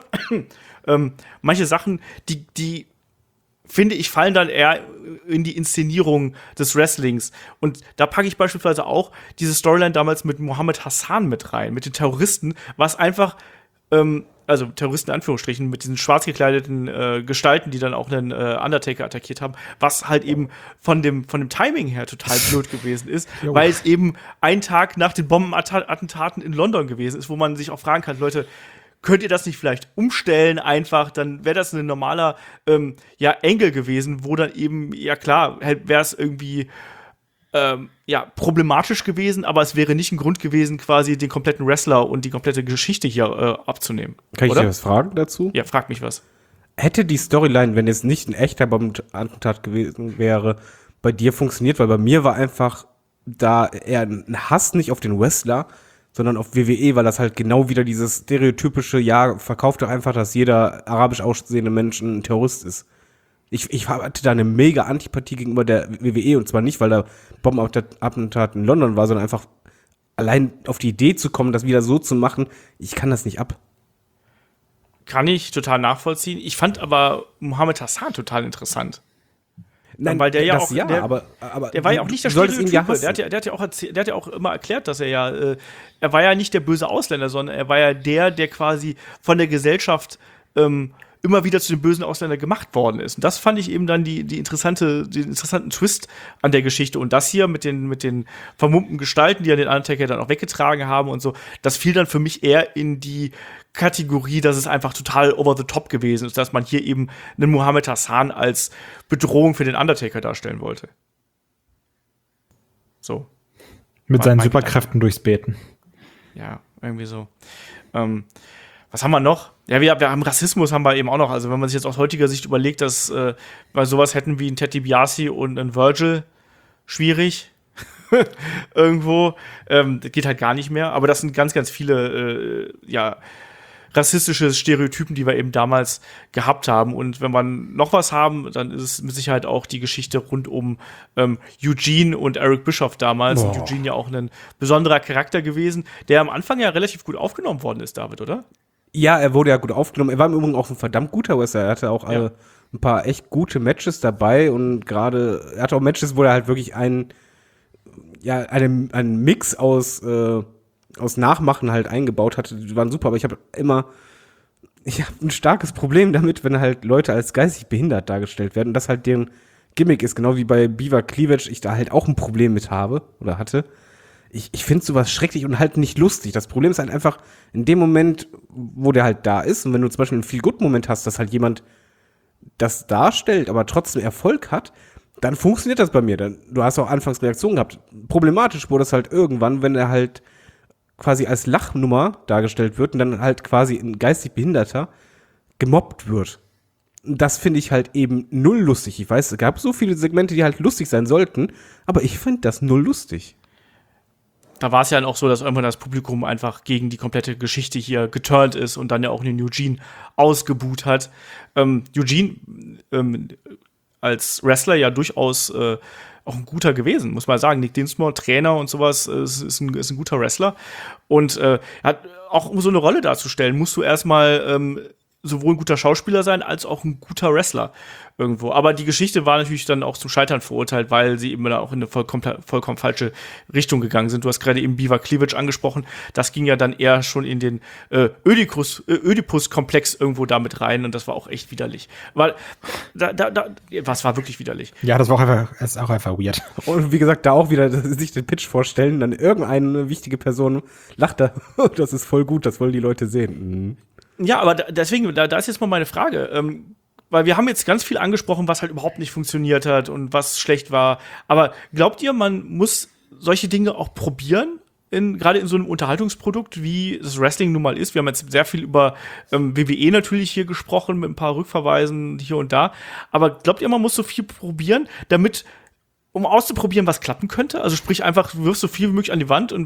die finde ich, fallen dann eher in die Inszenierung des Wrestlings. Und da packe ich beispielsweise auch diese Storyline damals mit Mohammed Hassan mit rein, mit den Terroristen, was einfach, also Terroristen in Anführungsstrichen, mit diesen schwarz gekleideten Gestalten, die dann auch einen Undertaker attackiert haben, was halt eben von dem Timing her total blöd gewesen ist, weil es eben ein Tag nach den Bombenattentaten in London gewesen ist, wo man sich auch fragen kann, Leute, könnt ihr das nicht vielleicht umstellen einfach, dann wäre das ein normaler Angle gewesen, wo dann eben, ja klar, wäre es irgendwie problematisch gewesen, aber es wäre nicht ein Grund gewesen, quasi den kompletten Wrestler und die komplette Geschichte hier abzunehmen. Kann ich dir was fragen dazu? Ja, frag mich was. Hätte die Storyline, wenn es nicht ein echter Bombenattentat gewesen wäre, bei dir funktioniert? Weil bei mir war einfach da eher ein Hass nicht auf den Wrestler, sondern auf WWE, weil das halt genau wieder dieses stereotypische, verkauft doch einfach, dass jeder arabisch aussehende Mensch ein Terrorist ist. Ich hatte da eine mega Antipathie gegenüber der WWE und zwar nicht, weil da Bombenattentat in London war, sondern einfach allein auf die Idee zu kommen, das wieder so zu machen, ich kann das nicht ab. Kann ich total nachvollziehen. Ich fand aber Mohammed Hassan total interessant. Nein, weil der ja das auch, ja, der, aber der war ja auch nicht der Stereotype. Stereotype. Der hat ja auch immer erklärt, dass er war ja nicht der böse Ausländer, sondern er war ja der quasi von der Gesellschaft immer wieder zu dem bösen Ausländer gemacht worden ist. Und das fand ich eben dann den interessanten Twist an der Geschichte. Und das hier mit den vermummten Gestalten, die ja den Undertaker dann auch weggetragen haben und so, das fiel dann für mich eher in die Kategorie, dass es einfach total over the top gewesen ist, dass man hier eben einen Mohammed Hassan als Bedrohung für den Undertaker darstellen wollte. So. Mit seinen Superkräften durchs Beten. Ja, irgendwie so. Was haben wir noch? Ja, wir haben Rassismus haben wir eben auch noch. Also wenn man sich jetzt aus heutiger Sicht überlegt, dass wir sowas hätten wie ein Ted DiBiase und ein Virgil, schwierig. Irgendwo. Das geht halt gar nicht mehr. Aber das sind ganz, ganz viele rassistische Stereotypen, die wir eben damals gehabt haben. Und wenn wir noch was haben, dann ist es mit Sicherheit auch die Geschichte rund um Eugene und Eric Bischoff damals. Und Eugene ja auch ein besonderer Charakter gewesen, der am Anfang ja relativ gut aufgenommen worden ist, David, oder? Ja, er wurde ja gut aufgenommen. Er war im Übrigen auch ein verdammt guter Wrestler. Er hatte auch ein paar echt gute Matches dabei und er hatte auch Matches, wo er halt wirklich einen Mix aus Nachmachen halt eingebaut hatte. Die waren super, aber ich habe ein starkes Problem damit, wenn halt Leute als geistig behindert dargestellt werden und das halt deren Gimmick ist, genau wie bei Beaver Cleavage ich da halt auch ein Problem mit habe oder hatte. Ich finde sowas schrecklich und halt nicht lustig. Das Problem ist halt einfach, in dem Moment, wo der halt da ist, und wenn du zum Beispiel einen Feel-Good-Moment hast, dass halt jemand das darstellt, aber trotzdem Erfolg hat, dann funktioniert das bei mir. Du hast auch anfangs Reaktionen gehabt. Problematisch wurde es halt irgendwann, wenn er halt quasi als Lachnummer dargestellt wird und dann halt quasi ein geistig Behinderter gemobbt wird. Das finde ich halt eben null lustig. Ich weiß, es gab so viele Segmente, die halt lustig sein sollten, aber ich finde das null lustig. Da war es ja dann auch so, dass irgendwann das Publikum einfach gegen die komplette Geschichte hier geturnt ist und dann ja auch den Eugene ausgebuht hat. Eugene als Wrestler ja durchaus auch ein guter gewesen, muss man sagen. Nick Dinsmore, Trainer und sowas, ist ein guter Wrestler. Und hat auch, um so eine Rolle darzustellen, musst du erstmal sowohl ein guter Schauspieler sein, als auch ein guter Wrestler irgendwo. Aber die Geschichte war natürlich dann auch zum Scheitern verurteilt, weil sie eben auch in eine vollkommen falsche Richtung gegangen sind. Du hast gerade eben Beaver Cleavage angesprochen. Das ging ja dann eher schon in den Ödipus-Komplex irgendwo damit rein und das war auch echt widerlich. Weil was war wirklich widerlich? Ja, das ist auch einfach weird. Und wie gesagt, da auch wieder sich den Pitch vorstellen, dann irgendeine wichtige Person lacht da. Das ist voll gut, das wollen die Leute sehen. Ja, aber deswegen, da ist jetzt mal meine Frage. Weil wir haben jetzt ganz viel angesprochen, was halt überhaupt nicht funktioniert hat und was schlecht war. Aber glaubt ihr, man muss solche Dinge auch probieren? Gerade in so einem Unterhaltungsprodukt, wie das Wrestling nun mal ist. Wir haben jetzt sehr viel über WWE natürlich hier gesprochen, mit ein paar Rückverweisen hier und da. Aber glaubt ihr, man muss so viel probieren, um auszuprobieren, was klappen könnte? Also sprich einfach, du wirfst so viel wie möglich an die Wand und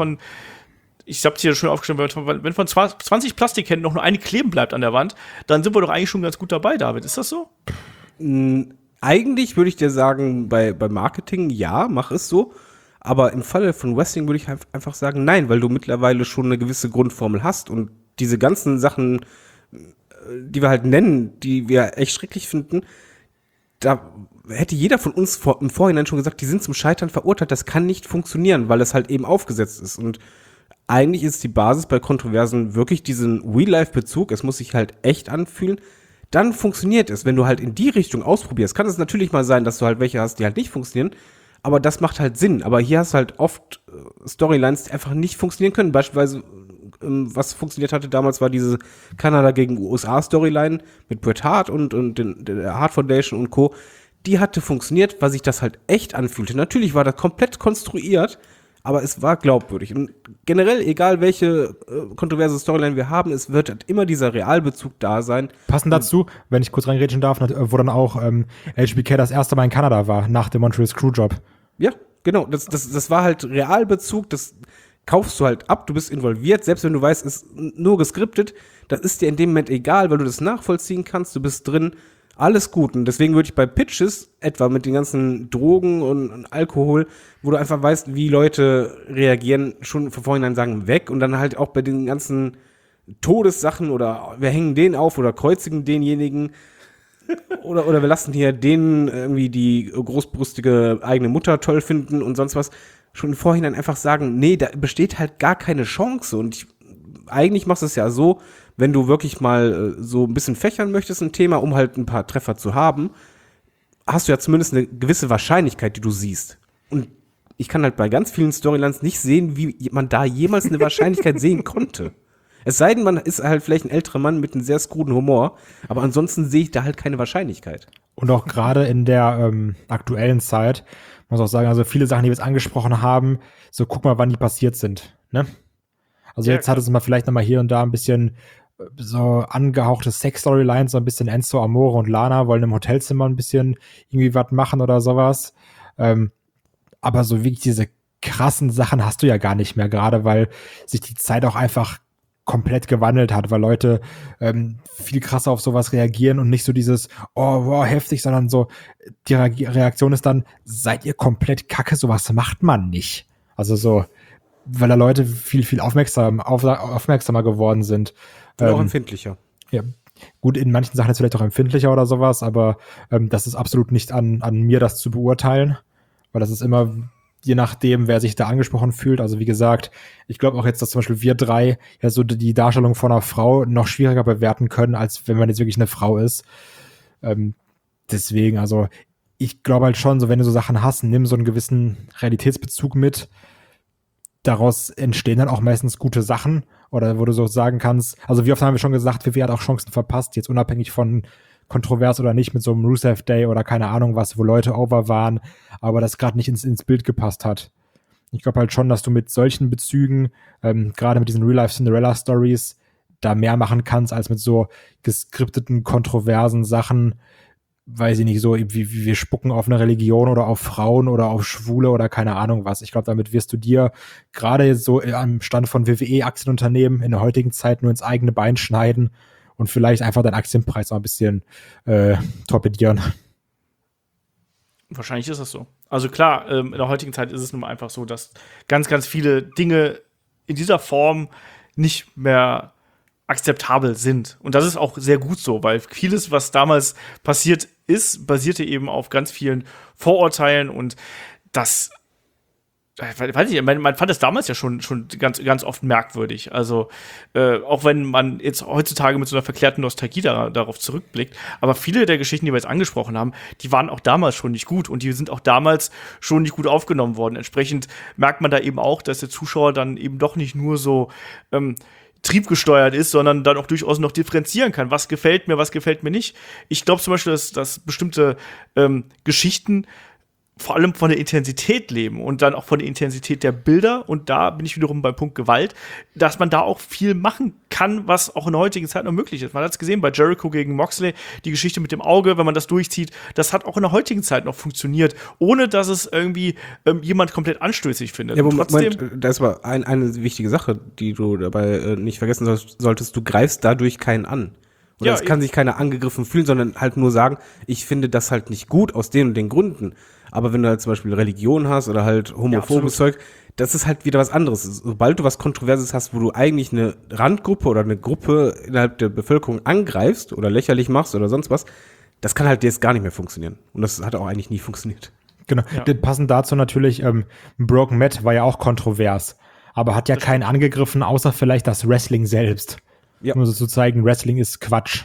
ich hab's hier schon aufgeschrieben, wenn von 20 Plastikhänden noch nur eine kleben bleibt an der Wand, dann sind wir doch eigentlich schon ganz gut dabei, David. Ist das so? Eigentlich würde ich dir sagen, bei Marketing, ja, mach es so. Aber im Falle von Wrestling würde ich einfach sagen, nein, weil du mittlerweile schon eine gewisse Grundformel hast. Und diese ganzen Sachen, die wir halt nennen, die wir echt schrecklich finden, da hätte jeder von uns im Vorhinein schon gesagt, die sind zum Scheitern verurteilt, das kann nicht funktionieren, weil es halt eben aufgesetzt ist. Und eigentlich ist die Basis bei Kontroversen wirklich diesen Real-Life-Bezug. Es muss sich halt echt anfühlen. Dann funktioniert es. Wenn du halt in die Richtung ausprobierst, kann es natürlich mal sein, dass du halt welche hast, die halt nicht funktionieren. Aber das macht halt Sinn. Aber hier hast du halt oft Storylines, die einfach nicht funktionieren können. Beispielsweise, was funktioniert hatte damals, war diese Kanada gegen USA-Storyline mit Bret Hart und der Hart Foundation und Co. Die hatte funktioniert, weil sich das halt echt anfühlte. Natürlich war das komplett konstruiert, aber es war glaubwürdig. Und generell, egal welche kontroverse Storyline wir haben, es wird halt immer dieser Realbezug da sein. Passend dazu, wenn ich kurz reingrätschen darf, wo dann auch HBK das erste Mal in Kanada war, nach dem Montreal Screwjob. Ja, genau. Das war halt Realbezug, das kaufst du halt ab, du bist involviert, selbst wenn du weißt, es ist nur geskriptet, das ist dir in dem Moment egal, weil du das nachvollziehen kannst, du bist drin, alles gut. Und deswegen würde ich bei Pitches, etwa mit den ganzen Drogen und Alkohol, wo du einfach weißt, wie Leute reagieren, schon von vornherein sagen, weg. Und dann halt auch bei den ganzen Todessachen oder wir hängen den auf oder kreuzigen denjenigen oder wir lassen hier denen irgendwie die großbrüstige eigene Mutter toll finden und sonst was. Schon im Vorhinein einfach sagen, nee, da besteht halt gar keine Chance. Und eigentlich machst du es ja so, wenn du wirklich mal so ein bisschen fächern möchtest, ein Thema, um halt ein paar Treffer zu haben, hast du ja zumindest eine gewisse Wahrscheinlichkeit, die du siehst. Und ich kann halt bei ganz vielen Storylines nicht sehen, wie man da jemals eine Wahrscheinlichkeit sehen konnte. Es sei denn, man ist halt vielleicht ein älterer Mann mit einem sehr skruden Humor, aber ansonsten sehe ich da halt keine Wahrscheinlichkeit. Und auch gerade in der aktuellen Zeit, muss auch sagen, also viele Sachen, die wir jetzt angesprochen haben, so guck mal, wann die passiert sind, ne? Also Ja, jetzt hat es mal vielleicht noch mal hier und da ein bisschen so angehauchte Sex-Storylines, so ein bisschen Enzo Amore und Lana wollen im Hotelzimmer ein bisschen irgendwie was machen oder sowas. Aber so wirklich diese krassen Sachen hast du ja gar nicht mehr, gerade weil sich die Zeit auch einfach komplett gewandelt hat, weil Leute viel krasser auf sowas reagieren und nicht so dieses, oh, wow, heftig, sondern so, die Reaktion ist dann, seid ihr komplett kacke, sowas macht man nicht. Also so, weil da Leute viel aufmerksamer geworden sind. Und auch empfindlicher. Ja, gut, in manchen Sachen ist vielleicht auch empfindlicher oder sowas, aber das ist absolut nicht an mir, das zu beurteilen, weil das ist immer je nachdem, wer sich da angesprochen fühlt. Also wie gesagt, ich glaube auch jetzt, dass zum Beispiel wir drei ja so die Darstellung von einer Frau noch schwieriger bewerten können, als wenn man jetzt wirklich eine Frau ist. Deswegen, also ich glaube halt schon, so wenn du so Sachen hast, nimm so einen gewissen Realitätsbezug mit. Daraus entstehen dann auch meistens gute Sachen. Oder wo du so sagen kannst, also wie oft haben wir schon gesagt, WWE hat auch Chancen verpasst, jetzt unabhängig von kontrovers oder nicht, mit so einem Rusev Day oder keine Ahnung was, wo Leute over waren, aber das gerade nicht ins Bild gepasst hat. Ich glaube halt schon, dass du mit solchen Bezügen, gerade mit diesen Real-Life-Cinderella-Stories, da mehr machen kannst, als mit so geskripteten, kontroversen Sachen, weiß ich nicht, so wie wir spucken auf eine Religion oder auf Frauen oder auf Schwule oder keine Ahnung was. Ich glaube, damit wirst du dir gerade so am Stand von WWE-Aktienunternehmen in der heutigen Zeit nur ins eigene Bein schneiden und vielleicht einfach deinen Aktienpreis mal ein bisschen torpedieren. Wahrscheinlich ist das so. Also klar, in der heutigen Zeit ist es nun mal einfach so, dass ganz, ganz viele Dinge in dieser Form nicht mehr akzeptabel sind. Und das ist auch sehr gut so, weil vieles, was damals passiert ist, basierte eben auf ganz vielen Vorurteilen und das, weiß ich, man fand das damals ja schon ganz, ganz oft merkwürdig. Also, auch wenn man jetzt heutzutage mit so einer verklärten Nostalgie darauf zurückblickt, aber viele der Geschichten, die wir jetzt angesprochen haben, die waren auch damals schon nicht gut und die sind auch damals schon nicht gut aufgenommen worden. Entsprechend merkt man da eben auch, dass der Zuschauer dann eben doch nicht nur so triebgesteuert ist, sondern dann auch durchaus noch differenzieren kann. Was gefällt mir nicht. Ich glaube zum Beispiel, dass bestimmte Geschichten vor allem von der Intensität leben und dann auch von der Intensität der Bilder. Und da bin ich wiederum beim Punkt Gewalt, dass man da auch viel machen kann, was auch in der heutigen Zeit noch möglich ist. Man hat es gesehen bei Jericho gegen Moxley, die Geschichte mit dem Auge, wenn man das durchzieht, das hat auch in der heutigen Zeit noch funktioniert, ohne dass es irgendwie jemand komplett anstößig findet. Ja, aber Moment, das war eine wichtige Sache, die du dabei nicht vergessen solltest. Du greifst dadurch keinen an. Oder es kann sich keiner angegriffen fühlen, sondern halt nur sagen, ich finde das halt nicht gut aus den und den Gründen. Aber wenn du halt zum Beispiel Religion hast oder halt homophobes Zeug, das ist halt wieder was anderes. Sobald du was Kontroverses hast, wo du eigentlich eine Randgruppe oder eine Gruppe innerhalb der Bevölkerung angreifst oder lächerlich machst oder sonst was, das kann halt jetzt gar nicht mehr funktionieren. Und das hat auch eigentlich nie funktioniert. Genau. Ja. Passend dazu natürlich, Broken Matt war ja auch kontrovers, aber hat ja keinen angegriffen, außer vielleicht das Wrestling selbst. Ja. Um so zu zeigen, Wrestling ist Quatsch.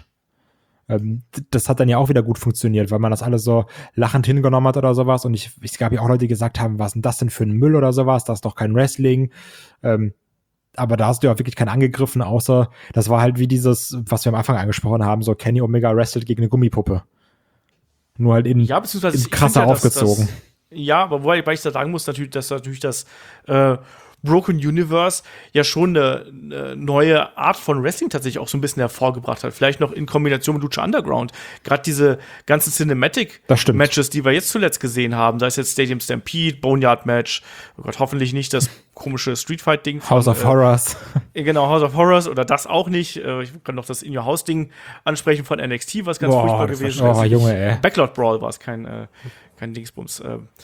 Das hat dann ja auch wieder gut funktioniert, weil man das alles so lachend hingenommen hat oder sowas. Und es gab ja auch Leute, die gesagt haben, was ist denn das denn für ein Müll oder sowas? Das ist doch kein Wrestling. Aber da hast du ja wirklich keinen angegriffen, außer das war halt wie dieses, was wir am Anfang angesprochen haben, so Kenny Omega wrestelt gegen eine Gummipuppe. Nur halt in krasser aufgezogen. Ja, aber wobei ich da sagen muss, dass natürlich das Broken Universe ja schon eine neue Art von Wrestling tatsächlich auch so ein bisschen hervorgebracht hat. Vielleicht noch in Kombination mit Lucha Underground. Gerade diese ganzen Cinematic-Matches, die wir jetzt zuletzt gesehen haben, sei es jetzt Stadium Stampede, Boneyard-Match, oh Gott, hoffentlich nicht das komische Street-Fight-Ding. House of Horrors. Genau, House of Horrors oder das auch nicht. Ich kann noch das In-Your-House-Ding ansprechen von NXT, was ganz furchtbar gewesen ist. Oh, Junge, ey. Backlot Brawl war es, kein Dingsbums.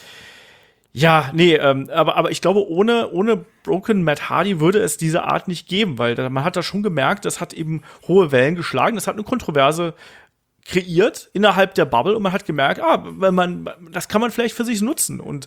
Ja, nee, aber ich glaube, ohne Broken Matt Hardy würde es diese Art nicht geben, weil man hat da schon gemerkt, das hat eben hohe Wellen geschlagen, das hat eine Kontroverse kreiert innerhalb der Bubble und man hat gemerkt, das kann man vielleicht für sich nutzen. Und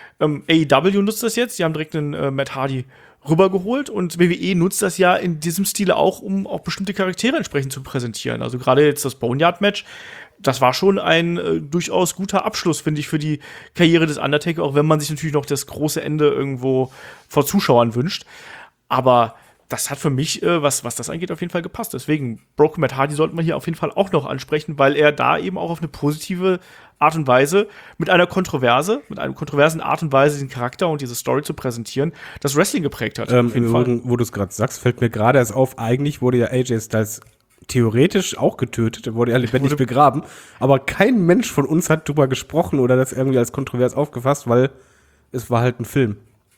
AEW nutzt das jetzt, die haben direkt einen Matt Hardy rübergeholt und WWE nutzt das ja in diesem Stile auch, um auch bestimmte Charaktere entsprechend zu präsentieren. Also gerade jetzt das Boneyard-Match, das war schon ein durchaus guter Abschluss, finde ich, für die Karriere des Undertaker, auch wenn man sich natürlich noch das große Ende irgendwo vor Zuschauern wünscht. Aber das hat für mich, was das angeht, auf jeden Fall gepasst. Deswegen, Broken Matt Hardy sollte man hier auf jeden Fall auch noch ansprechen, weil er da eben auch auf eine positive Art und Weise mit einer kontroversen Art und Weise diesen Charakter und diese Story zu präsentieren, das Wrestling geprägt hat. Auf jeden Fall. Wo du es gerade sagst, fällt mir gerade erst auf, eigentlich wurde ja AJ Styles theoretisch auch getötet, er wurde ja lebendig begraben, aber kein Mensch von uns hat drüber gesprochen oder das irgendwie als kontrovers aufgefasst, weil es war halt ein Film.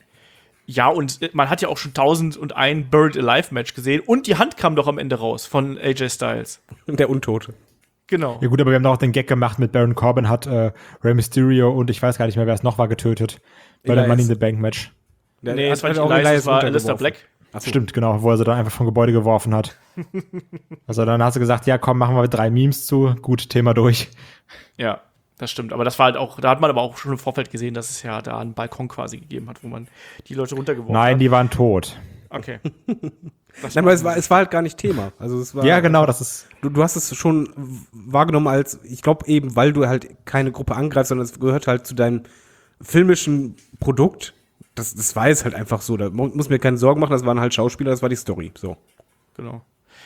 Ja, und man hat ja auch schon 1001 Buried Alive Match gesehen und die Hand kam doch am Ende raus von AJ Styles. Der Untote. Genau. Ja gut, aber wir haben doch auch den Gag gemacht mit Baron Corbin hat Rey Mysterio und ich weiß gar nicht mehr, wer es noch war, getötet. Bei dem Money in the Bank Match. Nee, das war nicht Elias, das war Alistair Black. So. Stimmt, genau, wo er sie dann einfach vom Gebäude geworfen hat. Also dann hast du gesagt, ja komm, machen wir 3 Memes zu, gut, Thema durch. Ja, das stimmt. Aber das war halt auch, da hat man aber auch schon im Vorfeld gesehen, dass es ja da einen Balkon quasi gegeben hat, wo man die Leute runtergeworfen hat. Nein, die waren tot. Okay. Nein, aber es war halt gar nicht Thema. Also es war, ja, genau, das ist. Du hast es schon wahrgenommen als, ich glaube eben, weil du halt keine Gruppe angreifst, sondern es gehört halt zu deinem filmischen Produkt. Das war jetzt halt einfach so. Da muss mir keine Sorgen machen, das waren halt Schauspieler, das war die Story. So. Genau.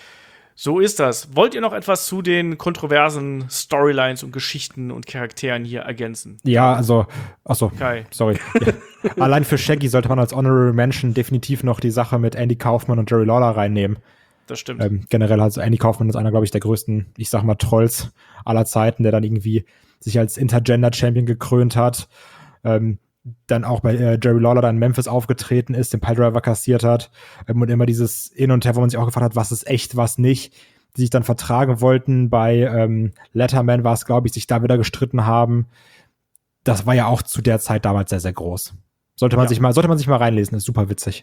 So ist das. Wollt ihr noch etwas zu den kontroversen Storylines und Geschichten und Charakteren hier ergänzen? Ja, also, achso, Kai. Sorry. Ja. Allein für Shaggy sollte man als Honorable Mention definitiv noch die Sache mit Andy Kaufman und Jerry Lawler reinnehmen. Das stimmt. Generell, also Andy Kaufman ist einer, glaube ich, der größten, ich sag mal, Trolls aller Zeiten, der dann irgendwie sich als Intergender-Champion gekrönt hat. Dann auch bei Jerry Lawler dann in Memphis aufgetreten ist, den Piledriver kassiert hat und immer dieses Hin und Her, wo man sich auch gefragt hat, was ist echt, was nicht, die sich dann vertragen wollten. Bei Letterman war es, glaube ich, sich da wieder gestritten haben. Das war ja auch zu der Zeit damals sehr, sehr groß. Sollte man sich mal reinlesen, ist super witzig.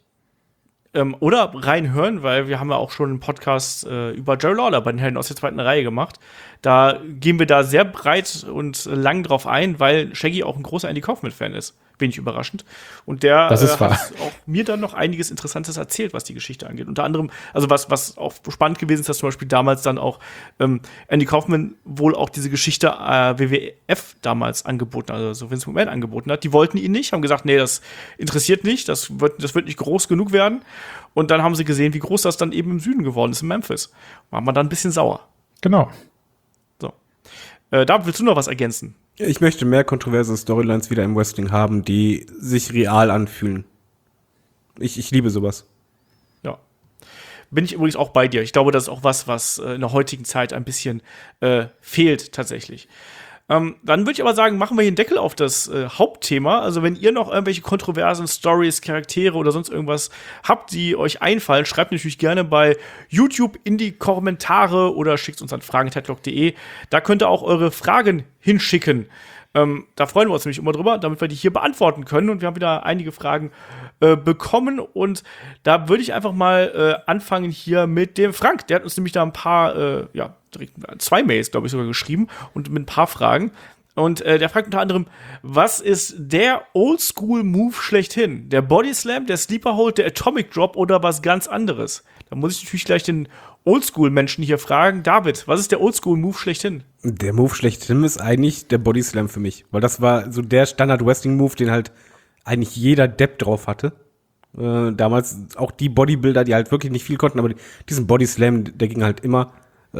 Oder reinhören, weil wir haben ja auch schon einen Podcast über Jerry Lawler bei den Helden aus der zweiten Reihe gemacht. Da gehen wir da sehr breit und lang drauf ein, weil Shaggy auch ein großer Andy Kaufman-Fan ist. Wenig überraschend. Und der hat auch mir dann noch einiges Interessantes erzählt, was die Geschichte angeht. Unter anderem, also was auch spannend gewesen ist, dass zum Beispiel damals dann auch Andy Kaufman wohl auch diese Geschichte WWF damals angeboten, also so Vince McMahon angeboten hat. Die wollten ihn nicht, haben gesagt, nee, das interessiert nicht, das wird nicht groß genug werden. Und dann haben sie gesehen, wie groß das dann eben im Süden geworden ist, in Memphis. War man dann ein bisschen sauer. Genau. So. Da willst du noch was ergänzen? Ich möchte mehr kontroverse Storylines wieder im Wrestling haben, die sich real anfühlen. Ich liebe sowas. Ja. Bin ich übrigens auch bei dir. Ich glaube, das ist auch was in der heutigen Zeit ein bisschen fehlt tatsächlich. Dann würde ich aber sagen, machen wir hier einen Deckel auf das Hauptthema. Also wenn ihr noch irgendwelche kontroversen Stories, Charaktere oder sonst irgendwas habt, die euch einfallen, schreibt natürlich gerne bei YouTube in die Kommentare oder schickt uns an fragen@headlock.de. Da könnt ihr auch eure Fragen hinschicken. Da freuen wir uns nämlich immer drüber, damit wir die hier beantworten können. Und wir haben wieder einige Fragen bekommen. Und da würde ich einfach mal anfangen hier mit dem Frank. Der hat uns nämlich da ein paar, direkt 2 Mails, glaube ich, sogar geschrieben und mit ein paar Fragen. Und der fragt unter anderem, was ist der Oldschool-Move schlechthin? Der Body Slam, der Sleeper Hold, der Atomic Drop oder was ganz anderes? Da muss ich natürlich gleich den Oldschool-Menschen hier fragen. David, was ist der Oldschool-Move schlechthin? Der Move schlechthin ist eigentlich der Body Slam für mich. Weil das war so der Standard-Wrestling-Move, den halt eigentlich jeder Depp drauf hatte. Damals auch die Bodybuilder, die halt wirklich nicht viel konnten, aber diesen Body Slam, der ging halt immer.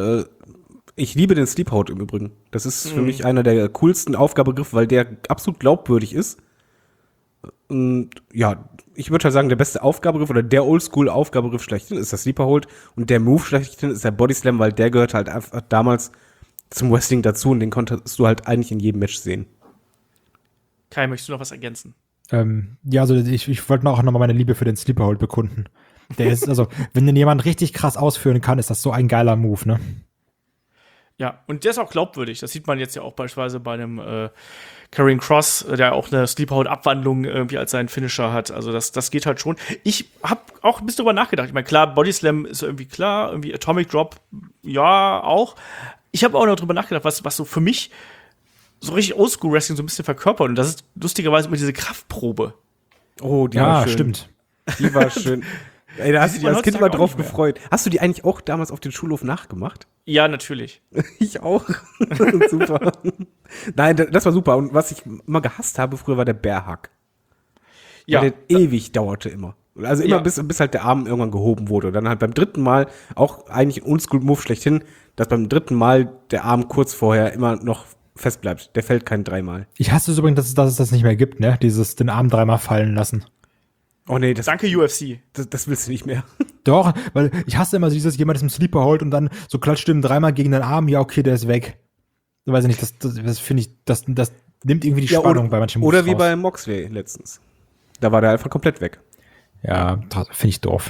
Ich liebe den Sleephold im Übrigen. Das ist für mich einer der coolsten Aufgabegriffe, weil der absolut glaubwürdig ist. Und ja, ich würde halt sagen, der beste Aufgabegriff oder der Oldschool-Aufgabegriff schlechthin ist der Sleeper Hold und der Move schlechthin ist der Body Slam, weil der gehört halt einfach damals zum Wrestling dazu und den konntest du halt eigentlich in jedem Match sehen. Kai, möchtest du noch was ergänzen? Ja, also ich wollte auch nochmal meine Liebe für den Sleeper Hold bekunden. Der ist, also, wenn den jemand richtig krass ausführen kann, ist das so ein geiler Move, ne? Ja, und der ist auch glaubwürdig. Das sieht man jetzt ja auch beispielsweise bei einem Karrion Kross, der auch eine Sleeper-Hold-Abwandlung irgendwie als seinen Finisher hat. Also das geht halt schon. Ich habe auch ein bisschen drüber nachgedacht. Ich meine, klar, Body Slam ist irgendwie klar, irgendwie Atomic Drop, ja, auch. Ich habe auch noch drüber nachgedacht, was so für mich so richtig Oldschool-Wrestling so ein bisschen verkörpert. Und das ist lustigerweise immer diese Kraftprobe. Oh, die war schön. Stimmt. Die war schön. Ey, da hast du dich als Kind heutzutage immer drauf auch nicht mehr. gefreut. Hast du die eigentlich auch damals auf den Schulhof nachgemacht? Ja, natürlich. Ich auch. Super. Nein, das war super. Und was ich immer gehasst habe früher, war der Bearhug. Ja, Der ewig dauerte immer. Also immer Ja. bis halt der Arm irgendwann gehoben wurde. Und dann halt beim dritten Mal, auch eigentlich ein Oldschool-Move schlechthin, dass beim dritten Mal der Arm kurz vorher immer noch fest bleibt. Der fällt kein dreimal. Ich hasse es übrigens, dass es das nicht mehr gibt, ne? Den Arm dreimal fallen lassen. Oh nee, das UFC. willst du nicht mehr. Doch, weil ich hasse immer dieses, jemand ist im Sleeper holt und dann so klatscht ihm dreimal gegen den Arm, ja, okay, der ist weg. Weiß ich nicht, das finde ich, das nimmt irgendwie die Spannung bei manchen Moves Oder wie raus. bei Moxley letztens. Da war der einfach komplett weg. Ja, finde ich doof.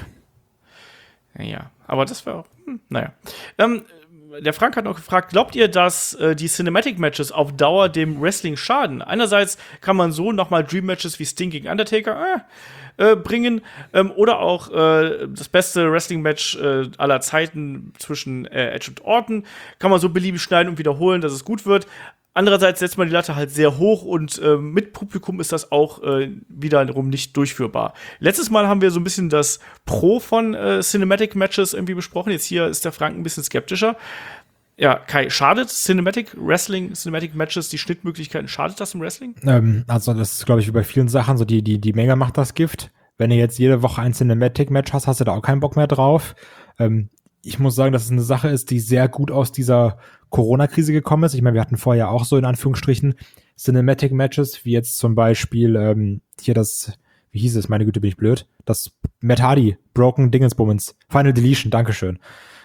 Ja, aber das war auch, naja. Der Frank hat noch gefragt, glaubt ihr, dass die Cinematic-Matches auf Dauer dem Wrestling schaden? Einerseits kann man so nochmal Dream-Matches wie Sting gegen Undertaker bringen oder auch das beste Wrestling-Match aller Zeiten zwischen Edge und Orton kann man so beliebig schneiden und wiederholen, dass es gut wird. Andererseits setzt man die Latte halt sehr hoch und mit Publikum ist das auch wiederum nicht durchführbar. Letztes Mal haben wir so ein bisschen das Pro von Cinematic Matches irgendwie besprochen. Jetzt hier ist der Frank ein bisschen skeptischer. Ja, Kai, schadet Cinematic Wrestling, Cinematic Matches, die Schnittmöglichkeiten, schadet das im Wrestling? Also das ist, glaube ich, wie bei vielen Sachen, so die Menge macht das Gift. Wenn du jetzt jede Woche ein Cinematic-Match hast, hast du da auch keinen Bock mehr drauf. Ich muss sagen, dass es eine Sache ist, die sehr gut aus dieser Corona-Krise gekommen ist. Ich meine, wir hatten vorher auch so in Anführungsstrichen Cinematic-Matches, wie jetzt zum Beispiel hier das, wie hieß es, meine Güte, bin ich blöd, das Matt Hardy, Broken Dingensbummens, Final Deletion, Dankeschön,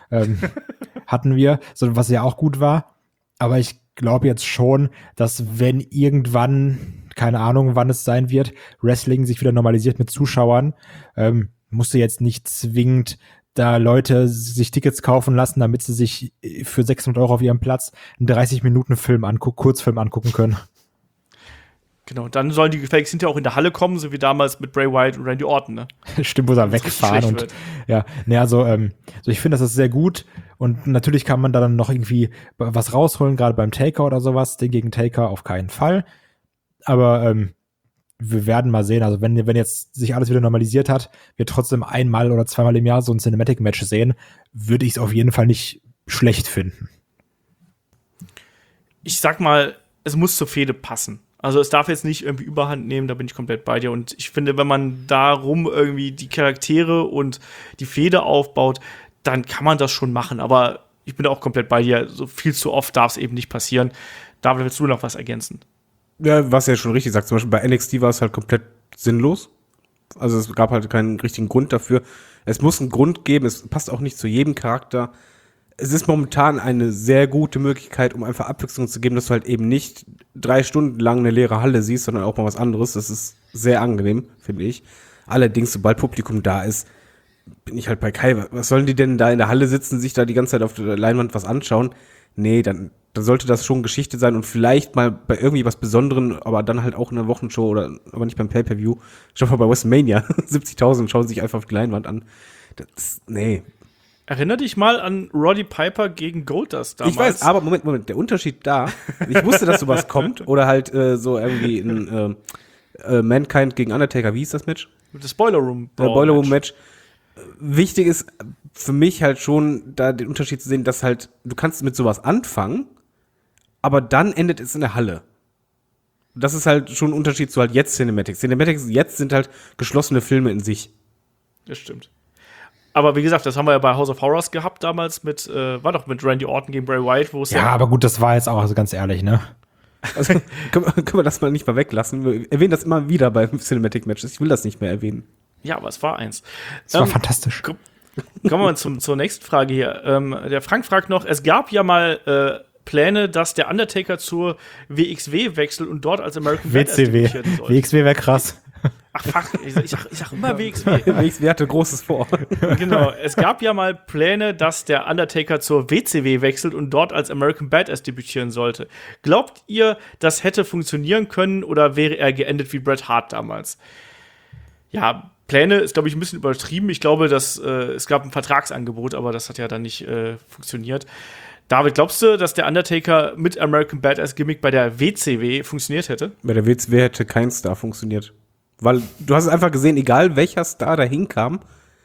hatten wir, so, was ja auch gut war. Aber ich glaube jetzt schon, dass wenn irgendwann, keine Ahnung, wann es sein wird, Wrestling sich wieder normalisiert mit Zuschauern, musst du jetzt nicht zwingend da Leute sich Tickets kaufen lassen, damit sie sich für 600 € auf ihrem Platz einen 30-Minuten-Film Kurzfilm angucken können. Genau, dann sollen die gefälligst hinterher auch in der Halle kommen, so wie damals mit Bray Wyatt und Randy Orton, ne? Stimmt, wo sie Wenn's richtig wegfahren schlecht und wird. ja, ne, also so ich finde, das ist sehr gut und natürlich kann man da dann noch irgendwie was rausholen, gerade beim Taker oder sowas, den gegen Taker auf keinen Fall, aber wir werden mal sehen, also wenn jetzt sich alles wieder normalisiert hat, wir trotzdem einmal oder zweimal im Jahr so ein Cinematic-Match sehen, würde ich es auf jeden Fall nicht schlecht finden. Ich sag mal, es muss zur Fehde passen. Also es darf jetzt nicht irgendwie Überhand nehmen, da bin ich komplett bei dir. Und ich finde, wenn man darum irgendwie die Charaktere und die Fehde aufbaut, dann kann man das schon machen. Aber ich bin auch komplett bei dir. So viel zu oft darf es eben nicht passieren. David, willst du noch was ergänzen? Ja, was er schon richtig sagt. Zum Beispiel bei NXT war es halt komplett sinnlos. Also es gab halt keinen richtigen Grund dafür. Es muss einen Grund geben. Es passt auch nicht zu jedem Charakter. Es ist momentan eine sehr gute Möglichkeit, um einfach Abwechslung zu geben, dass du halt eben nicht 3 Stunden lang eine leere Halle siehst, sondern auch mal was anderes. Das ist sehr angenehm, finde ich. Allerdings, sobald Publikum da ist, bin ich halt bei Kai. Was sollen die denn da in der Halle sitzen, sich da die ganze Zeit auf der Leinwand was anschauen? Nee, dann sollte das schon Geschichte sein und vielleicht mal bei irgendwie was Besonderem, aber dann halt auch in einer Wochenshow oder aber nicht beim Pay-Per-View. Schau mal bei WrestleMania. 70.000 schauen sich einfach auf die Leinwand an. Nee. Erinner dich mal an Roddy Piper gegen Goldust damals. Ich weiß, aber Moment, der Unterschied da, ich wusste, dass sowas kommt, oder halt so irgendwie ein Mankind gegen Undertaker, wie hieß das Match? Das Boiler Room Boiler Room Match. Wichtig ist für mich halt schon, da den Unterschied zu sehen, dass halt, du kannst mit sowas anfangen, aber dann endet es in der Halle. Das ist halt schon ein Unterschied zu halt jetzt Cinematics. Cinematics jetzt sind halt geschlossene Filme in sich. Das stimmt. Aber wie gesagt, das haben wir ja bei House of Horrors gehabt damals war doch mit Randy Orton gegen Bray Wyatt, wo es Ja, aber gut, das war jetzt auch, also ganz ehrlich, ne? Also können wir das mal nicht mal weglassen. Wir erwähnen das immer wieder bei Cinematic Matches. Ich will das nicht mehr erwähnen. Ja, aber es war eins. Das war fantastisch. Kommen wir mal zur nächsten Frage hier. Der Frank fragt noch, es gab ja mal Pläne, dass der Undertaker zur WXW wechselt und dort als American Badass WCW. debütieren soll. WXW wäre krass. Ach fuck, ich sag immer WXW. WXW hatte Großes vor. Genau, es gab ja mal Pläne, dass der Undertaker zur WCW wechselt und dort als American Badass debütieren sollte. Glaubt ihr, das hätte funktionieren können oder wäre er geendet wie Bret Hart damals? Ja, Pläne ist, glaube ich, ein bisschen übertrieben. Ich glaube, dass es gab ein Vertragsangebot, aber das hat ja dann nicht funktioniert. David, glaubst du, dass der Undertaker mit American Badass Gimmick bei der WCW funktioniert hätte? Bei der WXW hätte kein Star funktioniert. Weil du hast es einfach gesehen, egal welcher Star da hinkam,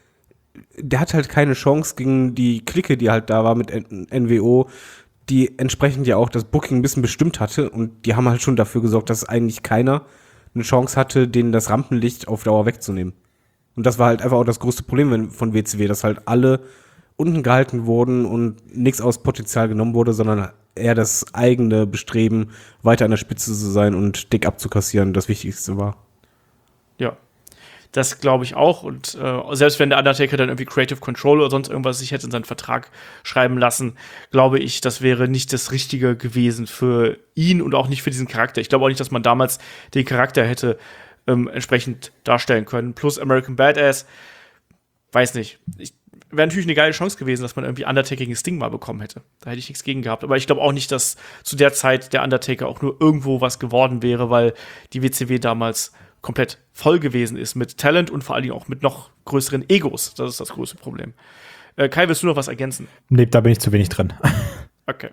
der hat halt keine Chance gegen die Clique, die halt da war mit NWO, die entsprechend ja auch das Booking ein bisschen bestimmt hatte. Und die haben halt schon dafür gesorgt, dass eigentlich keiner eine Chance hatte, denen das Rampenlicht auf Dauer wegzunehmen. Und das war halt einfach auch das größte Problem von WCW, dass halt alle unten gehalten wurden und nichts aus Potenzial genommen wurde, sondern eher das eigene Bestreben, weiter an der Spitze zu sein und dick abzukassieren, das Wichtigste war. Ja, das glaube ich auch. Und selbst wenn der Undertaker dann irgendwie Creative Control oder sonst irgendwas sich hätte in seinen Vertrag schreiben lassen, glaube ich, das wäre nicht das Richtige gewesen für ihn und auch nicht für diesen Charakter. Ich glaube auch nicht, dass man damals den Charakter hätte entsprechend darstellen können. Plus American Badass, weiß nicht. Wäre natürlich eine geile Chance gewesen, dass man irgendwie Undertaker gegen Sting mal bekommen hätte. Da hätte ich nichts gegen gehabt. Aber ich glaube auch nicht, dass zu der Zeit der Undertaker auch nur irgendwo was geworden wäre, weil die WCW damals komplett voll gewesen ist mit Talent und vor allen Dingen auch mit noch größeren Egos. Das ist das größte Problem. Kai, willst du noch was ergänzen? Nee, da bin ich zu wenig drin. Okay.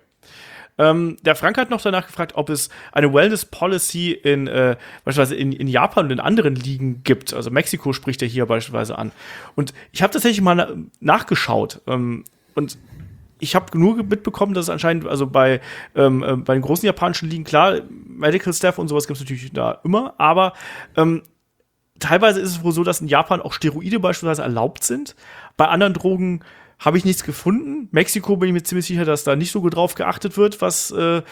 Der Frank hat noch danach gefragt, ob es eine Wellness-Policy beispielsweise in Japan und in anderen Ligen gibt. Also Mexiko spricht er hier beispielsweise an. Und ich habe tatsächlich mal nachgeschaut. Und ich habe nur mitbekommen, dass es anscheinend, also bei den großen japanischen Ligen, klar, Medical Staff und sowas gibt es natürlich da immer, aber teilweise ist es wohl so, dass in Japan auch Steroide beispielsweise erlaubt sind. Bei anderen Drogen habe ich nichts gefunden. Mexiko bin ich mir ziemlich sicher, dass da nicht so gut drauf geachtet wird, was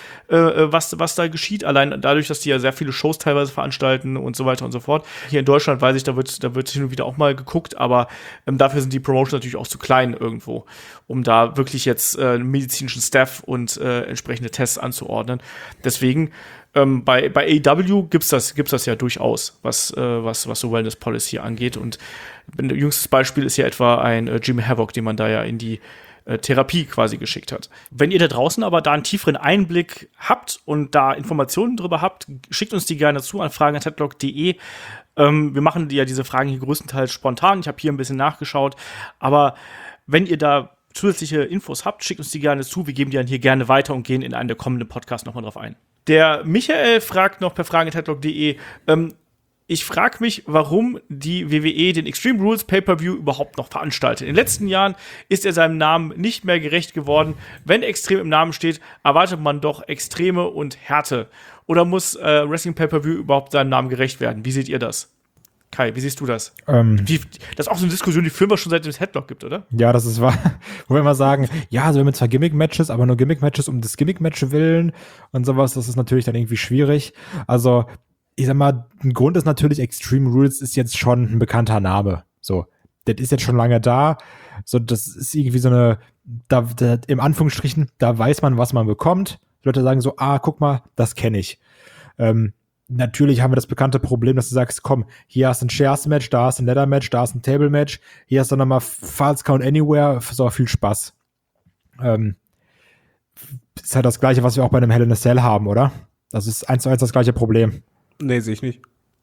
da geschieht. Allein dadurch, dass die ja sehr viele Shows teilweise veranstalten und so weiter und so fort. Hier in Deutschland weiß ich, da wird hin und wieder auch mal geguckt, aber dafür sind die Promotions natürlich auch zu klein irgendwo, um da wirklich jetzt medizinischen Staff und entsprechende Tests anzuordnen. Deswegen bei AEW gibt's das ja durchaus, was so Wellness Policy angeht. Und ein jüngstes Beispiel ist ja etwa ein Jimmy Havoc, den man da ja in die Therapie quasi geschickt hat. Wenn ihr da draußen aber da einen tieferen Einblick habt und da Informationen drüber habt, schickt uns die gerne zu an fragen@headlock.de. Wir machen ja diese Fragen hier größtenteils spontan. Ich habe hier ein bisschen nachgeschaut. Aber wenn ihr da zusätzliche Infos habt, schickt uns die gerne zu. Wir geben die dann hier gerne weiter und gehen in einen der kommenden Podcasts nochmal drauf ein. Der Michael fragt noch per fragen@headlock.de, ich frage mich, warum die WWE den Extreme Rules Pay-Per-View überhaupt noch veranstaltet. In den letzten Jahren ist er seinem Namen nicht mehr gerecht geworden. Wenn Extrem im Namen steht, erwartet man doch Extreme und Härte. Oder muss Wrestling Pay-Per-View überhaupt seinem Namen gerecht werden? Wie seht ihr das? Kai, wie siehst du das? Das ist auch so eine Diskussion, die Firma schon seit dem Headlock gibt, oder? Ja, das ist wahr. Wo wir immer sagen, ja, also wir haben zwar Gimmick-Matches, aber nur Gimmick-Matches um das Gimmick-Match willen und sowas, das ist natürlich dann irgendwie schwierig. Also, ich sag mal, ein Grund ist natürlich, Extreme Rules ist jetzt schon ein bekannter Name. So, das ist jetzt schon lange da. So, das ist irgendwie so eine, im Anführungsstrichen, da weiß man, was man bekommt. Die Leute sagen so, guck mal, das kenne ich. Natürlich haben wir das bekannte Problem, dass du sagst, komm, hier hast du ein Shares-Match, da hast du ein Ladder-Match, da hast du ein Table-Match, hier hast du nochmal Falls Count Anywhere, so viel Spaß. Ist halt das Gleiche, was wir auch bei einem Hell in a Cell haben, oder? Das ist 1:1 das gleiche Problem. Nee, sehe ich nicht.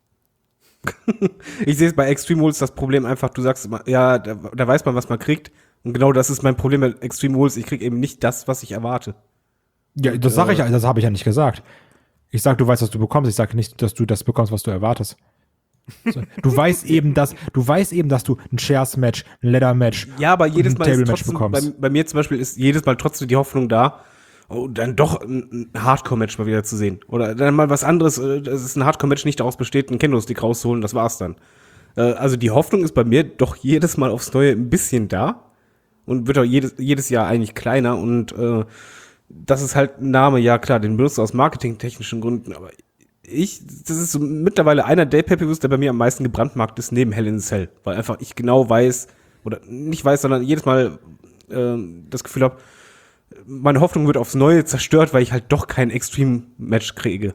Ich sehe es bei Extreme Rules das Problem einfach, du sagst immer, ja, da weiß man, was man kriegt. Und genau das ist mein Problem mit Extreme Rules. Ich kriege eben nicht das, was ich erwarte. Ja, das sage ich, das habe ich ja nicht gesagt. Ich sag, du weißt, was du bekommst. Ich sage nicht, dass du das bekommst, was du erwartest. So, du weißt eben, dass du ein Shares-Match, ein Ladder-Match, ja, aber jedes ein Mal ist Table-Match trotzdem, bekommst. bei mir zum Beispiel ist jedes Mal trotzdem die Hoffnung da, oh, dann doch ein Hardcore-Match mal wieder zu sehen. Oder dann mal was anderes, dass es ein Hardcore-Match nicht daraus besteht, einen Kendo-Stick rauszuholen, das war's dann. Also die Hoffnung ist bei mir doch jedes Mal aufs Neue ein bisschen da und wird auch jedes Jahr eigentlich kleiner und das ist halt ein Name, ja klar, den benutzt du aus marketingtechnischen Gründen, aber das ist so mittlerweile einer der Pay-Per-Views, der bei mir am meisten gebrandmarkt ist, neben Hell in a Cell, weil einfach ich genau weiß, oder nicht weiß, sondern jedes Mal das Gefühl habe, meine Hoffnung wird aufs Neue zerstört, weil ich halt doch kein Extreme-Match kriege.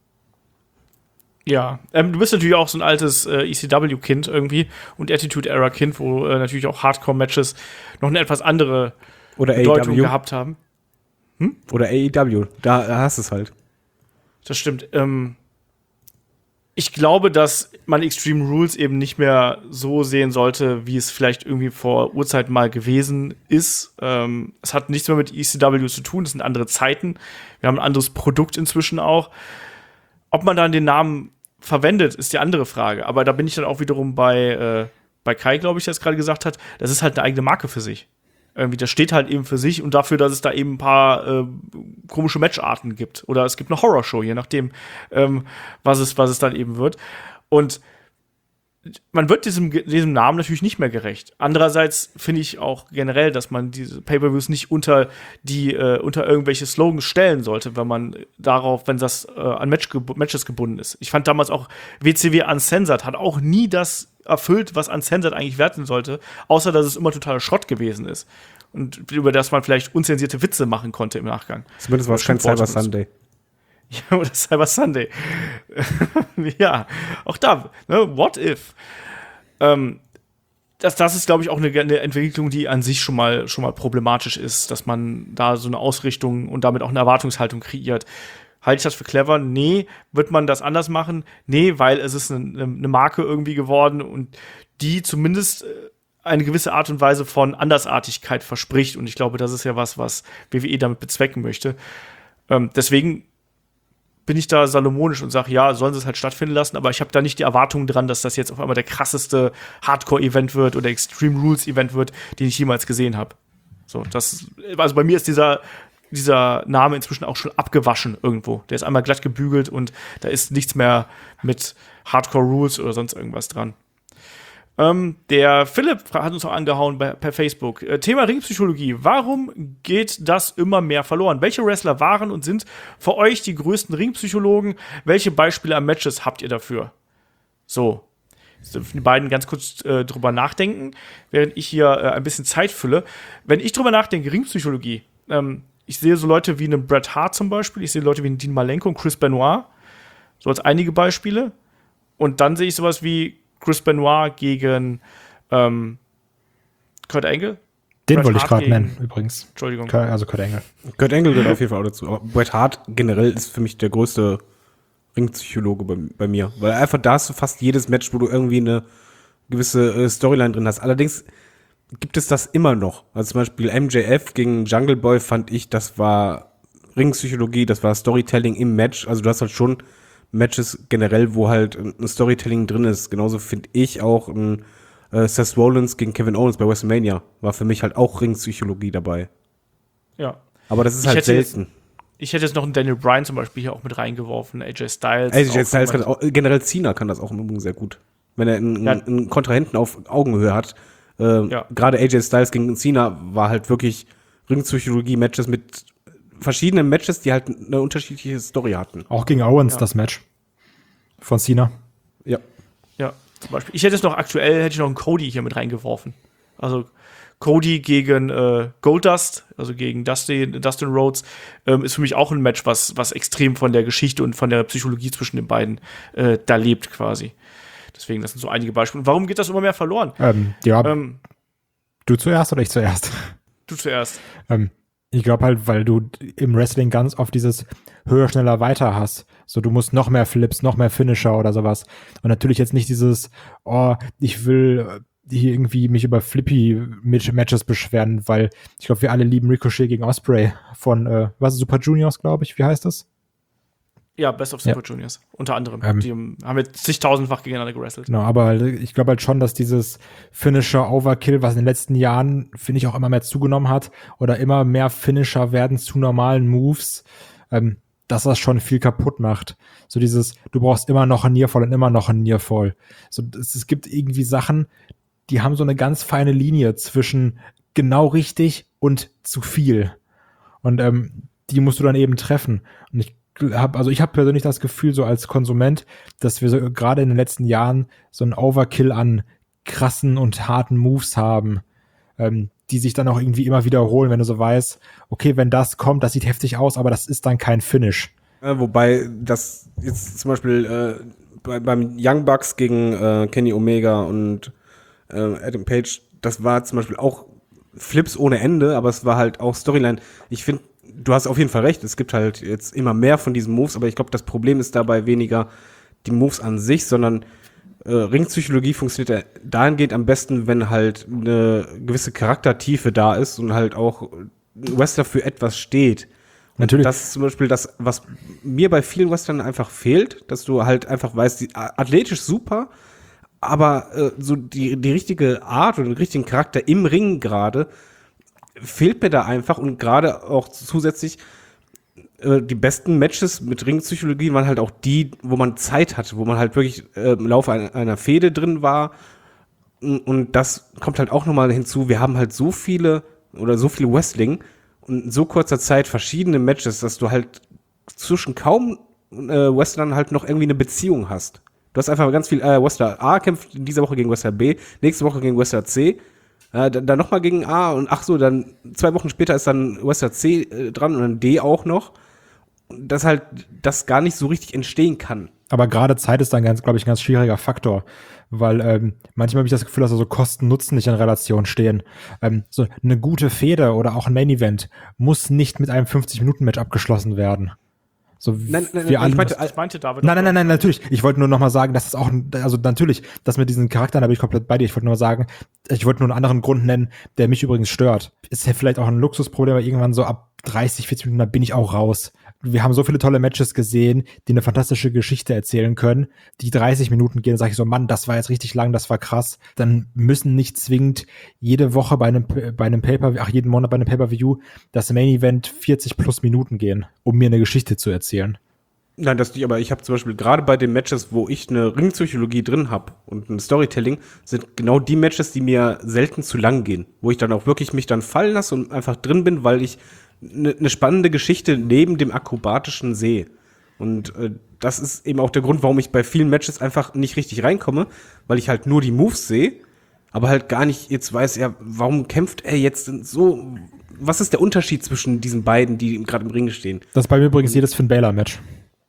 Ja, du bist natürlich auch so ein altes ECW-Kind irgendwie und Attitude-Era-Kind, wo natürlich auch Hardcore-Matches noch eine etwas andere Oder Bedeutung AEW. gehabt haben. Oder AEW, da hast du es halt. Das stimmt. Ich glaube, dass man Extreme Rules eben nicht mehr so sehen sollte, wie es vielleicht irgendwie vor Urzeiten mal gewesen ist. Es hat nichts mehr mit ECW zu tun, das sind andere Zeiten. Wir haben ein anderes Produkt inzwischen auch. Ob man dann den Namen verwendet, ist die andere Frage. Aber da bin ich dann auch wiederum bei Kai, glaube ich, der es gerade gesagt hat. Das ist halt eine eigene Marke für sich. Irgendwie, das steht halt eben für sich und dafür, dass es da eben ein paar komische Matcharten gibt. Oder es gibt eine Horrorshow, je nachdem, was es dann eben wird. Und man wird diesem Namen natürlich nicht mehr gerecht. Andererseits finde ich auch generell, dass man diese Pay-Per-Views nicht unter irgendwelche Slogans stellen sollte, wenn das an Matches gebunden ist. Ich fand damals auch WCW Uncensored hat auch nie das erfüllt, was Uncensored eigentlich werden sollte, außer dass es immer totaler Schrott gewesen ist. Und über das man vielleicht unzensierte Witze machen konnte im Nachgang. Zumindest war es kein Cyber Sunday. Ja, oder Cyber Sunday. Ja, auch da, ne, what if? Das ist, glaube ich, auch eine Entwicklung, die an sich schon mal problematisch ist, dass man da so eine Ausrichtung und damit auch eine Erwartungshaltung kreiert. Halte ich das für clever? Nee. Wird man das anders machen? Nee, weil es ist eine Marke irgendwie geworden und die zumindest eine gewisse Art und Weise von Andersartigkeit verspricht. Und ich glaube, das ist ja was WWE damit bezwecken möchte. Deswegen bin ich da salomonisch und sage, ja, sollen sie es halt stattfinden lassen, aber ich habe da nicht die Erwartung dran, dass das jetzt auf einmal der krasseste Hardcore-Event wird oder Extreme Rules-Event wird, den ich jemals gesehen habe. So, also bei mir ist dieser Name inzwischen auch schon abgewaschen irgendwo. Der ist einmal glatt gebügelt und da ist nichts mehr mit Hardcore Rules oder sonst irgendwas dran. Der Philipp hat uns auch angehauen per Facebook. Thema Ringpsychologie. Warum geht das immer mehr verloren? Welche Wrestler waren und sind für euch die größten Ringpsychologen? Welche Beispiele an Matches habt ihr dafür? So. Jetzt dürfen die beiden ganz kurz drüber nachdenken, während ich hier ein bisschen Zeit fülle. Wenn ich drüber nachdenke, Ringpsychologie, ich sehe so Leute wie einen Bret Hart zum Beispiel, ich sehe Leute wie einen Dean Malenko und Chris Benoit, so als einige Beispiele. Und dann sehe ich sowas wie Chris Benoit gegen Kurt Angle. Den wollte ich gerade nennen, übrigens. Entschuldigung. Also Kurt Angle. Kurt Angle gehört auf jeden Fall auch dazu. Aber Bret Hart generell ist für mich der größte Ringpsychologe bei mir. Weil einfach da hast du fast jedes Match, wo du irgendwie eine gewisse Storyline drin hast. Allerdings gibt es das immer noch. Also zum Beispiel MJF gegen Jungle Boy fand ich, das war Ringpsychologie, das war Storytelling im Match. Also du hast halt schon Matches generell, wo halt ein Storytelling drin ist. Genauso finde ich auch ein Seth Rollins gegen Kevin Owens bei WrestleMania war für mich halt auch Ringpsychologie dabei. Ja. Aber das ist halt selten. Ich hätte jetzt noch einen Daniel Bryan zum Beispiel hier auch mit reingeworfen, AJ Styles. AJ Styles kann auch, generell Cena kann das auch im Übrigen sehr gut. Wenn er einen Kontrahenten auf Augenhöhe hat. Gerade AJ Styles gegen Cena war halt wirklich Ringpsychologie-Matches mit verschiedenen Matches, die halt eine unterschiedliche Story hatten. Auch gegen Owens das Match von Cena. Ja. Ja, zum Beispiel. Ich hätte jetzt noch einen Cody hier mit reingeworfen. Also Cody gegen Goldust, also gegen Dustin Rhodes, ist für mich auch ein Match, was extrem von der Geschichte und von der Psychologie zwischen den beiden da lebt quasi. Deswegen, das sind so einige Beispiele. Und warum geht das immer mehr verloren? Du zuerst oder ich zuerst? Du zuerst. Ich glaube halt, weil du im Wrestling ganz oft dieses höher, schneller, weiter hast. So, du musst noch mehr Flips, noch mehr Finisher oder sowas. Und natürlich jetzt nicht dieses, ich will hier irgendwie mich über Flippy-Matches beschweren, weil ich glaube, wir alle lieben Ricochet gegen Ospreay von, Super Juniors, glaube ich. Wie heißt das? Ja, Best of Super Juniors, unter anderem. Die haben jetzt zigtausendfach gegeneinander gewrestelt. Genau, aber ich glaube halt schon, dass dieses Finisher-Overkill, was in den letzten Jahren, finde ich, auch immer mehr zugenommen hat, oder immer mehr Finisher werden zu normalen Moves, dass das schon viel kaputt macht. So dieses, du brauchst immer noch ein Nearfall und immer noch ein Nearfall. So, es gibt irgendwie Sachen, die haben so eine ganz feine Linie zwischen genau richtig und zu viel. Und die musst du dann eben treffen. Und ich habe persönlich das Gefühl, so als Konsument, dass wir so gerade in den letzten Jahren so einen Overkill an krassen und harten Moves haben, die sich dann auch irgendwie immer wiederholen, wenn du so weißt, okay, wenn das kommt, das sieht heftig aus, aber das ist dann kein Finish. Wobei das jetzt zum Beispiel beim Young Bucks gegen Kenny Omega und Adam Page, das war zum Beispiel auch Flips ohne Ende, aber es war halt auch Storyline. Ich finde, du hast auf jeden Fall recht, es gibt halt jetzt immer mehr von diesen Moves, aber ich glaube, das Problem ist dabei weniger die Moves an sich, sondern Ringpsychologie funktioniert ja dahingehend am besten, wenn halt eine gewisse Charaktertiefe da ist und halt auch ein Wrestler für etwas steht. Natürlich. Das ist zum Beispiel das, was mir bei vielen Wrestlern einfach fehlt, dass du halt einfach weißt, die athletisch super, aber so die richtige Art oder den richtigen Charakter im Ring gerade fehlt mir da einfach, und gerade auch zusätzlich die besten Matches mit Ringpsychologie waren halt auch die, wo man Zeit hatte, wo man halt wirklich im Laufe einer Fehde drin war, und das kommt halt auch nochmal hinzu, wir haben halt so viel Wrestling und in so kurzer Zeit verschiedene Matches, dass du halt zwischen kaum Wrestlern halt noch irgendwie eine Beziehung hast. Du hast einfach ganz viel, Wrestler A kämpft in dieser Woche gegen Wrestler B, nächste Woche gegen Wrestler C, dann nochmal gegen A, und dann 2 Wochen später ist dann Wrestler C dran und dann D auch noch. Dass halt das gar nicht so richtig entstehen kann. Aber gerade Zeit ist dann, glaube ich, ein ganz schwieriger Faktor, weil manchmal habe ich das Gefühl, dass so Kosten-Nutzen nicht in Relation stehen. So eine gute Fehde oder auch ein Main-Event muss nicht mit einem 50-Minuten-Match abgeschlossen werden. So, Nein, ich meinte David. Nein, natürlich. Ich wollte nur noch mal sagen, dass es auch, also natürlich, das mit diesen Charakteren, da bin ich komplett bei dir. Ich wollte nur sagen, ich wollte nur einen anderen Grund nennen, der mich übrigens stört. Ist ja vielleicht auch ein Luxusproblem, aber irgendwann so ab 30, 40 Minuten, da bin ich auch raus. Wir haben so viele tolle Matches gesehen, die eine fantastische Geschichte erzählen können. Die 30 Minuten gehen, sage ich so, Mann, das war jetzt richtig lang, das war krass. Dann müssen nicht zwingend jede Woche bei einem Pay-Per-View, jeden Monat bei einem Pay-Per-View das Main-Event 40 plus Minuten gehen, um mir eine Geschichte zu erzählen. Nein, das nicht, aber ich habe zum Beispiel gerade bei den Matches, wo ich eine Ringpsychologie drin habe und ein Storytelling, sind genau die Matches, die mir selten zu lang gehen, wo ich dann auch wirklich mich dann fallen lasse und einfach drin bin, weil ich eine spannende Geschichte neben dem Akrobatischen sehe. Und das ist eben auch der Grund, warum ich bei vielen Matches einfach nicht richtig reinkomme, weil ich halt nur die Moves sehe, aber halt gar nicht jetzt weiß, ja, warum kämpft er jetzt so? Was ist der Unterschied zwischen diesen beiden, die gerade im Ring stehen? Das ist bei mir übrigens jedes Finn Balor-Match.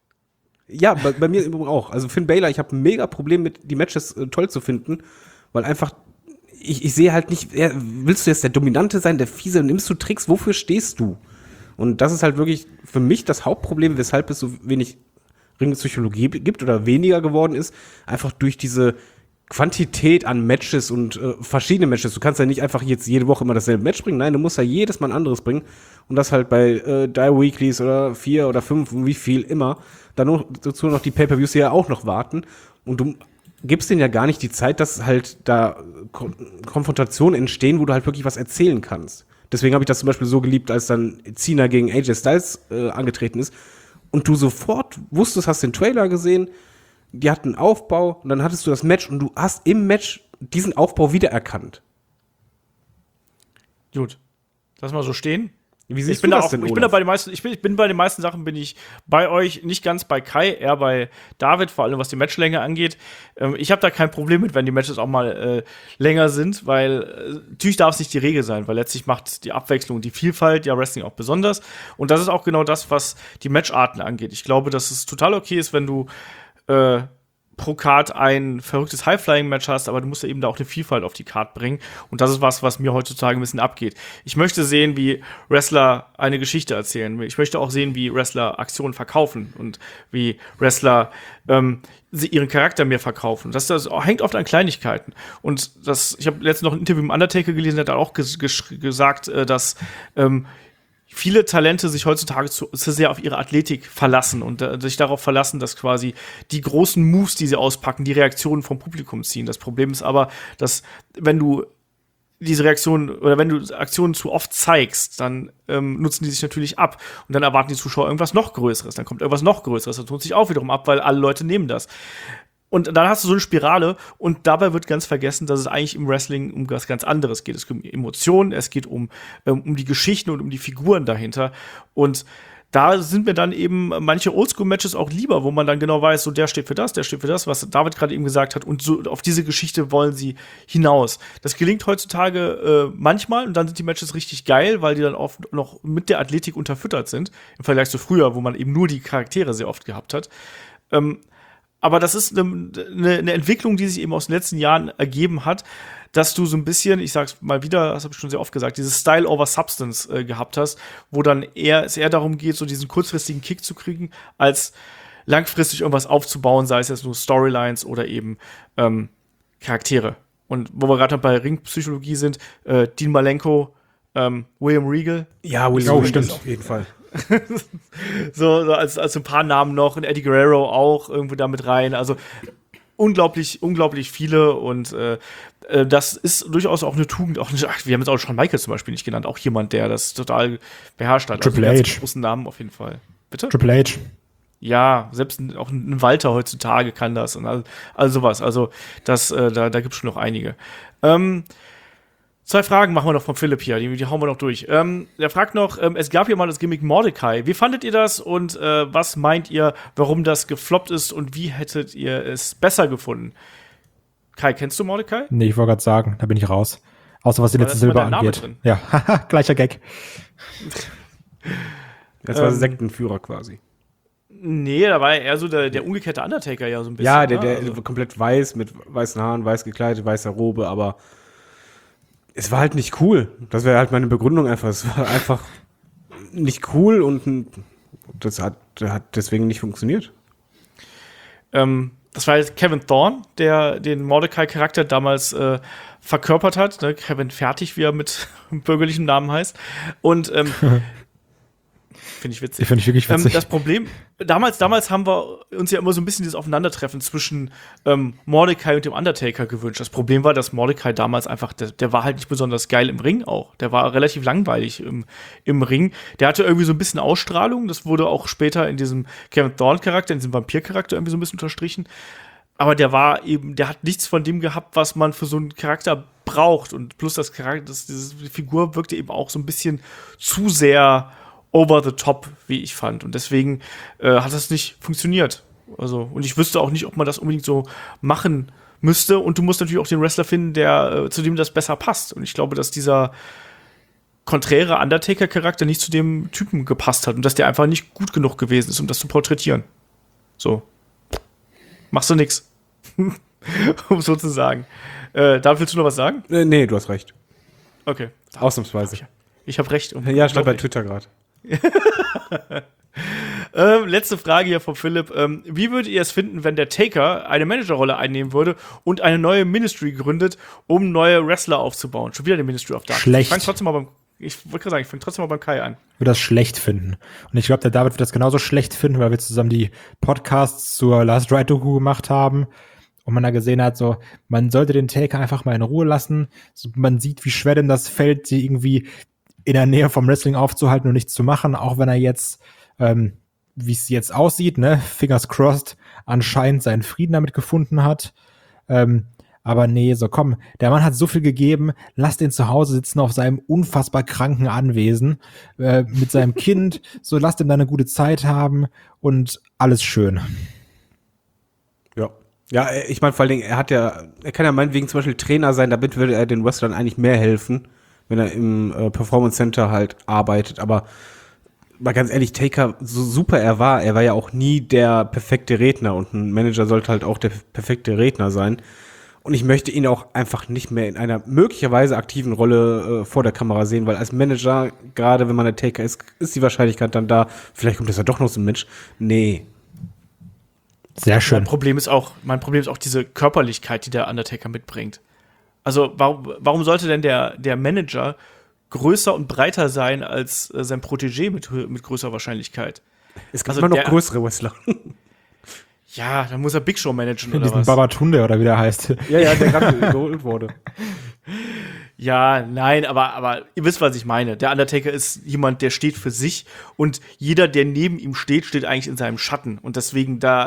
Ja, bei mir übrigens auch. Also Finn Balor, ich habe ein mega Problem mit, die Matches toll zu finden, weil einfach ich sehe halt nicht, willst du jetzt der Dominante sein, der Fiese, nimmst du Tricks, wofür stehst du? Und das ist halt wirklich für mich das Hauptproblem, weshalb es so wenig Ringpsychologie gibt oder weniger geworden ist, einfach durch diese Quantität an Matches und verschiedene Matches. Du kannst ja nicht einfach jetzt jede Woche immer dasselbe Match bringen, nein, du musst ja jedes Mal ein anderes bringen, und das halt bei Die Weeklies oder 4 oder 5, wie viel immer. Dann noch, dazu noch die Pay-Per-Views, die ja auch noch warten, und du gibst denen ja gar nicht die Zeit, dass halt da Konfrontationen entstehen, wo du halt wirklich was erzählen kannst. Deswegen habe ich das zum Beispiel so geliebt, als dann Cena gegen AJ Styles angetreten ist und du sofort wusstest, hast den Trailer gesehen, die hatten einen Aufbau und dann hattest du das Match und du hast im Match diesen Aufbau wiedererkannt. Gut, lass mal so stehen. Wie siehst du das denn, ich bin bei den meisten Sachen bin ich bei euch, nicht ganz bei Kai, eher bei David, vor allem was die Matchlänge angeht. Ich habe da kein Problem mit, wenn die Matches auch mal länger sind, weil natürlich darf es nicht die Regel sein, weil letztlich macht die Abwechslung, die Vielfalt ja Wrestling auch besonders. Und das ist auch genau das, was die Matcharten angeht. Ich glaube, dass es total okay ist, wenn du pro Card ein verrücktes High-Flying-Match hast, aber du musst ja eben da auch eine Vielfalt auf die Card bringen. Und das ist was mir heutzutage ein bisschen abgeht. Ich möchte sehen, wie Wrestler eine Geschichte erzählen. Ich möchte auch sehen, wie Wrestler Aktionen verkaufen und wie Wrestler sie ihren Charakter mir verkaufen. Das hängt oft an Kleinigkeiten. Und ich habe letztens noch ein Interview mit Undertaker gelesen, der hat auch gesagt, dass viele Talente sich heutzutage zu sehr auf ihre Athletik verlassen und sich darauf verlassen, dass quasi die großen Moves, die sie auspacken, die Reaktionen vom Publikum ziehen. Das Problem ist aber, dass wenn du diese Reaktionen oder wenn du Aktionen zu oft zeigst, dann nutzen die sich natürlich ab und dann erwarten die Zuschauer irgendwas noch Größeres, dann kommt irgendwas noch Größeres, das tut sich auch wiederum ab, weil alle Leute nehmen das. Und dann hast du so eine Spirale und dabei wird ganz vergessen, dass es eigentlich im Wrestling um was ganz anderes geht. Es geht um Emotionen, es geht um die Geschichten und um die Figuren dahinter. Und da sind mir dann eben manche Oldschool-Matches auch lieber, wo man dann genau weiß, so der steht für das, was David gerade eben gesagt hat. Und so auf diese Geschichte wollen sie hinaus. Das gelingt heutzutage manchmal und dann sind die Matches richtig geil, weil die dann oft noch mit der Athletik unterfüttert sind. Im Vergleich zu früher, wo man eben nur die Charaktere sehr oft gehabt hat. Aber das ist eine Entwicklung, die sich eben aus den letzten Jahren ergeben hat, dass du so ein bisschen, ich sag's mal wieder, das habe ich schon sehr oft gesagt, dieses Style over Substance gehabt hast, wo dann es eher darum geht, so diesen kurzfristigen Kick zu kriegen, als langfristig irgendwas aufzubauen, sei es jetzt nur Storylines oder eben Charaktere. Und wo wir gerade bei Ringpsychologie sind, Dean Malenko, William Regal. Ja, William Regal stimmt auf jeden Fall. so als ein paar Namen noch, und Eddie Guerrero auch irgendwo da mit rein. Also unglaublich viele und das ist durchaus auch eine Tugend. Auch wir haben jetzt auch schon Michael zum Beispiel nicht genannt, auch jemand, der das total beherrscht hat. Triple also H. Großen Namen auf jeden Fall. Bitte? Triple H. Ja, selbst auch ein Walter heutzutage kann das und all sowas. Also da gibt's schon noch einige. 2 Fragen machen wir noch von Philipp hier, die hauen wir noch durch. Der fragt noch, es gab ja mal das Gimmick Mordecai. Wie fandet ihr das und was meint ihr, warum das gefloppt ist und wie hättet ihr es besser gefunden? Kai, kennst du Mordecai? Nee, ich wollte gerade sagen, da bin ich raus. Außer was die letzte Silber angeht. Drin. Ja, gleicher Gag. Das war Sektenführer quasi. Nee, da war eher so der umgekehrte Undertaker ja so ein bisschen. Ja, der komplett weiß, mit weißen Haaren, weiß gekleidet, weißer Robe, aber es war halt nicht cool. Das wäre halt meine Begründung einfach. Es war einfach nicht cool und das hat deswegen nicht funktioniert. Das war jetzt Kevin Thorne, der den Mordecai-Charakter damals verkörpert hat. Ne? Kevin Fertig, wie er mit bürgerlichem Namen heißt. Und finde ich witzig. Finde ich wirklich witzig. Das Problem, damals haben wir uns ja immer so ein bisschen dieses Aufeinandertreffen zwischen Mordecai und dem Undertaker gewünscht. Das Problem war, dass Mordecai damals einfach, der war halt nicht besonders geil im Ring auch. Der war relativ langweilig im Ring. Der hatte irgendwie so ein bisschen Ausstrahlung. Das wurde auch später in diesem Kevin Thorne-Charakter, in diesem Vampir-Charakter irgendwie so ein bisschen unterstrichen. Aber der hat nichts von dem gehabt, was man für so einen Charakter braucht. Und plus diese Figur wirkte eben auch so ein bisschen zu sehr over the top, wie ich fand. Und deswegen hat das nicht funktioniert. Also, und ich wüsste auch nicht, ob man das unbedingt so machen müsste. Und du musst natürlich auch den Wrestler finden, zu dem das besser passt. Und ich glaube, dass dieser konträre Undertaker-Charakter nicht zu dem Typen gepasst hat und dass der einfach nicht gut genug gewesen ist, um das zu porträtieren. So. Machst du nix. Um so zu sagen. Da willst du noch was sagen? Nee, du hast recht. Okay. Ausnahmsweise. Ich habe recht. Ja, stand bei Twitter gerade. Letzte Frage hier von Philipp. Wie würdet ihr es finden, wenn der Taker eine Managerrolle einnehmen würde und eine neue Ministry gründet, um neue Wrestler aufzubauen? Schon wieder die Ministry of Darkness. Schlecht. Ich wollte gerade sagen, ich fange trotzdem mal beim Kai an. Ich würde das schlecht finden. Und ich glaube, der David wird das genauso schlecht finden, weil wir zusammen die Podcasts zur Last Ride Doku gemacht haben und man da gesehen hat, so, man sollte den Taker einfach mal in Ruhe lassen. So, man sieht, wie schwer denn das fällt, sie irgendwie in der Nähe vom Wrestling aufzuhalten und nichts zu machen, auch wenn er jetzt, wie es jetzt aussieht, ne, fingers crossed, anscheinend seinen Frieden damit gefunden hat. Aber nee, so komm, der Mann hat so viel gegeben, lass den zu Hause sitzen auf seinem unfassbar kranken Anwesen mit seinem Kind, so lass dem da eine gute Zeit haben und alles schön. Ja. Ja, ich meine, vor allen Dingen, er kann ja meinetwegen zum Beispiel Trainer sein, damit würde er den Wrestlern eigentlich mehr helfen, wenn er im Performance Center halt arbeitet, aber mal ganz ehrlich, Taker, so super er war ja auch nie der perfekte Redner und ein Manager sollte halt auch der perfekte Redner sein. Und ich möchte ihn auch einfach nicht mehr in einer möglicherweise aktiven Rolle vor der Kamera sehen, weil als Manager, gerade wenn man der Taker ist die Wahrscheinlichkeit dann da, vielleicht kommt das ja doch noch so ein Mensch. Nee. Sehr schön. Mein Problem ist auch diese Körperlichkeit, die der Undertaker mitbringt. Also warum sollte denn der Manager größer und breiter sein als sein Protégé mit größerer Wahrscheinlichkeit? Es gibt immer noch größere Wrestler. Ja, dann muss er Big Show managen oder diesen was? Babatunde oder wie der heißt. Ja, der gerade geholt wurde. Ja, nein, aber ihr wisst, was ich meine. Der Undertaker ist jemand, der steht für sich und jeder, der neben ihm steht, steht eigentlich in seinem Schatten. Und deswegen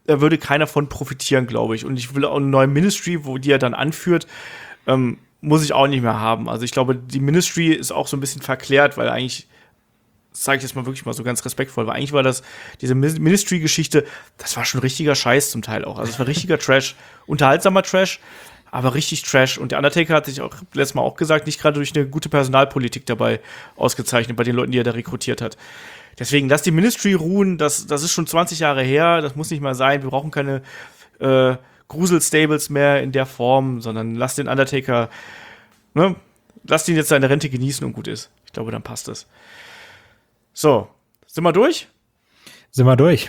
würde keiner von profitieren, glaube ich. Und ich will auch eine neue Ministry, die er dann anführt, muss ich auch nicht mehr haben. Also ich glaube, die Ministry ist auch so ein bisschen verklärt, weil eigentlich, sage ich jetzt mal wirklich mal so ganz respektvoll, weil eigentlich war diese Ministry-Geschichte, das war schon richtiger Scheiß zum Teil auch. Also es war richtiger Trash, unterhaltsamer Trash, aber richtig Trash. Und der Undertaker hat sich auch letztes Mal auch gesagt, nicht gerade durch eine gute Personalpolitik dabei ausgezeichnet, bei den Leuten, die er da rekrutiert hat. Deswegen, lass die Ministry ruhen, das ist schon 20 Jahre her, das muss nicht mal sein, wir brauchen keine Grusel-Stables mehr in der Form, sondern lass den Undertaker, ne, lass ihn jetzt seine Rente genießen und gut ist. Ich glaube, dann passt es. So, sind wir durch? Sind wir durch.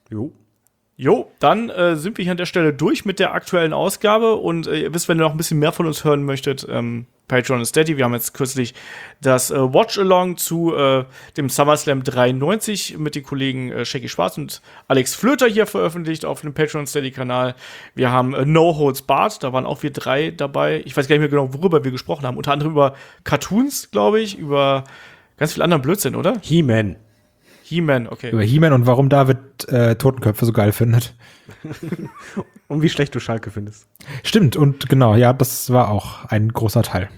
Jo, dann sind wir hier an der Stelle durch mit der aktuellen Ausgabe und ihr wisst, wenn ihr noch ein bisschen mehr von uns hören möchtet, Patreon und Steady. Wir haben jetzt kürzlich das Watch-Along zu dem SummerSlam 93 mit den Kollegen Shaggy Schwarz und Alex Flöter hier veröffentlicht auf dem Patreon und Steady-Kanal. Wir haben No Holds Barred, da waren auch wir 3 dabei. Ich weiß gar nicht mehr genau, worüber wir gesprochen haben. Unter anderem über Cartoons, glaube ich, über ganz viel anderen Blödsinn, oder? He-Man, okay. Über He-Man und warum David Totenköpfe so geil findet. Und wie schlecht du Schalke findest. Stimmt, und genau, ja, das war auch ein großer Teil.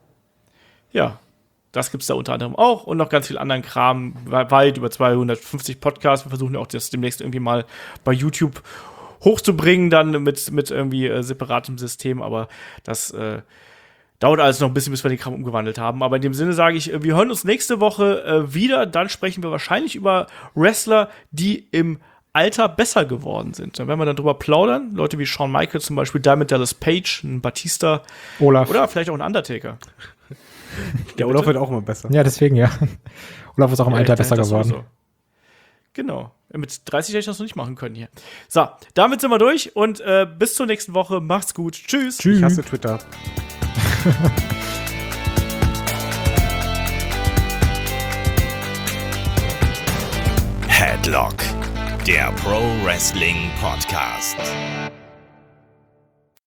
Ja, das gibt's da unter anderem auch und noch ganz viel anderen Kram, weit über 250 Podcasts. Wir versuchen auch das demnächst irgendwie mal bei YouTube hochzubringen, dann mit irgendwie separatem System, aber das dauert alles noch ein bisschen, bis wir den Kram umgewandelt haben. Aber in dem Sinne sage ich, wir hören uns nächste Woche wieder. Dann sprechen wir wahrscheinlich über Wrestler, die im Alter besser geworden sind. Da werden wir dann drüber plaudern. Leute wie Shawn Michaels zum Beispiel, Diamond Dallas Page, ein Batista. Olaf. Oder vielleicht auch ein Undertaker. Der Olaf wird auch immer besser. Ja, deswegen, ja. Olaf ist auch im Alter besser geworden. Sowieso. Genau. Mit 30 hätte ich das noch nicht machen können hier. So, damit sind wir durch und bis zur nächsten Woche. Macht's gut. Tschüss. Ich hasse Twitter. Headlock, der Pro Wrestling Podcast.